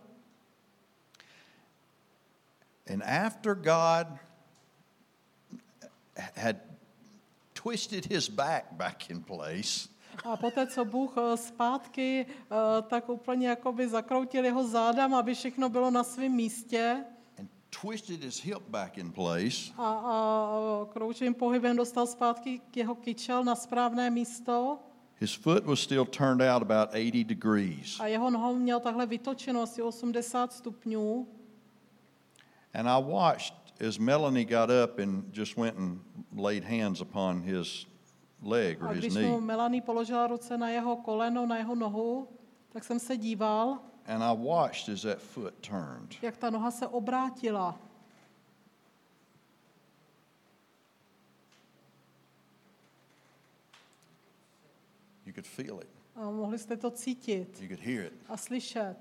Speaker 2: And after God had twisted his back back in place,
Speaker 3: A poté, co Bůh eh, zpátky eh, tak úplně jakoby zakroutil jeho zádam, aby všechno bylo na svém místě
Speaker 2: and twisted his hip back in place,
Speaker 3: a, a krouživým pohybem dostal zpátky k jeho kyčel na správné místo
Speaker 2: his foot was still turned out about eighty degrees.
Speaker 3: a jeho nohou měl takhle vytočeno asi osmdesát stupňů.
Speaker 2: And I watched as Melanie got up and just went and laid hands upon his leg or
Speaker 3: A
Speaker 2: his
Speaker 3: když
Speaker 2: knee.
Speaker 3: mu Melanie položila ruce na jeho koleno, na jeho nohu, tak jsem se díval,
Speaker 2: And I watched as that foot turned.
Speaker 3: jak ta noha se obrátila.
Speaker 2: You could feel it.
Speaker 3: A mohli jste to cítit
Speaker 2: You could hear it.
Speaker 3: a slyšet.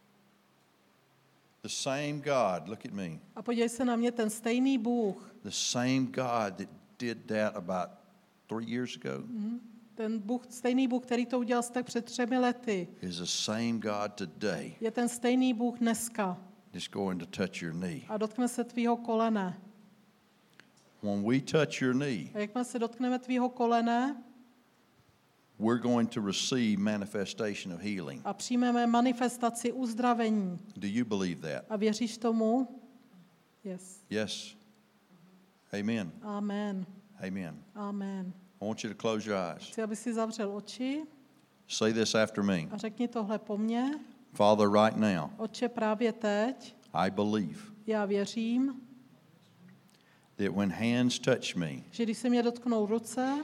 Speaker 2: The same God, look at me.
Speaker 3: A podívej se na mě, ten stejný Bůh,
Speaker 2: The same God that did that about three years ago
Speaker 3: ten Bůh, stejný Bůh, který to udělal tak před třemi lety,
Speaker 2: is the same God today
Speaker 3: je ten stejný Bůh dneska
Speaker 2: that's going to touch your knee.
Speaker 3: a dotkne se tvýho kolene.
Speaker 2: When we touch your knee,
Speaker 3: A jakmile se dotkneme tvýho kolene
Speaker 2: we're going to receive manifestation of healing.
Speaker 3: a přijmeme manifestaci uzdravení.
Speaker 2: Do you believe that?
Speaker 3: A věříš tomu? Yes.
Speaker 2: Yes. Amen.
Speaker 3: Amen.
Speaker 2: Amen.
Speaker 3: Amen.
Speaker 2: I want you to close your eyes.
Speaker 3: Chci, aby si zavřel oči
Speaker 2: Say this after me.
Speaker 3: a řekni tohle po mně.
Speaker 2: Father, right now,
Speaker 3: Otče, právě teď
Speaker 2: I believe
Speaker 3: já věřím,
Speaker 2: that when hands touch me,
Speaker 3: že když se mě dotknou ruce,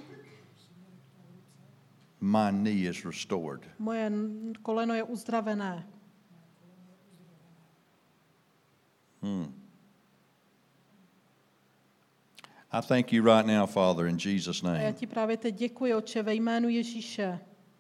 Speaker 2: my knee is restored.
Speaker 3: moje n- koleno je uzdravené.
Speaker 2: I thank you right now, Father, in Jesus'
Speaker 3: A já
Speaker 2: name.
Speaker 3: ti právě teď děkuji, Otče, ve jménu Ježíše.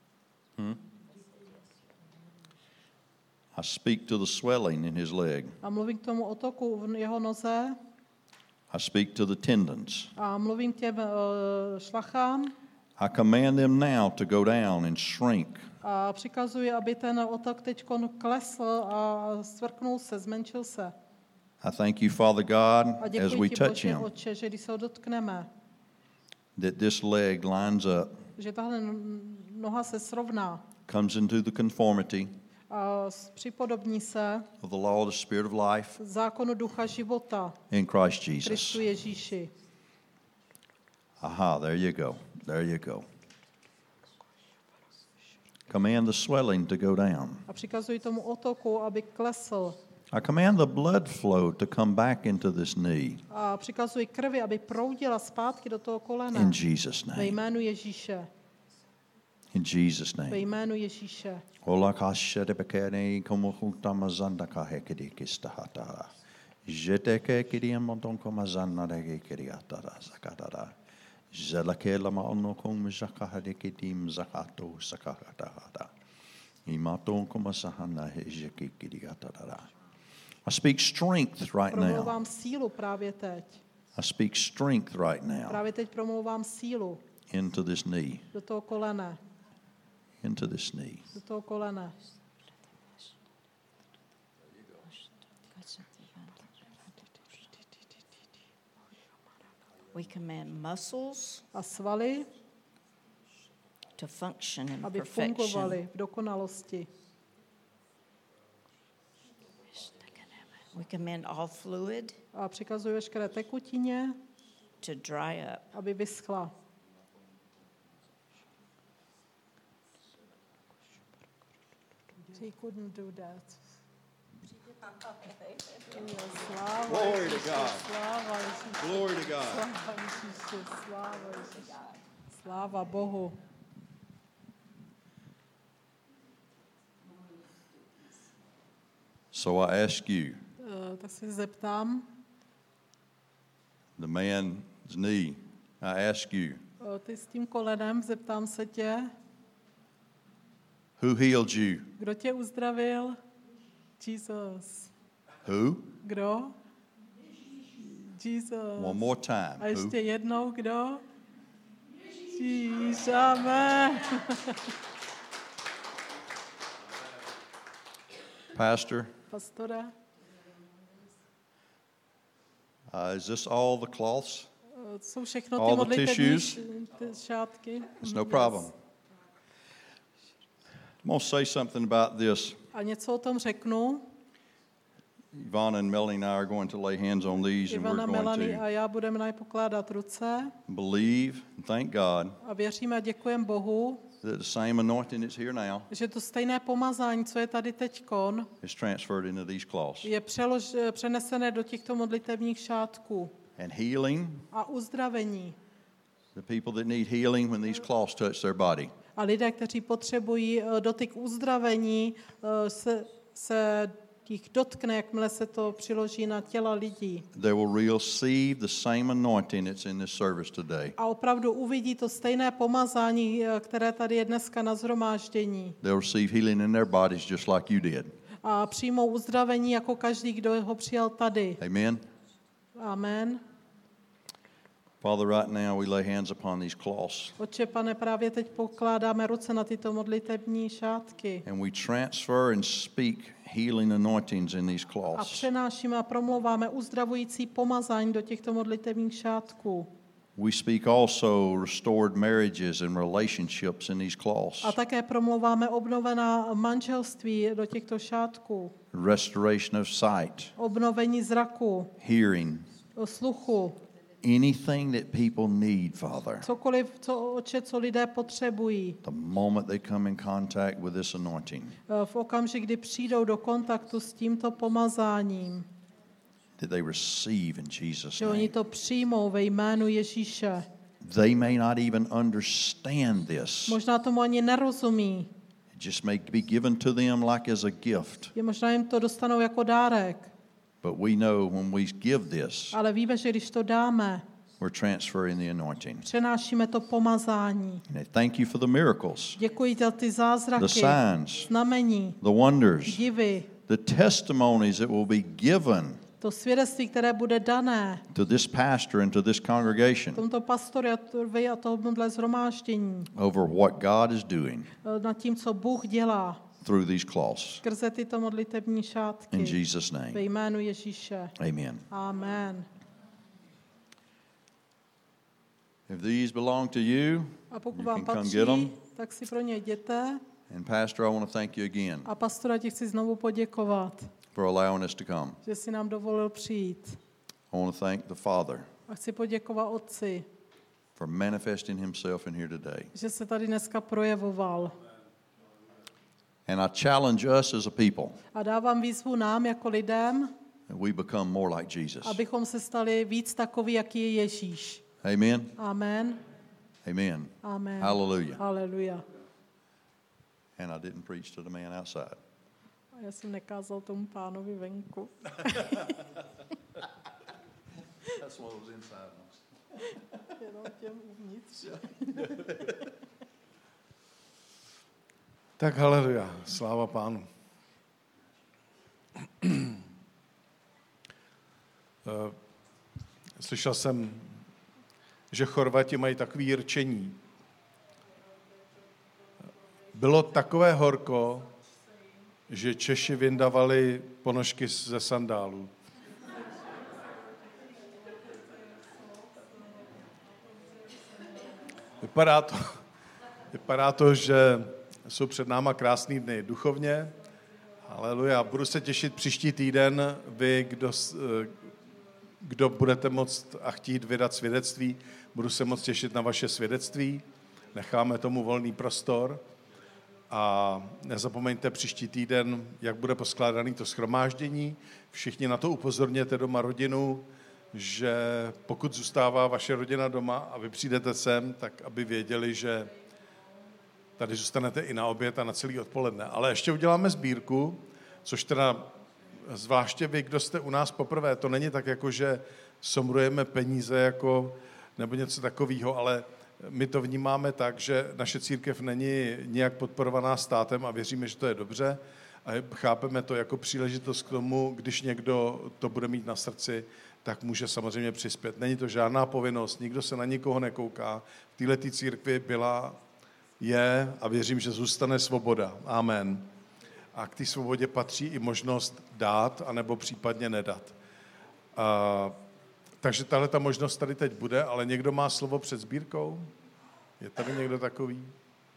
Speaker 2: I speak to the swelling in his leg.
Speaker 3: A mluvím k tomu otoku v jeho noze
Speaker 2: I speak to the tendons.
Speaker 3: a mluvím k těm uh, šlachám
Speaker 2: I command them now to go down and shrink.
Speaker 3: a přikazuji, aby ten otok teď klesl a svrknul se, zmenšil se.
Speaker 2: I thank you, Father God,
Speaker 3: A
Speaker 2: as
Speaker 3: děkuji
Speaker 2: we
Speaker 3: ti,
Speaker 2: touch
Speaker 3: Bože,
Speaker 2: him,
Speaker 3: Otče, že když se ho dotkneme,
Speaker 2: that this leg lines up,
Speaker 3: že tahle n- noha se srovná
Speaker 2: comes into the conformity
Speaker 3: a s- připodobní se
Speaker 2: of the law of the Spirit of life
Speaker 3: zákonu ducha života
Speaker 2: in Christ
Speaker 3: Kristu
Speaker 2: Jesus.
Speaker 3: Ježíši.
Speaker 2: Aha, there you go. There you go. Command the swelling to go down.
Speaker 3: A přikazuji tomu otoku, aby klesl.
Speaker 2: I command the blood flow to come back into this knee
Speaker 3: A přikazuji krvi, aby proudila zpátky do toho kolena.
Speaker 2: in Jesus'
Speaker 3: Ve
Speaker 2: name.
Speaker 3: jménu Ježíše.
Speaker 2: In Jesus'
Speaker 3: Ve
Speaker 2: name.
Speaker 3: jménu Ježíše.
Speaker 2: Ola ka shedebekene komo hutama zanda ka hekedi kistahata. Jeteke kidi amonton koma zanna de kiriatara zakatara. Zelakela ma onno kom zakahade kidim zakato sakahata. Imaton koma sahana hejeki kiriatara. I speak strength right now.
Speaker 3: Promlouvám sílu právě teď.
Speaker 2: I speak strength right now
Speaker 3: Právě teď promlouvám sílu
Speaker 2: into this knee,
Speaker 3: do toho kolene.
Speaker 2: into this knee.
Speaker 3: Do toho kolene.
Speaker 4: We command muscles
Speaker 3: A svaly,
Speaker 4: to function in
Speaker 3: aby
Speaker 4: perfection.
Speaker 3: fungovaly v dokonalosti.
Speaker 4: We command all fluid
Speaker 3: A přikazuji veškeré tekutině,
Speaker 4: to dry up.
Speaker 3: aby vyschla. he couldn't do that. Sláva
Speaker 2: Glory to
Speaker 3: Ježíši,
Speaker 2: God.
Speaker 3: sláva Ježíši,
Speaker 2: Glory to God.
Speaker 3: sláva Ježíši, sláva Ježíši, sláva Bohu.
Speaker 2: So I ask you,
Speaker 3: Uh, tak se zeptám,
Speaker 2: the man's knee, I ask you,
Speaker 3: uh, ty s tím kolenem, zeptám se tě,
Speaker 2: who healed you?
Speaker 3: kdo tě uzdravil? Jesus.
Speaker 2: Who?
Speaker 3: Kdo? Jesus.
Speaker 2: One more time.
Speaker 3: A ještě
Speaker 2: Who?
Speaker 3: jednou, kdo? Ježíš, amen.
Speaker 2: Pastor,
Speaker 3: Pastore,
Speaker 2: uh, is this all the cloths?
Speaker 3: uh, jsou všechno
Speaker 2: All
Speaker 3: ty
Speaker 2: the
Speaker 3: modlitební
Speaker 2: tissues?
Speaker 3: š- ty šátky?
Speaker 2: It's no
Speaker 3: Yes.
Speaker 2: problem. I'm going to say something about this.
Speaker 3: A něco o tom řeknu.
Speaker 2: Ivana and Melanie and I are going to lay hands on these, and we're
Speaker 3: Ivana,
Speaker 2: going
Speaker 3: Melanie
Speaker 2: to
Speaker 3: a já budeme na ně pokládat ruce
Speaker 2: believe and thank God
Speaker 3: a věříme a děkujeme Bohu,
Speaker 2: that the same anointing that's here now
Speaker 3: že to stejné pomazání, co je tady teďkon,
Speaker 2: is transferred into these cloths.
Speaker 3: je přelož, přenesené do těchto modlitevních šátků.
Speaker 2: And healing,
Speaker 3: A uzdravení.
Speaker 2: the people that need healing when these cloths touch their body.
Speaker 3: A lidé, kteří potřebují eh, dotyk uzdravení, eh, se, se jich dotkne, jakmile se to přiloží na těla lidí.
Speaker 2: They will receive the same anointing that's in this service today.
Speaker 3: A opravdu uvidí to stejné pomazání, eh, které tady je dneska na shromáždění.
Speaker 2: They'll receive healing in their bodies just like you did.
Speaker 3: A přijmou uzdravení jako každý, kdo ho přijal tady.
Speaker 2: Amen.
Speaker 3: Amen.
Speaker 2: Father, right now we lay hands upon these cloths
Speaker 3: Otče, pane, právě teď pokládáme ruce na tyto modlitební šátky.
Speaker 2: and we transfer and speak healing anointings in these
Speaker 3: A
Speaker 2: cloths.
Speaker 3: přenášíme a promlouváme uzdravující pomazání do těchto modlitebních šátků.
Speaker 2: We speak also restored marriages and relationships in these cloths.
Speaker 3: A také promlouváme obnovená manželství do těchto šátků.
Speaker 2: Restoration of sight,
Speaker 3: Obnovení zraku,
Speaker 2: hearing,
Speaker 3: sluchu,
Speaker 2: anything that people need, Father.
Speaker 3: cokoliv, co, oče, co lidé potřebují.
Speaker 2: The moment they come in contact with this anointing,
Speaker 3: V okamžik, kdy přijdou do kontaktu s tímto pomazáním,
Speaker 2: that they receive in Jesus'
Speaker 3: že oni
Speaker 2: name.
Speaker 3: to přijmou ve jménu Ježíše.
Speaker 2: They may not even understand this.
Speaker 3: Možná tomu ani nerozumí.
Speaker 2: It just may be given to them like as a gift.
Speaker 3: Je možná jim to dostanou jako dárek.
Speaker 2: But we know when we give this,
Speaker 3: Ale víme, že když to dáme,
Speaker 2: we're transferring the anointing.
Speaker 3: přenášíme to pomazání.
Speaker 2: And I thank you for the miracles,
Speaker 3: Děkuji za ty zázraky,
Speaker 2: the signs,
Speaker 3: znamení,
Speaker 2: the wonders,
Speaker 3: divy,
Speaker 2: the testimonies that will be given
Speaker 3: to svědectví, které bude dané
Speaker 2: to this pastor and to this congregation
Speaker 3: tomto pastorovi a tomuhle zhromáždění
Speaker 2: over what God is doing
Speaker 3: nad tím, co Bůh dělá
Speaker 2: through these cloths.
Speaker 3: skrze tyto modlitební
Speaker 2: In
Speaker 3: šátky.
Speaker 2: Jesus'
Speaker 3: Ve
Speaker 2: name,
Speaker 3: jménu Ježíše.
Speaker 2: amen.
Speaker 3: Amen.
Speaker 2: If these belong to you,
Speaker 3: A pokud
Speaker 2: you
Speaker 3: vám
Speaker 2: can come
Speaker 3: patří,
Speaker 2: get them.
Speaker 3: tak si pro ně jděte.
Speaker 2: And Pastor, I want to thank you again
Speaker 3: A pastora, ti chci znovu poděkovat,
Speaker 2: for allowing us to come.
Speaker 3: že si nám dovolil přijít.
Speaker 2: I want to thank the Father
Speaker 3: A chci poděkovat Otci,
Speaker 2: for manifesting himself in here today.
Speaker 3: že se tady dneska projevoval.
Speaker 2: And I challenge us as a people
Speaker 3: A dávám výzvu nám jako lidem,
Speaker 2: that we become more like Jesus.
Speaker 3: abychom se stali víc takový, jaký je Ježíš.
Speaker 2: Amen.
Speaker 3: Amen.
Speaker 2: Amen.
Speaker 3: Amen.
Speaker 2: Hallelujah.
Speaker 3: Haleluja.
Speaker 2: And I didn't preach to the man outside.
Speaker 3: A já jsem nekázal tomu pánovi venku.
Speaker 2: That's what was inside.
Speaker 3: Jenom těm uvnitř.
Speaker 1: Tak haleluja, sláva Pánu. Eh, Slyšel jsem, že Chorvati mají takový rčení. Bylo takové horko, že Češi vyndavali ponožky ze sandálů. Vypadá to, vypadá to, že jsou před náma krásný dny duchovně. Haleluja. Budu se těšit příští týden, vy, kdo, kdo budete moct a chtít vydat svědectví, budu se moc těšit na vaše svědectví. Necháme tomu volný prostor. A nezapomeňte příští týden, jak bude poskládaný to shromáždění. Všichni na to upozorněte doma rodinu, že pokud zůstává vaše rodina doma a vy přijdete sem, tak aby věděli, že tady zůstanete i na oběd a na celý odpoledne. Ale ještě uděláme sbírku, což teda zvláště vy, kdo jste u nás poprvé, to není tak jako, že somrujeme peníze jako, nebo něco takového, ale my to vnímáme tak, že naše církev není nijak podporovaná státem a věříme, že to je dobře a chápeme to jako příležitost k tomu, když někdo to bude mít na srdci, tak může samozřejmě přispět. Není to žádná povinnost, nikdo se na nikoho nekouká. V této církvi byla, je a věřím, že zůstane svoboda. Amen. A k té svobodě patří i možnost dát, anebo případně nedat. A, takže tahle ta možnost tady teď bude, ale někdo má slovo před sbírkou? Je tady někdo takový?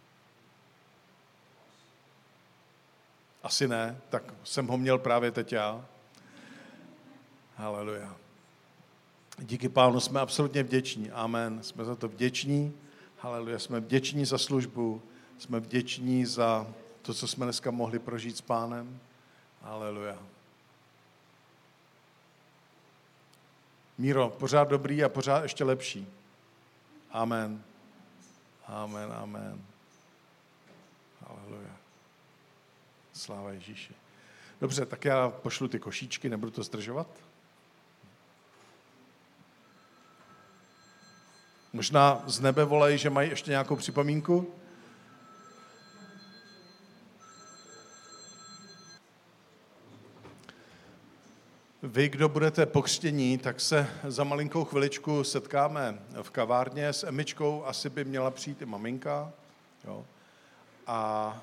Speaker 1: Asi ne, tak jsem ho měl právě teď já. Haleluja. Díky Pánu jsme absolutně vděční. Amen. Jsme za to vděční. Haleluja. Jsme vděční za službu. Jsme vděční za to, co jsme dneska mohli prožít s Pánem. Haleluja. Míro, pořád dobrý a pořád ještě lepší. Amen. Amen, amen. Haleluja. Sláva Ježíši. Dobře, tak já pošlu ty košíčky, nebudu to zdržovat. Možná z nebe volají, že mají ještě nějakou připomínku. Vy, kdo budete pokřtění, tak se za malinkou chviličku setkáme v kavárně s Emičkou, asi by měla přijít i maminka. Jo. A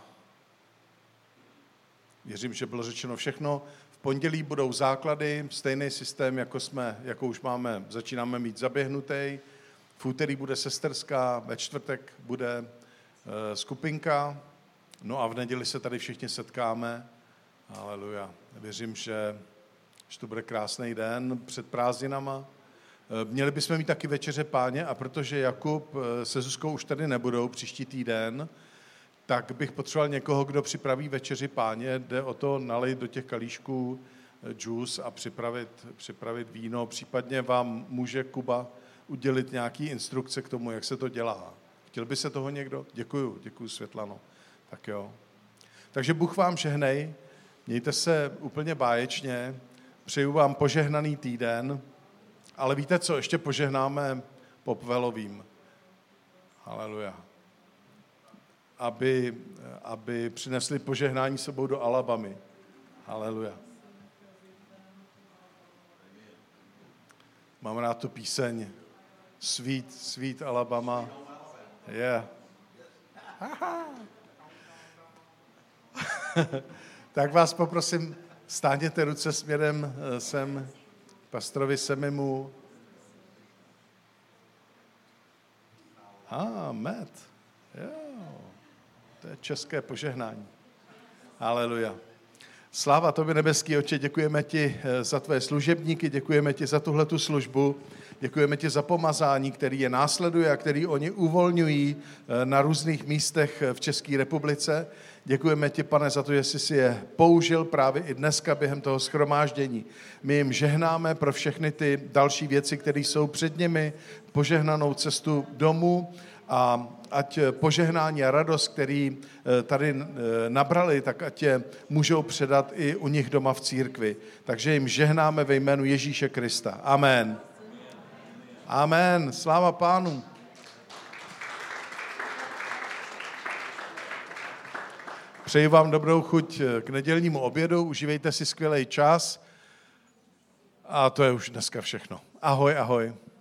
Speaker 1: věřím, že bylo řečeno všechno. V pondělí budou základy, stejný systém, jako, jsme, jako už máme, začínáme mít zaběhnutý. V úterý bude sesterská, ve čtvrtek bude e, skupinka, no a v neděli se tady všichni setkáme. Haleluja. Věřím, že že to bude krásný den před prázdninama. Měli bychom mít taky večeře Páně a protože Jakub se Zuzkou už tady nebudou příští týden, tak bych potřeboval někoho, kdo připraví večeři Páně, jde o to nalejt do těch kalíšků džus a připravit, připravit víno. Případně vám může Kuba udělit nějaký instrukce k tomu, jak se to dělá. Chtěl by se toho někdo? Děkuju, děkuju Světlano. Tak jo. Takže Bůh vám žehnej, mějte se úplně báječně, přeju vám požehnaný týden, ale víte co, ještě požehnáme Popvelovým. Haleluja. Aby, aby přinesli požehnání sebou do Alabamy. Haleluja. Mám rád tu píseň Sweet, Sweet Alabama. Yeah. Tak vás poprosím, stáhněte ruce směrem sem, pastorovi Semimu. A, ah, Matt. Jo. To je české požehnání. Haleluja. Sláva tobě, nebeský Otče, děkujeme ti za tvé služebníky, děkujeme ti za tuhletu službu, děkujeme ti za pomazání, který je následuje a který oni uvolňují na různých místech v České republice. Děkujeme ti, Pane, za to, že jsi si je použil právě i dneska během toho shromáždění. My jim žehnáme pro všechny ty další věci, které jsou před nimi, požehnanou cestu domů, a ať požehnání a radost, který tady nabrali, tak ať je můžou předat i u nich doma v církvi. Takže jim žehnáme ve jménu Ježíše Krista. Amen. Amen. Sláva Pánu. Přeji vám dobrou chuť k nedělnímu obědu, užívejte si skvělý čas a to je už dneska všechno. Ahoj, ahoj.